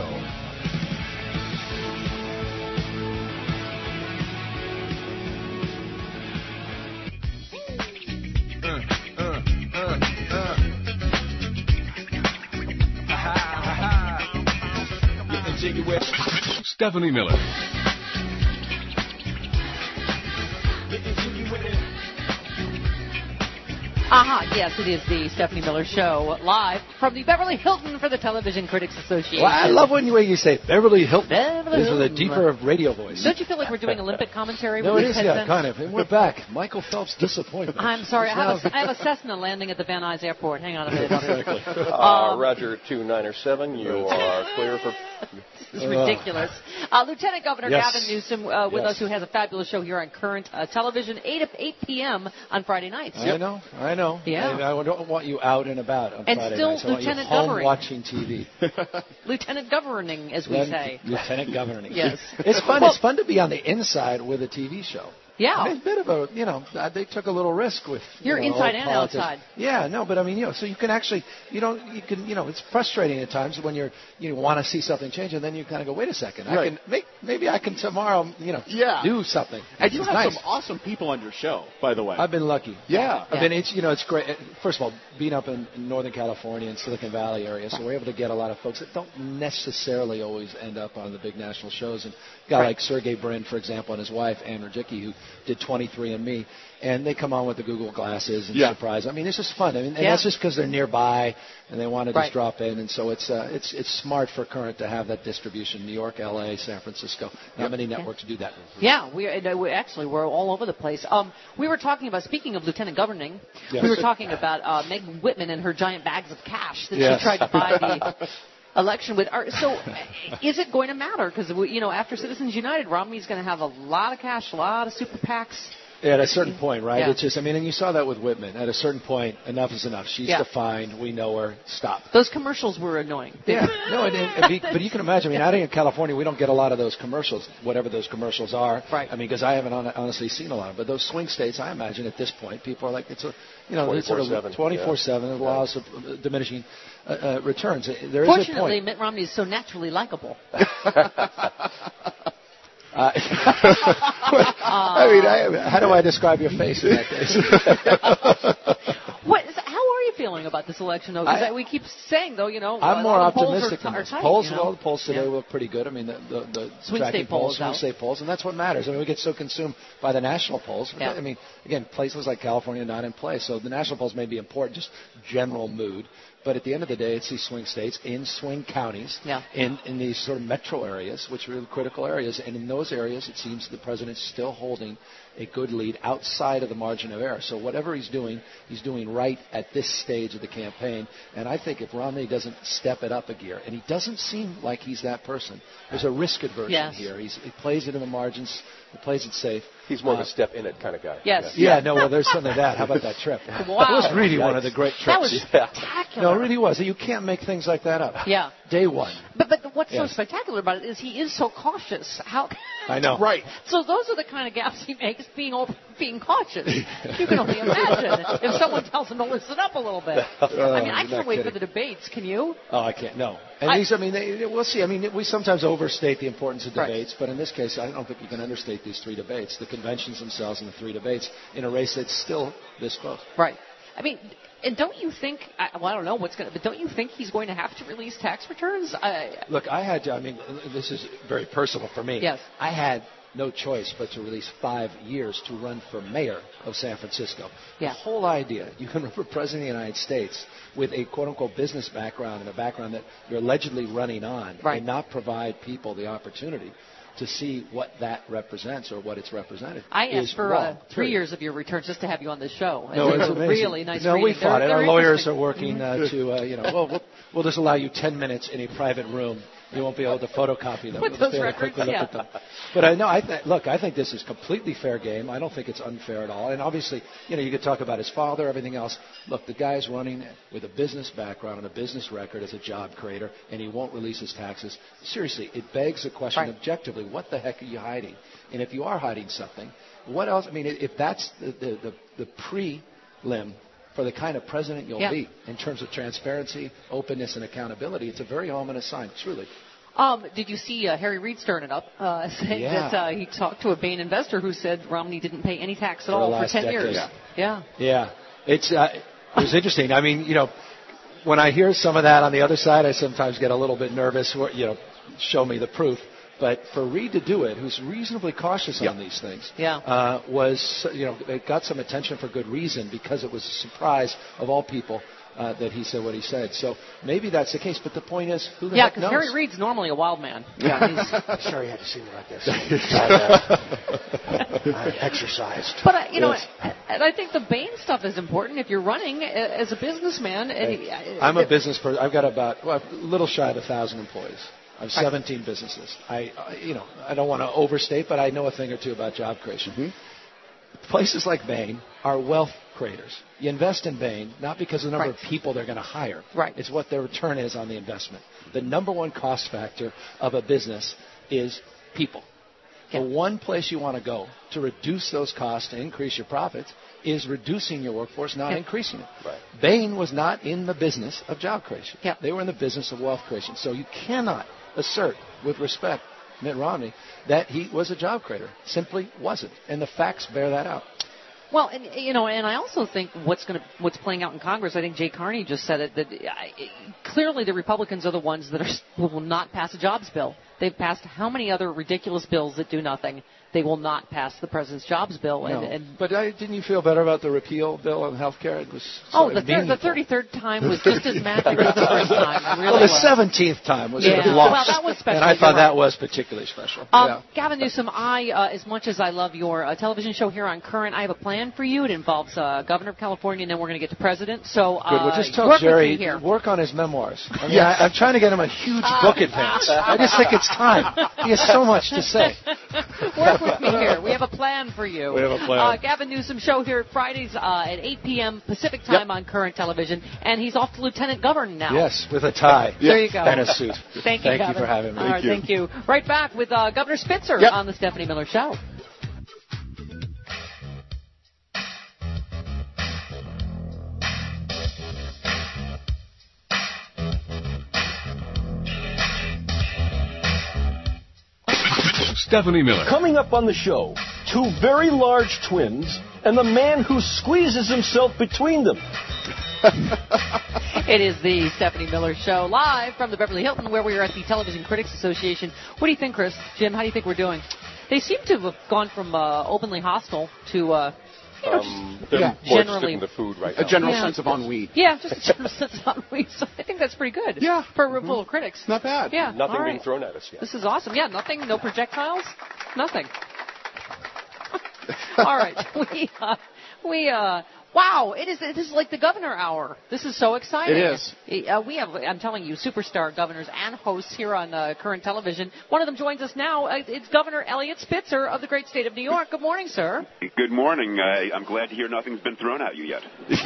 Stephanie Miller. Aha, uh-huh, yes, it is the Stephanie Miller Show, live from the Beverly Hilton for the Television Critics Association. Well, I love when you, when you say Beverly Hilton. Beverly This is a Hilton. deeper radio voice. Don't you feel like we're doing Olympic commentary? No, with it these is, yeah, headsets? kind of. And we're back. Michael Phelps' disappointment. I'm sorry, I have, Now- a, I have a Cessna landing at the Van Nuys Airport. Hang on a minute. Exactly. Uh, Um, Roger two nine seven, you are clear for... This is ridiculous. Uh, Lieutenant Governor Yes. Gavin Newsom uh, with Yes. us, who has a fabulous show here on Current uh, Television, eight p.m. on Friday nights. I know, I know. Yeah. I, I don't want you out and about on And Friday still nights. I want you Lieutenant home Governing. watching T V. Lieutenant Governing, as we Then- say. Lieutenant Governing. Yes. It's fun. Well- it's fun to be on the inside with a T V show. Yeah. I mean, a bit of a, you know, uh, they took a little risk with. you You're know, inside all and politics. outside. Yeah, no, but I mean, you know, so you can actually, you don't, you can, you know, it's frustrating at times when you're, you want to see something change, and then you kind of go, wait a second, I Right. can, make, maybe I can tomorrow, you know, Yeah. do something. And you It's have nice. some awesome people on your show, by the way. I've been lucky. Yeah. I mean, it's you know, it's great. First of all, being up in, in Northern California and Silicon Valley area, so we're able to get a lot of folks that don't necessarily always end up on the big national shows. And a guy Right. like Sergey Brin, for example, and his wife Ann Rajicki, who did twenty-three and me, and they come on with the Google glasses and Yeah. surprise. I mean, it's just fun. I mean, and Yeah. that's just because they're nearby and they want to just Right. drop in. And so it's uh, it's it's smart for Current to have that distribution. New York, L A, San Francisco. Not many networks do that. Yeah, we, uh, we actually we're all over the place. Um, we were talking about, speaking of Lieutenant Governing, Yes. we were talking about uh, Meg Whitman and her giant bags of cash that Yes. she tried to buy the election with. Are- So, is it going to matter? Because you know, after Citizens United, Romney's going to have a lot of cash, a lot of super PACs. Yeah, at a certain point, right? Yeah. It's just, I mean, and you saw that with Whitman. At a certain point, enough is enough. She's Yeah. defined. We know her. Stop. Those commercials were annoying. Yeah, no, and, and, and be, but you can imagine. I mean, out here in California, we don't get a lot of those commercials, whatever those commercials are. Right. I mean, because I haven't hon- honestly seen a lot. But those swing states, I imagine at this point, people are like, it's a, you know, it's sort of twenty-four seven, twenty-four seven. The yeah. laws of uh, diminishing uh, uh, returns. There is a Fortunately, point. Mitt Romney is so naturally likable. Uh, I mean, I, how do I describe your face in that case? What is, how are you feeling? feeling about this election, though? Because we keep saying, though, you know, I'm a more lot of optimistic polls than are, this. are tight, Polls, you know? well, the polls today yeah. look pretty good. I mean, the, the, the swing tracking state polls, swing out. state polls, and that's what matters. I mean, we get so consumed by the national polls. Yeah. I mean, again, places like California are not in play, so the national polls may be important, just general mood. But at the end of the day, it's these swing states in swing counties, yeah. in, in these sort of metro areas, which are the critical areas. And in those areas, it seems the president's still holding a good lead outside of the margin of error. So whatever he's doing, he's doing right at this stage of the campaign. And I think if Romney doesn't step it up a gear, and he doesn't seem like he's that person, there's a risk aversion yes. here. He's, he plays it in the margins. He plays it safe. He's more uh, of a step in it kind of guy. Yes. Yeah, no, well, there's something to that. How about that trip? Wow. That was really one of the great trips. That was spectacular. No, it really was. You can't make things like that up. Yeah. Day one. But but what's yes. so spectacular about it is he is so cautious. How? I know. Right. So those are the kind of gaps he makes, being over, being cautious. You can only imagine if someone tells him to listen up a little bit. Oh, I mean, I you're can't not wait kidding. for the debates. Can you? Oh, I can't. No. And I, these, I mean, they, we'll see. I mean, we sometimes overstate the importance of right. debates, but in this case, I don't think you can understate these three debates, the conventions themselves and the three debates, in a race that's still this close. Right. I mean, and don't you think? I, well, I don't know what's going to, but don't you think he's going to have to release tax returns? I, Look, I had to. I mean, this is very personal for me. Yes. I had no choice but to release five years to run for mayor of San Francisco. Yeah. The whole idea, you can run for president of the United States with a quote-unquote business background and a background that you're allegedly running on right. and not provide people the opportunity to see what that represents or what it's represented. I asked for wrong, uh, three years of your returns just to have you on the show. No, it's amazing. Really nice. No, we reading. fought they're, it. Our they're lawyers are working uh, to, uh, you know, well, well, we'll just allow you ten minutes in a private room. You won't be able to photocopy them. Put We'll those be able to records, quickly look yeah. at them. But I know, I th- look, I think this is completely fair game. I don't think it's unfair at all. And obviously, you know, you could talk about his father, everything else. Look, the guy's running with a business background and a business record as a job creator, and he won't release his taxes. Seriously, it begs the question right. objectively, what the heck are you hiding? And if you are hiding something, what else? I mean, if that's the, the, the, the prelim for the kind of president you'll yeah. be in terms of transparency, openness, and accountability, it's a very ominous sign, truly. Um, did you see uh, Harry Reid stirring it up, uh, saying Yeah. that uh, he talked to a Bain investor who said Romney didn't pay any tax at For all the for last ten decade. years? Yeah. Yeah. Yeah, it's uh, it was interesting. I mean, you know, when I hear some of that on the other side, I sometimes get a little bit nervous. You know, show me the proof. But for Reid to do it, who's reasonably cautious yeah. on these things, yeah. uh, was, you know, it got some attention for good reason because it was a surprise of all people uh, that he said what he said. So maybe that's the case. But the point is, who the yeah, heck knows? Yeah, because Harry Reid's normally a wild man. Yeah, he's, sorry you had to see me like this. I, uh, I exercised. But, uh, you know, Yes. and I think the Bain stuff is important if you're running as a businessman. And Hey, I'm a business person. I've got about well, a little shy of a thousand employees. I have seventeen businesses. I, I, you know, I don't want to overstate, but I know a thing or two about job creation. Mm-hmm. Places like Bain are wealth creators. You invest in Bain not because of the number right. of people they're going to hire. Right. It's what their return is on the investment. The number one cost factor of a business is people. Yeah. The one place you want to go to reduce those costs and increase your profits is reducing your workforce, not yeah. increasing it. Right. Bain was not in the business of job creation. Yeah. They were in the business of wealth creation. So you cannot assert with respect Mitt Romney that he was a job creator. Simply wasn't. And the facts bear that out. Well, and you know, and I also think what's going to what's playing out in Congress. I think Jay Carney just said it that I, clearly the Republicans are the ones that are will not pass a jobs bill. They've passed how many other ridiculous bills that do nothing? They will not pass the president's jobs bill. And, no. and but I, didn't you feel better about the repeal bill on health care? It was oh, the, thir- the thirty-third time was just as magic as the first time. It really well, the was. seventeenth time was yeah. a loss. Well, that was special. And I thought that was particularly special. Um, yeah. Gavin Newsom, I, uh, as much as I love your uh, television show here on Current, I have a plan for you. It involves uh, Governor of California, and then we're going to get to President. So uh, Good. Well, just tell work Jerry with me here. work on his memoirs. I mean, yes. I, I'm trying to get him a huge book advance. I just think it's time. He has so much to say. Work with me here. We have a plan for you. We have a plan. Uh, Gavin Newsom show here Fridays uh, at eight p.m. Pacific time yep. on Current Television, and he's off to Lieutenant Governor now. Yes, with a tie. There you go. And a suit. Thank you, Thank Gavin. you for having me. All right, thank, thank you. Right back with uh, Governor Spitzer yep. on the Stephanie Miller Show. Stephanie Miller. Coming up on the show, two very large twins and the man who squeezes himself between them. It is the Stephanie Miller Show, live from the Beverly Hilton, where we are at the Television Critics Association. What do you think, Chris? Jim, how do you think we're doing? They seem to have gone from uh, openly hostile to, uh, you know, Um, just they're yeah. more generally interested in the food right A now. general Yeah. sense of ennui. Yeah, just a general sense of ennui. So I think that's pretty good. Yeah. For a room full of critics. Not bad. Yeah. Nothing all being right. thrown at us yet. This is awesome. Yeah, nothing. No projectiles. Nothing. All right. We, uh, we, uh, wow, it is, this is like the governor hour. This is so exciting. It is. Uh, we have, I'm telling you, superstar governors and hosts here on uh, Current Television. One of them joins us now. Uh, it's Governor Elliot Spitzer of the great state of New York. Good morning, sir. Good morning. Uh, I'm glad to hear nothing's been thrown at you yet.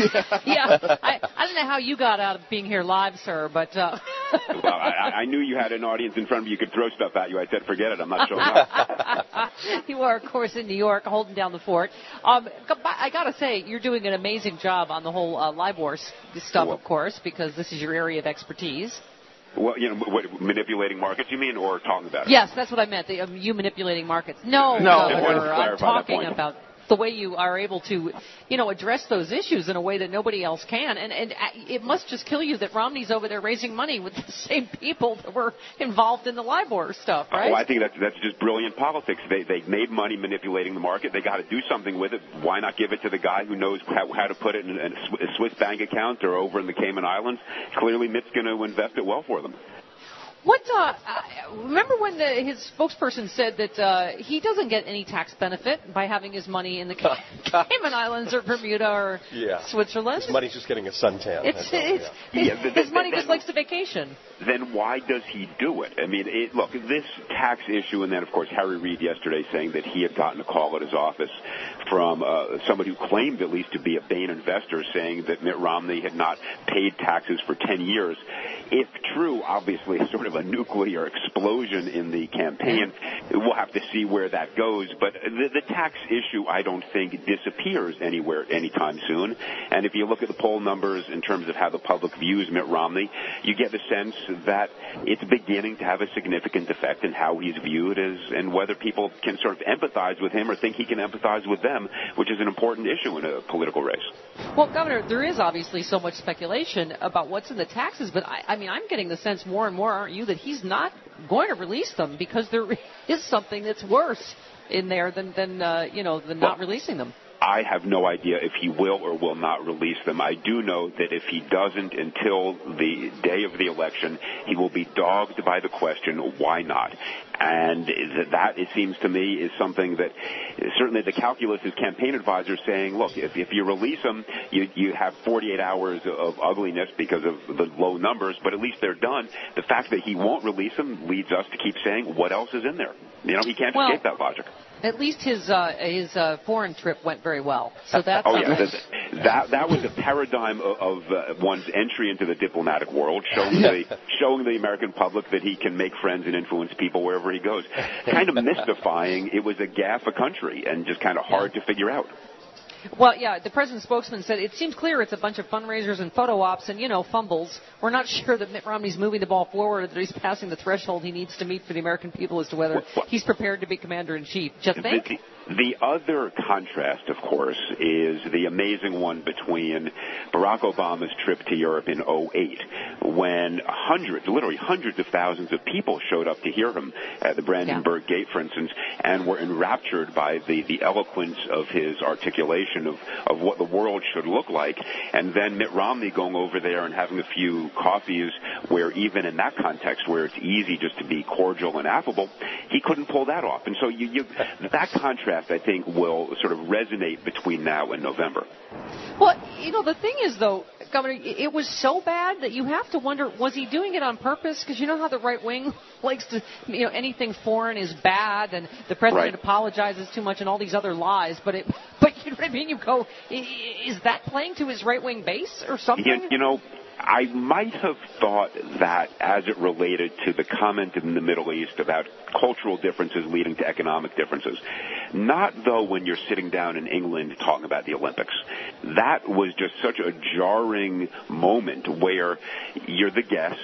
Yeah, I, I don't know how you got out of being here live, sir, but... Uh, Well, I, I knew you had an audience in front of you who could throw stuff at you. I said, forget it. I'm not showing up. You are, of course, in New York, holding down the fort. Um, I got to say, you're doing an amazing job on the whole uh, LIBOR stuff, of course, because this is your area of expertise. Well, you know, what, manipulating markets, you mean, or talking about it? Yes, that's what I meant. The, um, you manipulating markets. No, No, Governor, I wanted to I'm clarify that talking point. about the way you are able to, you know, address those issues in a way that nobody else can. And, and it must just kill you that Romney's over there raising money with the same people that were involved in the LIBOR stuff, right? Well, I think that's that's just brilliant politics. They they made money manipulating the market. They got to do something with it. Why not give it to the guy who knows how, how to put it in a Swiss bank account or over in the Cayman Islands? Clearly, Mitt's going to invest it well for them. What, uh, remember when the, his spokesperson said that uh, he doesn't get any tax benefit by having his money in the Cayman Islands or Bermuda or Yeah. Switzerland? His money's just getting a suntan. It's, That's all, it's, yeah. Yeah, his, but his money then- just likes to vacation. Then why does he do it? I mean, it, look, this tax issue, and then, of course, Harry Reid yesterday saying that he had gotten a call at his office from uh, somebody who claimed at least to be a Bain investor saying that Mitt Romney had not paid taxes for ten years. If true, obviously, sort of a nuclear explosion in the campaign. We'll have to see where that goes. But the, the tax issue, I don't think, disappears anywhere anytime soon. And if you look at the poll numbers in terms of how the public views Mitt Romney, you get the sense that it's beginning to have a significant effect in how he's viewed as and whether people can sort of empathize with him or think he can empathize with them, which is an important issue in a political race. Well, Governor, there is obviously so much speculation about what's in the taxes, but I, I mean, I'm getting the sense more and more, aren't you, that he's not going to release them because there is something that's worse in there than, than uh, you know, than not releasing them. I have no idea if he will or will not release them. I do know that if he doesn't until the day of the election, he will be dogged by the question, why not? And that, it seems to me, is something that certainly the calculus is campaign advisors saying, look, if, if you release them, you, you have forty-eight hours of ugliness because of the low numbers, but at least they're done. The fact that he won't release them leads us to keep saying, what else is in there? You know, he can't Well, escape that logic. At least his uh, his uh, foreign trip went very well. So that's oh yeah, something. that, that that was a paradigm of, of uh, one's entry into the diplomatic world, showing the showing the American public that he can make friends and influence people wherever he goes. Kind of mystifying. It was a gaffe a country and just kind of hard to figure out. Well, yeah, the president's spokesman said it seems clear it's a bunch of fundraisers and photo ops and, you know, fumbles. We're not sure that Mitt Romney's moving the ball forward or that he's passing the threshold he needs to meet for the American people as to whether he's prepared to be commander-in-chief. Do you think? The, the other contrast, of course, is the amazing one between Barack Obama's trip to Europe in oh eight, when hundreds, literally hundreds of thousands of people showed up to hear him at the Brandenburg Gate, for instance, and were enraptured by the, the eloquence of his articulation of, of what the world should look like. And then Mitt Romney going over there and having a few coffees where even in that context where it's easy just to be cordial and affable, he couldn't pull that off. And so you, you, that contrast, I think, will sort of resonate between now and November. Well, you know, the thing is, though, Governor, it was so bad that you have to wonder, was he doing it on purpose? Because you know how the right wing likes to, you know, anything foreign is bad, and the president Right. apologizes too much and all these other lies. But it, but you know what I mean? You go, is that playing to his right wing base or something? You, you know, I might have thought that as it related to the comment in the Middle East about cultural differences leading to economic differences. Not, though, when you're sitting down in England talking about the Olympics. That was just such a jarring moment where you're the guest.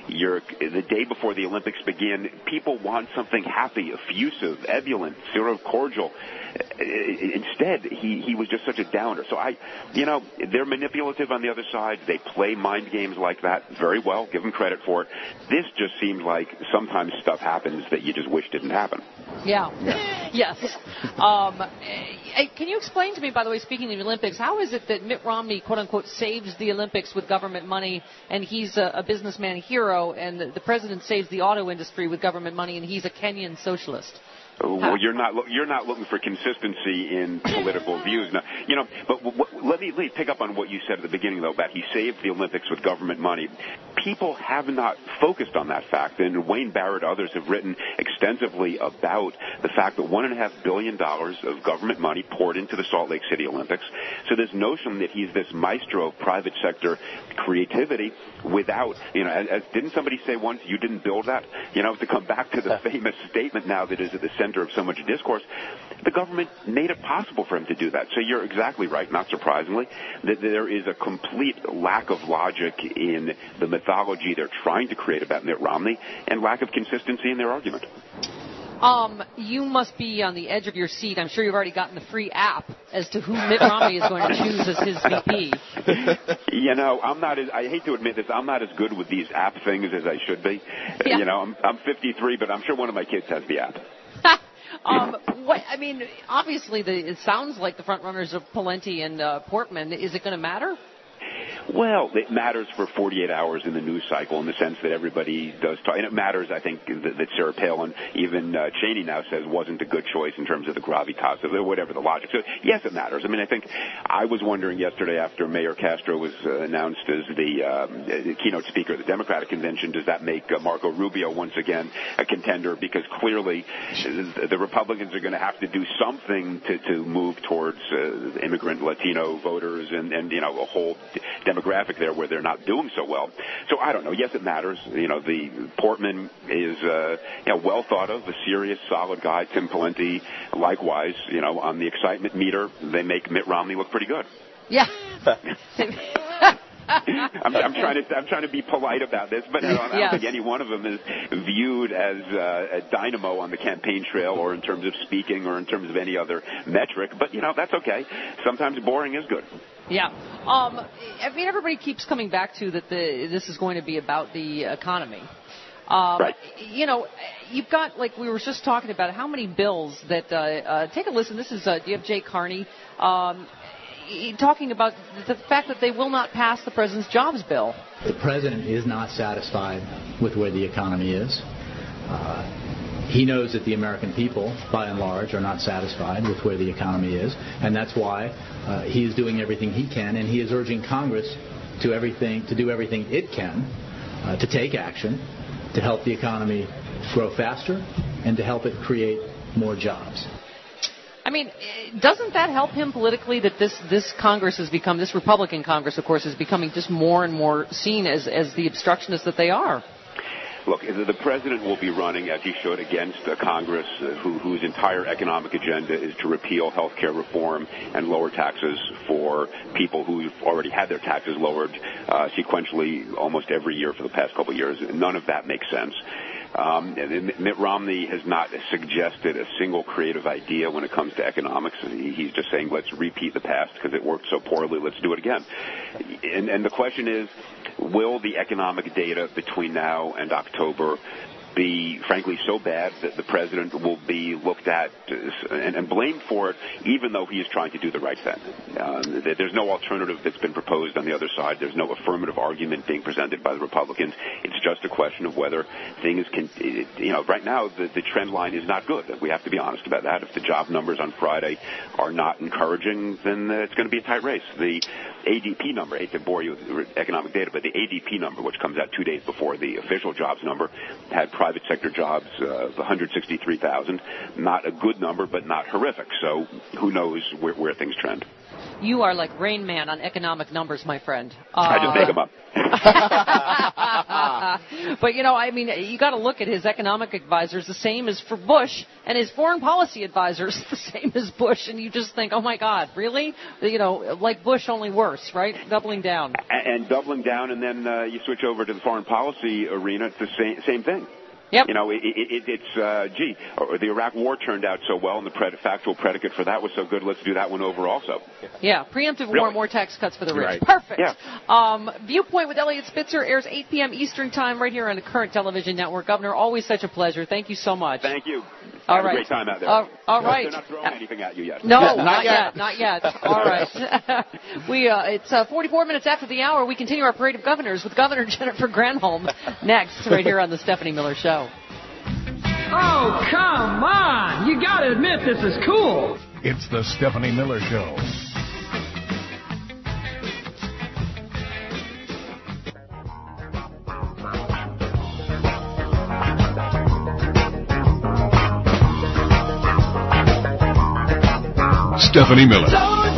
You're the day before the Olympics begin. People want something happy, effusive, ebullient, sort of cordial. Instead, he, he was just such a downer. So I, you know, they're manipulative on the other side. They play mind games like that very well. Give them credit for it. This just seems like sometimes stuff happens that you just wish didn't happen. Yeah. yeah. Yes. Um, can you explain to me, by the way, speaking of the Olympics, how is it that Mitt Romney, quote unquote, saves the Olympics with government money, and he's a, a businessman hero, and the, the president saves the auto industry with government money, and he's a Kenyan socialist? Well, you're not you're not looking for consistency in political views. Now, you know, but w- w- let me let me pick up on what you said at the beginning, though, about he saved the Olympics with government money. People have not focused on that fact, and Wayne Barrett, others have written extensively about the fact that one and a half billion dollars of government money poured into the Salt Lake City Olympics. So this notion that he's this maestro of private sector creativity without, you know, as, as didn't somebody say once, you didn't build that? You know, to come back to the famous statement now that is at the center of so much discourse, the government made it possible for him to do that. So you're exactly right, not surprisingly, that there is a complete lack of logic in the mythology they're trying to create about Mitt Romney and lack of consistency in their argument. Um, you must be on the edge of your seat. I'm sure you've already gotten the free app as to who Mitt Romney is going to choose as his V P. You know, I'm not as, I hate to admit this, I'm not as good with these app things as I should be. Yeah. You know, I'm, I'm fifty-three, but I'm sure one of my kids has the app. um, what, I mean, obviously, the, it sounds like the front runners of Pawlenty and uh, Portman. Is it going to matter? Well, it matters for forty-eight hours in the news cycle in the sense that everybody does talk. And it matters, I think, that, that Sarah Palin, even uh, Cheney now says, wasn't a good choice in terms of the gravitas of it, whatever the logic. So, yes, it matters. I mean, I think I was wondering yesterday after Mayor Castro was uh, announced as the um, keynote speaker of the Democratic convention, does that make uh, Marco Rubio once again a contender? Because clearly the Republicans are going to have to do something to, to move towards uh, immigrant Latino voters and, and, you know, a whole demographic there where they're not doing so well. So I don't know. Yes, it matters. You know, the Portman is uh, you know, well thought of, a serious, solid guy. Tim Pawlenty, likewise. You know, on the excitement meter, they make Mitt Romney look pretty good. Yeah. I'm, I'm trying to I'm trying to be polite about this, but I don't, I don't yes. think any one of them is viewed as uh, a dynamo on the campaign trail, or in terms of speaking, or in terms of any other metric. But you know, that's okay. Sometimes boring is good. Yeah. Um, I mean, everybody keeps coming back to that the, this is going to be about the economy. Um, right. You know, you've got, like we were just talking about, how many bills that, uh, uh, take a listen, this is, uh, do you have Jay Carney, um, talking about the fact that they will not pass the president's jobs bill. The president is not satisfied with where the economy is. Uh, He knows that the American people, by and large, are not satisfied with where the economy is, and that's why uh, he is doing everything he can, and he is urging Congress to everything to do everything it can uh, to take action to help the economy grow faster and to help it create more jobs. I mean, doesn't that help him politically that this, this Congress has become, this Republican Congress, of course, is becoming just more and more seen as, as the obstructionists that they are? Look, the president will be running, as he should, against a Congress uh, who, whose entire economic agenda is to repeal health care reform and lower taxes for people who've already had their taxes lowered uh, sequentially almost every year for the past couple of years. None of that makes sense. Um, Mitt Romney has not suggested a single creative idea when it comes to economics. He's just saying, let's repeat the past because it worked so poorly, let's do it again. And, and the question is, will the economic data between now and October be, frankly, so bad that the president will be looked at and, and blamed for it, even though he is trying to do the right thing? Um, there's no alternative that's been proposed on the other side. There's no affirmative argument being presented by the Republicans. It's just a question of whether things can, you know, right now the, the trend line is not good. We have to be honest about that. If the job numbers on Friday are not encouraging, then it's going to be a tight race. The A D P number, I hate to bore you with economic data, but the A D P number, which comes out two days before the official jobs number, had private sector jobs uh, of one hundred sixty-three thousand. Not a good number, but not horrific. So who knows where, where things trend. You are like Rain Man on economic numbers, my friend. Uh, I just make them up. But, you know, I mean, you got to look at his economic advisors, the same as for Bush, and his foreign policy advisors, the same as Bush, and you just think, oh, my God, really? You know, like Bush, only worse, right? Doubling down. And, and doubling down, and then uh, you switch over to the foreign policy arena, it's the same, same thing. Yep. You know, it, it, it's, uh, gee, the Iraq War turned out so well, and the pred- factual predicate for that was so good, let's do that one over also. Yeah, preemptive Really? war, more tax cuts for the rich. Right. Perfect. Yeah. Um, Viewpoint with Elliot Spitzer airs eight p.m. Eastern Time right here on the Current Television Network. Governor, always such a pleasure. Thank you so much. Thank you. All Have right. a great time out there. Uh, all right. They're not throwing anything at you yet. No, Yeah, not, yet. Not yet. All right. we uh, It's uh, forty-four minutes after the hour. We continue our parade of governors with Governor Jennifer Granholm next, right here on the Stephanie Miller Show. Oh, come on! You gotta admit this is cool. It's the Stephanie Miller Show. Stephanie Miller.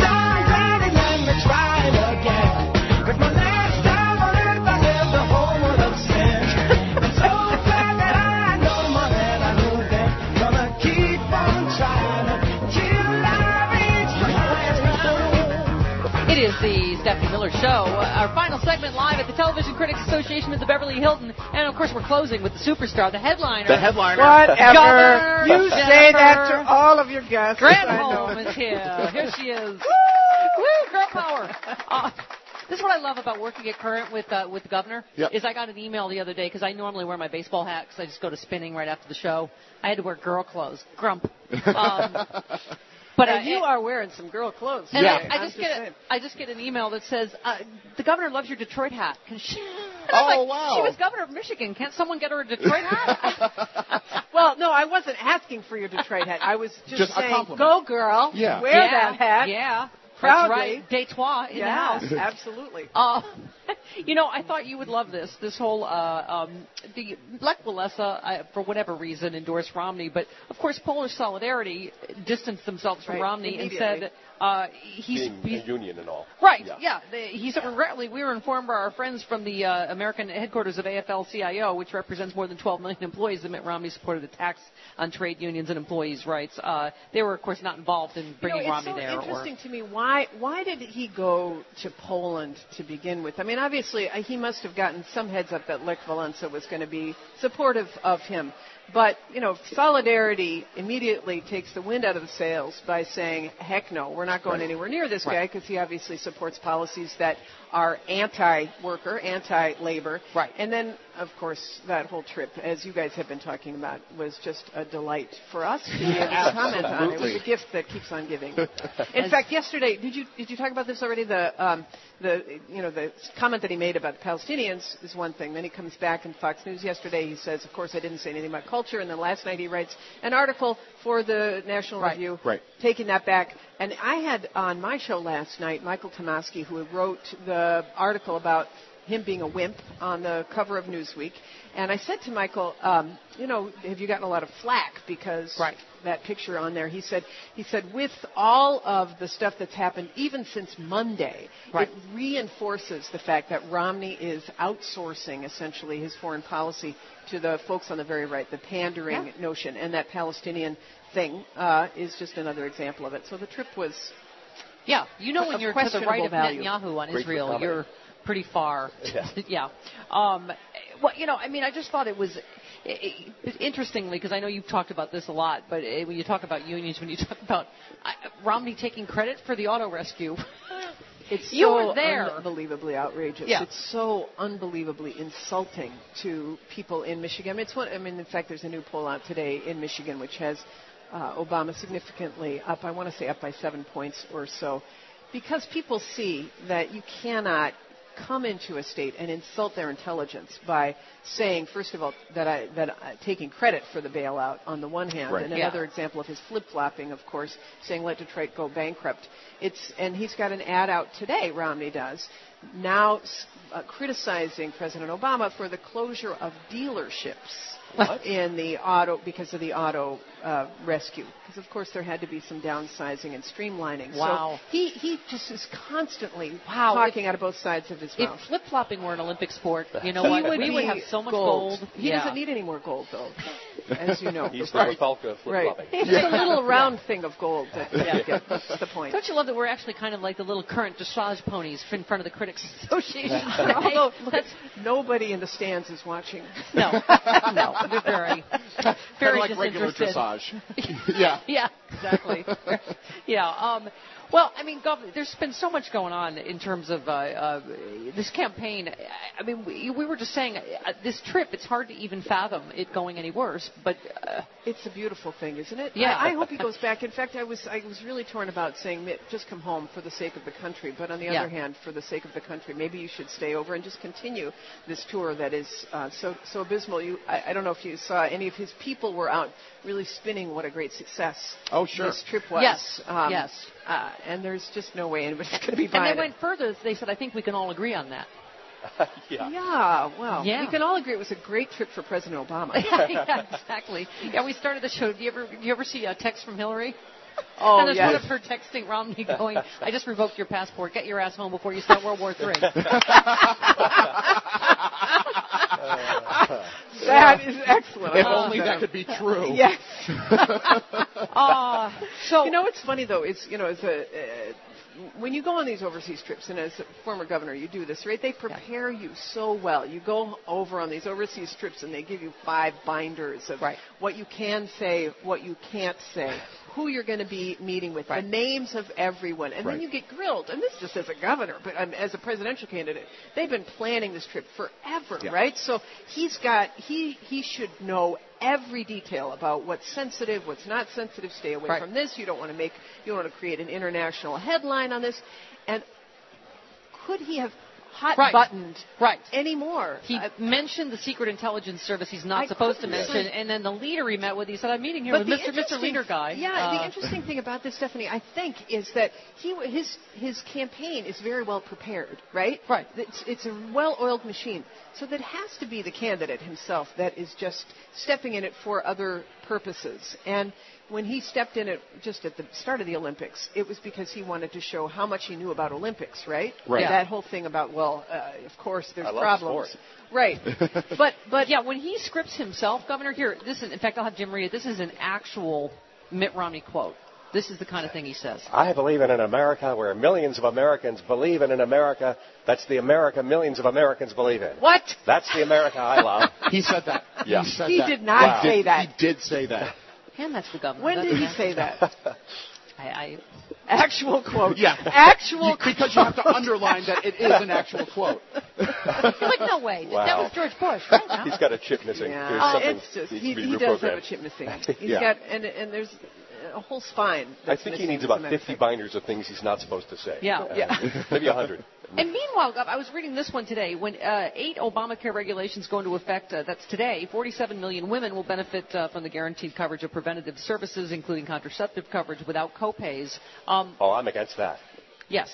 It is the Stephanie Miller Show. Our final segment live at the Television Critics Association at the Beverly Hilton. And, of course, we're closing with the superstar, the headliner. The headliner. Whatever. Governor You Jennifer say that to all of your guests. Granholm is here. Here she is. Woo, girl power. Uh, this is what I love about working at Current with uh, with the governor. Yep. Is I got an email the other day because I normally wear my baseball hat because I just go to spinning right after the show. I had to wear girl clothes. Grump. Um, But and uh, you are wearing some girl clothes. And yeah. I, I just get a, I just get an email that says uh, the governor loves your Detroit hat. Can she? Oh, like, wow. She was governor of Michigan. Can't someone get her a Detroit hat? Well, no, I wasn't asking for your Detroit hat. I was just, Just a saying, compliment. go girl, Yeah. wear yeah, that hat. Yeah. Proudly. That's right. Detroit in Yes, the house. absolutely. Uh, you know, I thought you would love this. This whole uh, um, the Lech Walesa, uh, for whatever reason, endorsed Romney, but of course, Polish Solidarity distanced themselves from Right, Romney and immediately. said uh, he's, Being he's a union and all. right. Yeah. Yeah, they, he said regretfully we were informed by our friends from the uh, American headquarters of A F L C I O, which represents more than twelve million employees, that Mitt Romney supported the tax on trade unions and employees' rights. Uh, they were, of course, not involved in bringing you know, it's Romney so there. interesting or, to me. Why why did he go to Poland to begin with? I mean, obviously, uh, he must have gotten some heads up that Lech Walesa was going to be supportive of him. But, you know, Solidarity immediately takes the wind out of the sails by saying, heck no, we're not going right. anywhere near this right. guy, because he obviously supports policies that are anti-worker, anti-labor. Right. And then, of course, that whole trip, as you guys have been talking about, was just a delight for us to be able to comment on. It was a gift that keeps on giving. In fact, yesterday, did you did you talk about this already? The um, the you know the comment that he made about the Palestinians is one thing. Then he comes back in Fox News yesterday. He says, of course, I didn't say anything about culture. And then last night he writes an article for the National Right. Review, Right. taking that back. And I had on my show last night Michael Tomasky, who wrote the article about him being a wimp on the cover of Newsweek. And I said to Michael, um, you know, have you gotten a lot of flack because right. that picture on there? He said, he said, with all of the stuff that's happened, even since Monday, right. it reinforces the fact that Romney is outsourcing essentially his foreign policy to the folks on the very right, the pandering yeah. notion, and that Palestinian thing uh, is just another example of it. So the trip was. Yeah, you know when of you're to the right of value. Netanyahu on Great Israel, comedy. you're pretty far. Yeah. yeah. Um, well, you know, I mean, I just thought it was it, it, interestingly, because I know you've talked about this a lot, but uh, when you talk about unions, when you talk about uh, Romney taking credit for the auto rescue. It's you so were there. unbelievably outrageous. Yeah. It's so unbelievably insulting to people in Michigan. I mean, it's one, I mean, in fact, there's a new poll out today in Michigan which has uh, Obama significantly up. I want to say up by seven points or so, because people see that you cannot come into a state and insult their intelligence by saying, first of all, that I that uh, taking credit for the bailout on the one hand, right. and Yeah. another example of his flip-flopping, of course, saying let Detroit go bankrupt. It's and he's got an ad out today. Romney does now uh, criticizing President Obama for the closure of dealerships What? In the auto, because of the auto uh, rescue. Because, of course, there had to be some downsizing and streamlining. Wow. So he, he just is constantly Wow, talking if, out of both sides of his if mouth. If flip-flopping were an Olympic sport, you know he what? Would we would have so much gold. gold. He yeah. doesn't need any more gold, though, as you know. He's the right. Rapalka flip-flopping. Right. It's a little round thing of gold. That, yeah. yeah. That's the point. Don't you love that we're actually kind of like the little current dressage ponies in front of the Critics Association? Although, that's, nobody in the stands is watching. No, no, they're very, very like regular disinterested. dressage. yeah. Yeah, exactly. yeah. Um, well, I mean, Gov, there's been so much going on in terms of uh, uh, this campaign. I mean, we, we were just saying uh, this trip. It's hard to even fathom it going any worse. But uh, it's a beautiful thing, isn't it? Yeah. I, I hope he goes back. In fact, I was I was really torn about saying, Mitt, just come home for the sake of the country. But on the yeah. other hand, for the sake of the country, maybe you should stay over and just continue this tour that is uh, so so abysmal. You, I, I don't know if you saw any of his people were out really spinning what a great success oh, sure. this trip was. Yes. Um, yes. Uh, and there's just no way anybody's going to be buying And they it. went further. They said, I think we can all agree on that. yeah. Yeah, well, yeah. we can all agree it was a great trip for President Obama. yeah, exactly. Yeah, we started the show. Do you ever, do you ever see a text from Hillary? Oh, and there's yes. one of her texting Romney going, I just revoked your passport. Get your ass home before you start World War Three. That is excellent. If only that could be true. Yes. uh, so you know what's funny though? It's you know as a uh, when you go on these overseas trips, and as a former governor, you do this, right? They prepare yeah. you so well. You go over on these overseas trips, and they give you five binders of right. what you can say, what you can't say, who you're going to be meeting with, right. the names of everyone, and right. then you get grilled. And this just as a governor, but um, as a presidential candidate, they've been planning this trip forever, yeah. right? So he's got he he should know every detail about what's sensitive, what's not sensitive. Stay away right. from this. You don't want to make you don't want to create an international headline on this. And could he have hot right. buttoned right. anymore? He uh, mentioned the secret intelligence service he's not I supposed to couldn't. mention, and then the leader he met with, he said, "I'm meeting here But with Mister Mister interesting- Leader guy." Yeah, uh, the interesting thing about this, Stephanie, I think, is that he his his campaign is very well prepared, right? Right. It's, it's a well-oiled machine. So that has to be the candidate himself that is just stepping in it for other purposes. And when he stepped in it just at the start of the Olympics, it was because he wanted to show how much he knew about Olympics, right? Right. Yeah. That whole thing about, well, uh, of course, there's I love problems. sport. Right. but but yeah, when he scripts himself, Governor, here, this is, in fact, I'll have Jim read it. This is an actual Mitt Romney quote. This is the kind of thing he says. I believe in an America where millions of Americans believe in an America that's the America millions of Americans believe in. What? That's the America I love. He said that. Yeah. He, said He that. did not Wow. say He that. He did say that. And that's the governor. When doesn't did he it? say that? I, I, Actual quote. Yeah. Actual You- because you have to underline that it is an actual quote. You're like, no way. Wow. That was George Bush. Right now. He's got a chip missing. Yeah. There's Uh, something it's just needs he, to be he does have a reprogrammed. chip missing. He's Yeah. got and and there's a whole spine. I That's think he missing, needs as a about matter of fifty fact. binders of things he's not supposed to say. Yeah. Uh, Yeah. Maybe a hundred. And meanwhile, Gov, I was reading this one today. When uh, eight Obamacare regulations go into effect, uh, that's today, forty-seven million women will benefit uh, from the guaranteed coverage of preventative services, including contraceptive coverage without copays. Um, Oh, I'm against that. yes.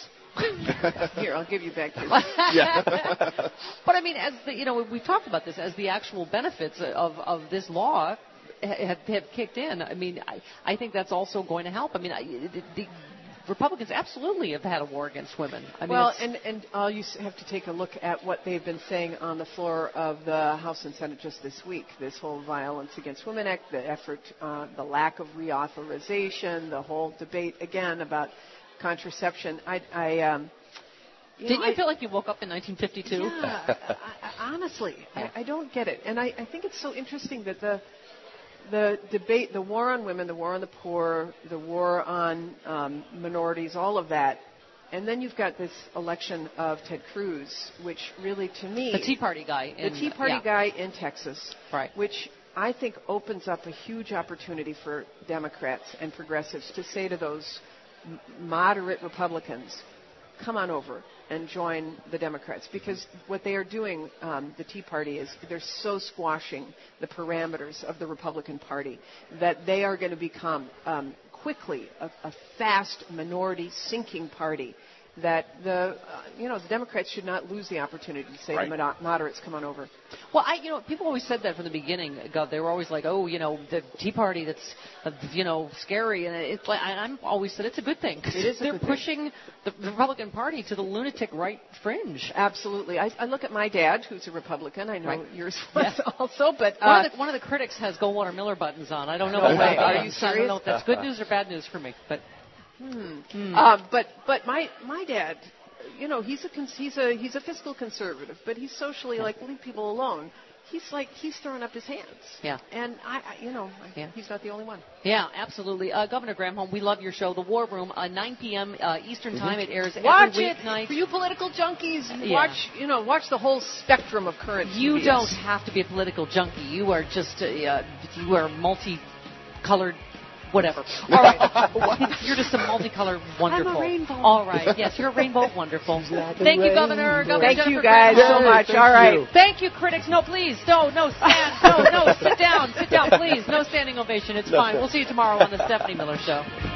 Here, I'll give you back your. Yeah. But I mean, as the, you know, we've talked about this as the actual benefits of of this law have, have kicked in. I mean, I, I think that's also going to help. I mean, I, the, the Republicans absolutely have had a war against women. I mean, Well, it's- and and all you s- have to take a look at what they've been saying on the floor of the House and Senate just this week. This whole Violence Against Women Act, the effort, uh, the lack of reauthorization, the whole debate again about contraception. I, I um, you didn't know, you I, feel like you woke up in nineteen fifty-two? Yeah, I, I, honestly, I, I don't get it, and I, I think it's so interesting that the the debate, the war on women, the war on the poor, the war on um, minorities, all of that, and then you've got this election of Ted Cruz, which really, to me, The Tea Party guy. the in- Tea Party yeah. guy in Texas, Right. which I think opens up a huge opportunity for Democrats and progressives to say to those m- moderate Republicans, come on over and join the Democrats, because what they are doing, um, the Tea Party, is they're so squashing the parameters of the Republican Party that they are going to become um, quickly a, a fast minority sinking party. that the, uh, you know, the Democrats should not lose the opportunity to say Right. to mod- moderates, come on over. Well, I, you know, people always said that from the beginning. God, they were always like, oh, you know, the Tea Party, that's, uh, you know, scary. And it's like, I, I'm always said it's a good thing. It is a They're good thing. pushing the, the Republican Party to the lunatic right fringe. Absolutely. I, I look at my dad, who's a Republican. I know Right. yours was also, but uh, one, of the, one of the critics has Goldwater Miller buttons on. I don't know. No what way. that Are means. you I don't serious? know if that's good news or bad news for me, but. Hmm. Hmm. Um, but but my my dad, you know, he's a cons- he's a he's a fiscal conservative, but he's socially like leave people alone. He's like he's throwing up his hands. Yeah. And I, I you know, Yeah. he's not the only one. Yeah, absolutely. Uh, Governor Granholm, we love your show, The War Room, uh, nine p.m. Uh, Eastern Time. It airs Watch every it weeknight. for you political junkies. Yeah. Watch you know watch the whole spectrum of current. You T Vs. don't have to be a political junkie. You are just a, uh, you are multicolored. Whatever. All right. You're just a multicolored wonderful. I'm a rainbow. All right. Yes, you're a rainbow wonderful. like a Thank you, rainbow. Governor. Governor Thank Jennifer you guys Granholm. so much. All right. Thank you, critics. No, please. No, no, stand. No, no, sit down. Sit down, please. No standing ovation. It's fine. We'll see you tomorrow on the Stephanie Miller Show.